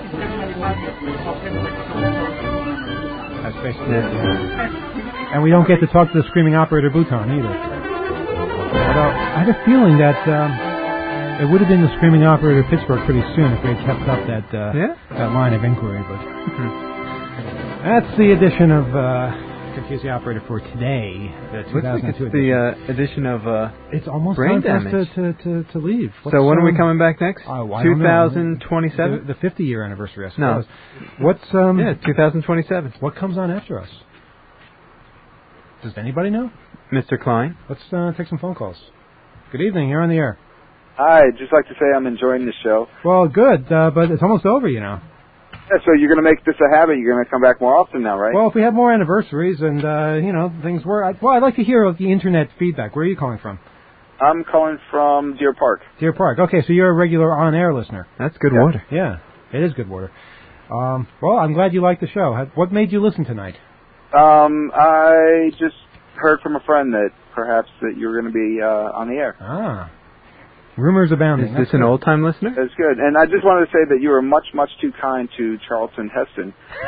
A: that's basically it. And we don't get to talk to the screaming operator Bhutan, either. Although, I had a feeling that it would have been the screaming operator Pittsburgh pretty soon if we had kept up that line of inquiry, but... That's the edition of... Confuse the Operator for today.
B: Looks like it's the edition of
A: it's almost
B: brain
A: time
B: damage.
A: for us to leave.
B: So when are we coming back next?
A: 2027? The 50-year anniversary, I suppose.
B: No.
A: What's
B: 2027.
A: What comes on after us? Does anybody know?
B: Mr. Klein.
A: Let's take some phone calls. Good evening. You're on the air.
F: Hi. Just like to say I'm enjoying the show.
A: Well, good, but it's almost over, you know.
F: Yeah, so you're going to make this a habit. You're going to come back more often now, right?
A: Well, if we have more anniversaries and, things were... I'd like to hear the internet feedback. Where are you calling from?
F: I'm calling from Deer Park.
A: Deer Park. Okay, so you're a regular on-air listener.
B: That's good water.
A: Yeah, it is good water. Well, I'm glad you liked the show. What made you listen tonight?
F: I just heard from a friend that perhaps that you were going to be on the air.
A: Rumors abounding.
B: Is this an old-time listener?
F: That's good. And I just wanted to say that you were much, much too kind to Charlton Heston.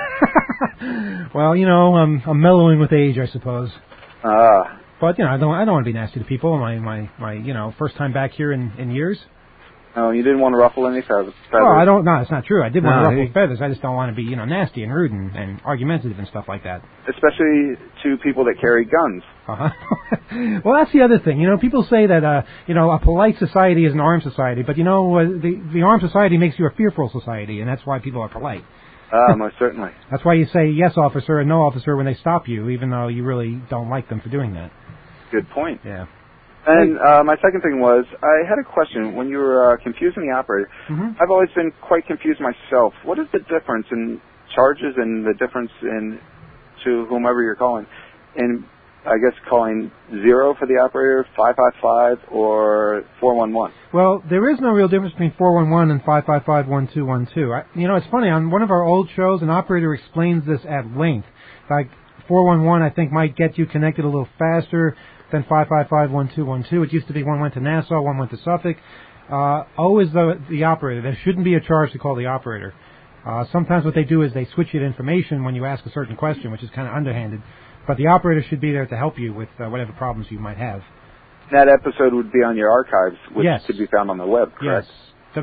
A: Well, you know, I'm mellowing with age, I suppose.
F: Ah.
A: But, you know, I don't want to be nasty to people. My you know, first time back here in years.
F: Oh, you didn't want to ruffle any feathers.
A: Oh, I don't. No, it's not true. I did want to ruffle feathers. I just don't want to be, you know, nasty and rude and argumentative and stuff like that.
F: Especially to people that carry guns.
A: Uh-huh. Well, that's the other thing. You know, people say that, you know, a polite society is an armed society, but, you know, the armed society makes you a fearful society, and that's why people are polite.
F: Most certainly.
A: That's why you say yes, officer, and no, officer when they stop you, even though you really don't like them for doing that.
F: Good point.
A: Yeah.
F: And my second thing was, I had a question. When you were confusing the operator, I've always been quite confused myself. What is the difference in charges and the difference in to whomever you're calling? And I guess calling 0 for the operator, 555, or 411?
A: Well, there is no real difference between 411 and 555-1212. You know, it's funny. On one of our old shows, an operator explains this at length. Like, 411, I think, might get you connected a little faster than 555-1212. It used to be one went to Nassau, one went to Suffolk. O is the operator. There shouldn't be a charge to call the operator. Sometimes what they do is they switch you to information when you ask a certain question, which is kind of underhanded. But the operator should be there to help you with whatever problems you might have.
F: That episode would be on your archives, which could be found on the web, correct?
A: Yes.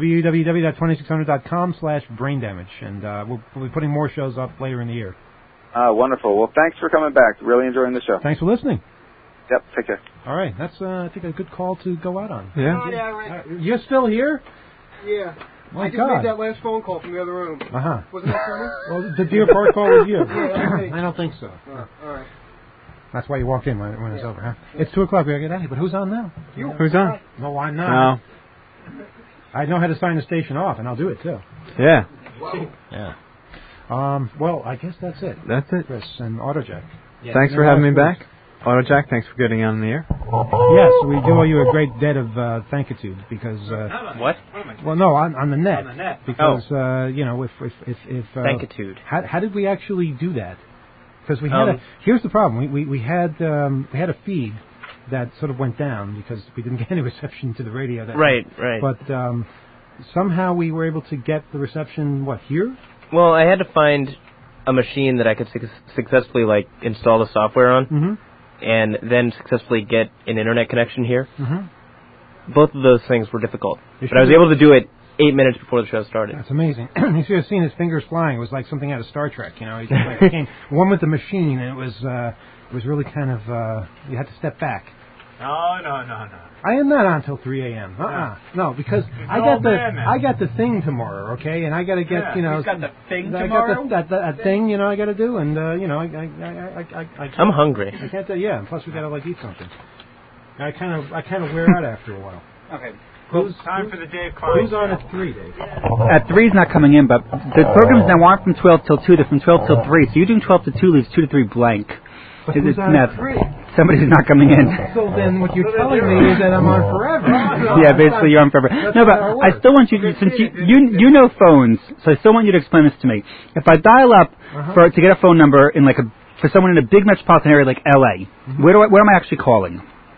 A: www.2600.com/braindamage. And we'll be putting more shows up later in the year.
F: Wonderful. Well, thanks for coming back. Really enjoying the show.
A: Thanks for listening.
F: Yep, take care.
A: All right, that's I think a good call to go out on.
B: Yeah.
A: You're still here?
O: Yeah.
A: My
O: I just
A: God.
O: made that last phone call from the other room.
A: Uh-huh.
O: Wasn't that funny?
A: Well, the Deer Park call was you.
O: Yeah,
A: I don't think so.
O: All right.
A: That's why you walked in when it's over, huh? It's 2 o'clock. We gotta get out of here. But who's on now?
O: You.
B: Who's on?
A: No, I'm not.
B: No.
A: I know how to sign the station off, and I'll do it too.
B: Yeah.
A: Yeah. Well, I guess that's it.
B: That's it.
A: Chris and AutoJack.
B: Yeah, thanks for having me back. AutoJack, thanks for getting on the air.
A: Yes, we do owe you a great debt of thankitude because.
C: What?
A: Well, no, on the net.
C: On the net.
A: Because you know, if
C: thankitude.
A: How did we actually do that? Because we had here's the problem. We had a feed that sort of went down because we didn't get any reception to the radio.
C: Right.
A: But somehow we were able to get the reception. What, here?
C: Well, I had to find a machine that I could successfully install the software on, and then successfully get an internet connection here. Both of those things were difficult, but I was able to do it 8 minutes before the show started.
A: That's amazing. You should have seen his fingers flying. It was like something out of Star Trek. You know, he just became one with the machine, and it was really kind of you had to step back.
U: No.
A: I am not on till 3 a.m. No, because I got the thing tomorrow, okay, and I got to get
U: He's got the thing tomorrow.
A: that thing, you know, I got to do, and
C: I'm hungry.
A: I can't. And plus we got to eat something. I kind of wear out after a while.
U: Okay. Time for the Dave Klein.
A: Who's on at 3, Dave?
Q: At 3's not coming in, but the programs now aren't from 12 till 2. They're from 12 till 3. So you doing 12 to 2 leaves 2 to 3 blank.
A: But who's on at 3?
Q: Somebody's not coming in.
A: So then what you're telling me is that I'm on forever.
Q: Yeah, basically you're on forever. No, but I still want you to, since you know phones, so I still want you to explain this to me. If I dial up to get a phone number in for someone in a big metropolitan area like LA, where am I actually calling?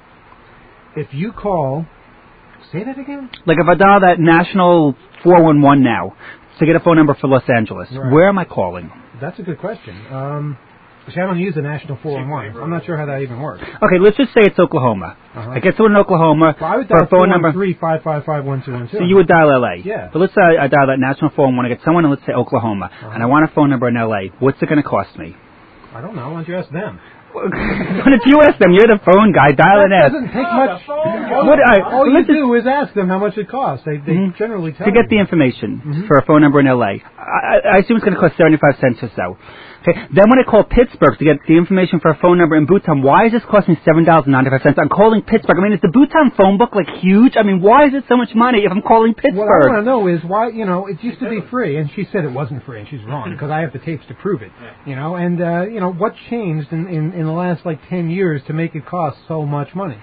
A: If you call, say that again?
Q: Like if I dial that national 411 now to get a phone number for Los Angeles, where am I calling?
A: That's a good question. See, I don't use the national 411. I'm not sure how that even works.
Q: Okay, let's just say it's Oklahoma. I get someone in Oklahoma
A: I would
Q: for a phone number.
A: 3-555-1212.
Q: So you would dial LA.
A: Yeah.
Q: But let's say I dial that national 411. I get someone in, let's say, Oklahoma, and I want a phone number in LA. What's it going to cost me?
A: I don't know. Why don't you ask them?
Q: But if you ask them, you're the phone guy. Dial an S.
A: It doesn't take much.
Q: All
A: you do is ask them how much it costs. They generally tell
Q: you. To get the information for a phone number in LA. I assume it's going to cost 75 cents or so. Okay. Then when I call Pittsburgh to get the information for a phone number in Bhutan, why is this costing me $7.95? I'm calling Pittsburgh. I mean, is the Bhutan phone book huge? I mean, why is it so much money if I'm calling Pittsburgh?
A: What I want to know is why, it used to be free, and she said it wasn't free, and she's wrong, because I have the tapes to prove it, and what changed in the last 10 years to make it cost so much money,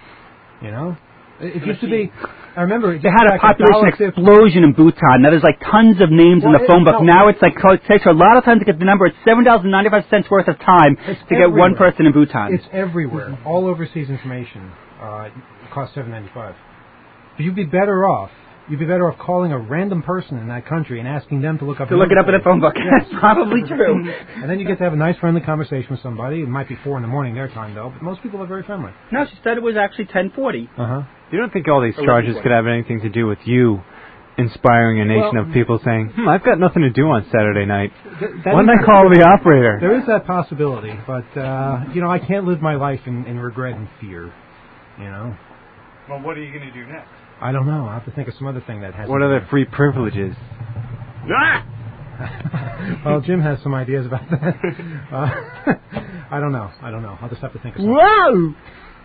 A: It used to be, I remember...
Q: They had a population explosion in Bhutan. Now there's tons of names in the phone book. Now it takes a lot of time to get the number. It's $7.95 worth of time to get one person in Bhutan.
A: It's everywhere. All overseas information costs $7.95. But you'd be better off calling a random person in that country and asking them to look up.
Q: To look it up in a phone book. That's probably true.
A: And then you get to have a nice, friendly conversation with somebody. It might be 4 a.m. their time, though, but most people are very friendly.
Q: No, she said it was actually 10:40.
B: You don't think all these charges could have anything to do with you inspiring a nation of people saying, I've got nothing to do on Saturday night. Why don't I call the operator?
A: There is that possibility, but, I can't live my life in regret and fear,
U: Well, what are you going to do next?
A: I don't know. I'll have to think of some other thing that has...
B: What other free privileges?
A: Well, Jim has some ideas about that. I don't know. I'll just have to think of something.
Q: Whoa!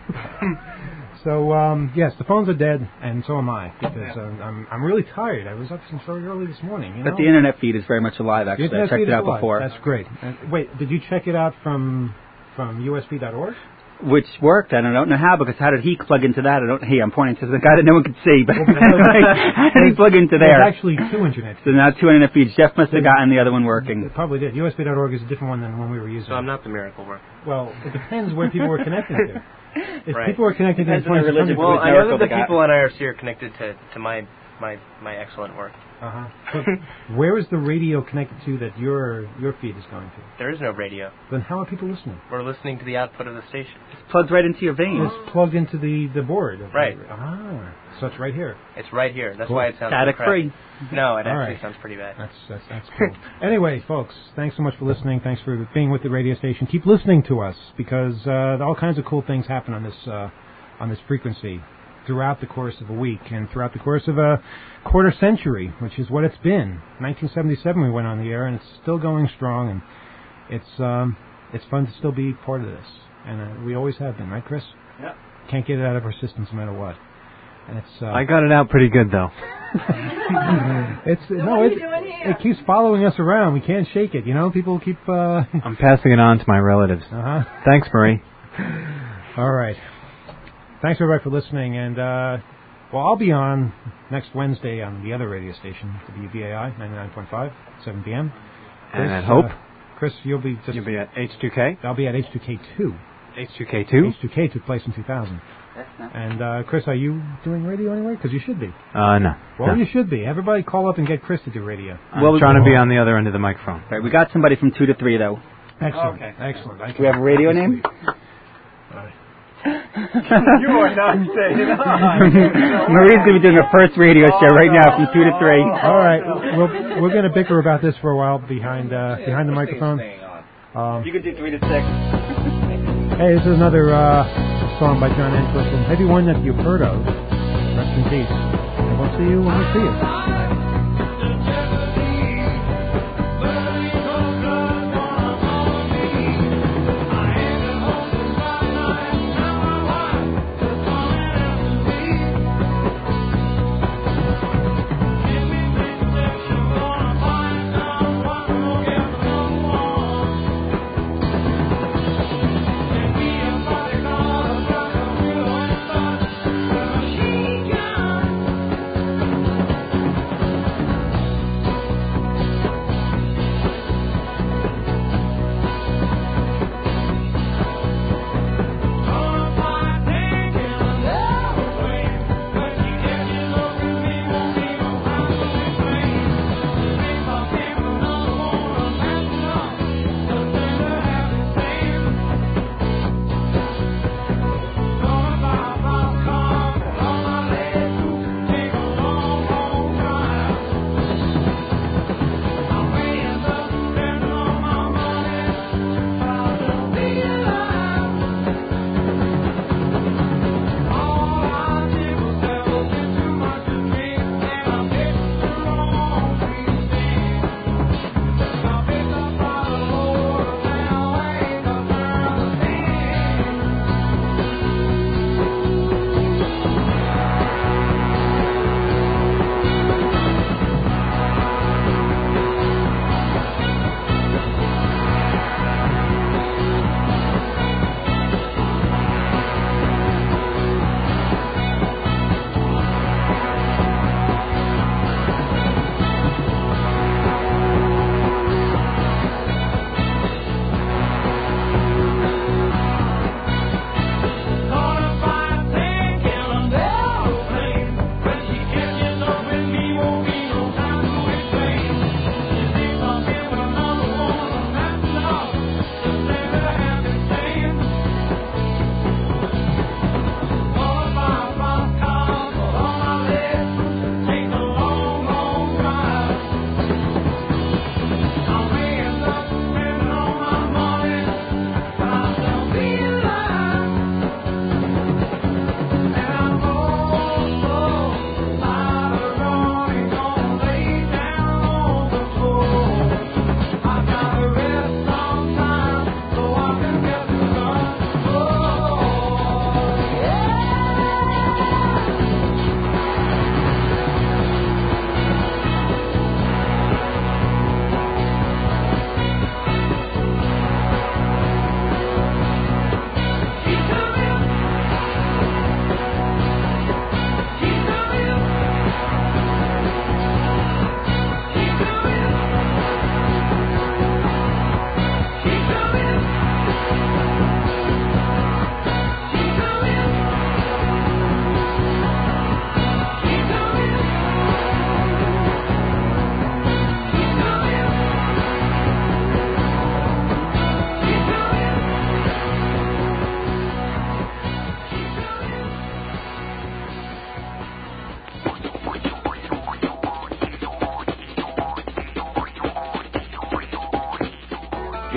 A: So, yes, the phones are dead, and so am I, because I'm really tired. I was up since very early this morning.
Q: But the internet feed is very much alive, actually. I checked it out before.
A: That's great. Wait, did you check it out from USB.org?
Q: Which worked. I don't know how, because how did he plug into that? I'm pointing to the guy that no one could see, but how did he plug into there?
A: There's actually 2 internet feeds.
Q: So now 2 internet feeds. Jeff must have gotten the other one working.
A: It probably did. USB.org is a different one than the one we were using.
C: So I'm not the miracle worker.
A: Well, it depends where people were connecting to. If
C: Right.
A: people are connected to the
C: religion, well, I know that the people on IRC are connected to my excellent work.
A: So where is the radio connected to that your feed is going to?
C: There is no radio.
A: Then how are people listening?
C: We're listening to the output of the station.
Q: It's plugged right into your veins.
A: It's plugged into the board.
C: Right.
A: So it's right here.
C: It's right here. That's
A: Cool.
C: why it sounds
Q: static free.
C: No, it
A: All
C: actually
A: right.
C: sounds pretty bad.
A: That's cool. Anyway, folks, thanks so much for listening. Thanks for being with the radio station. Keep listening to us, because all kinds of cool things happen on this frequency throughout the course of a week and throughout the course of a quarter century, which is what it's been. 1977 we went on the air, and it's still going strong, and it's fun to still be part of this. And we always have been, right, Chris?
U: Yeah.
A: Can't get it out of our systems no matter what. And it's
B: I got it out pretty good, though.
A: It keeps following us around. We can't shake it, People keep...
B: I'm passing it on to my relatives. Thanks, Marie.
A: All right. Thanks, everybody, for listening. And, I'll be on next Wednesday on the other radio station, WBAI 99.5, 7 p.m.
B: And at Hope?
A: Chris, you'll be
B: at H2K?
A: I'll be at H2K2.
B: H2K2?
A: H2K took place in 2000. And, Chris, are you doing radio anyway? Because you should be.
B: No.
A: Well, you should be. Everybody call up and get Chris to do radio.
B: I'm trying to be on the other end of the microphone.
Q: Right, we got somebody from 2 to 3, though.
A: Excellent.
U: Okay.
A: Excellent.
Q: Do we have a radio name?
U: You are not saying it.
Q: Marie's going to be doing her first radio show right now from 2 to 3.
A: All right. We're going to bicker about this for a while behind the microphone.
Q: You can do 3 to 6.
A: Hey, this is another song by John Entwistle. Maybe one that you've heard of. Rest in peace. And we'll see you when we see you.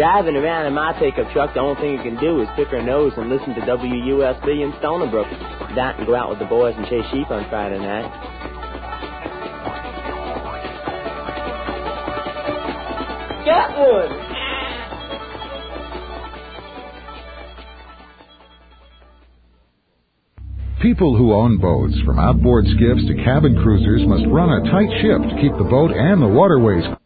E: Driving around in my pickup truck, the only thing you can do is pick her nose and listen to WUSB in Stonebrook. That and go out with the boys and chase sheep on Friday night. Got one!
R: People who own boats, from outboard skiffs to cabin cruisers, must run a tight ship to keep the boat and the waterways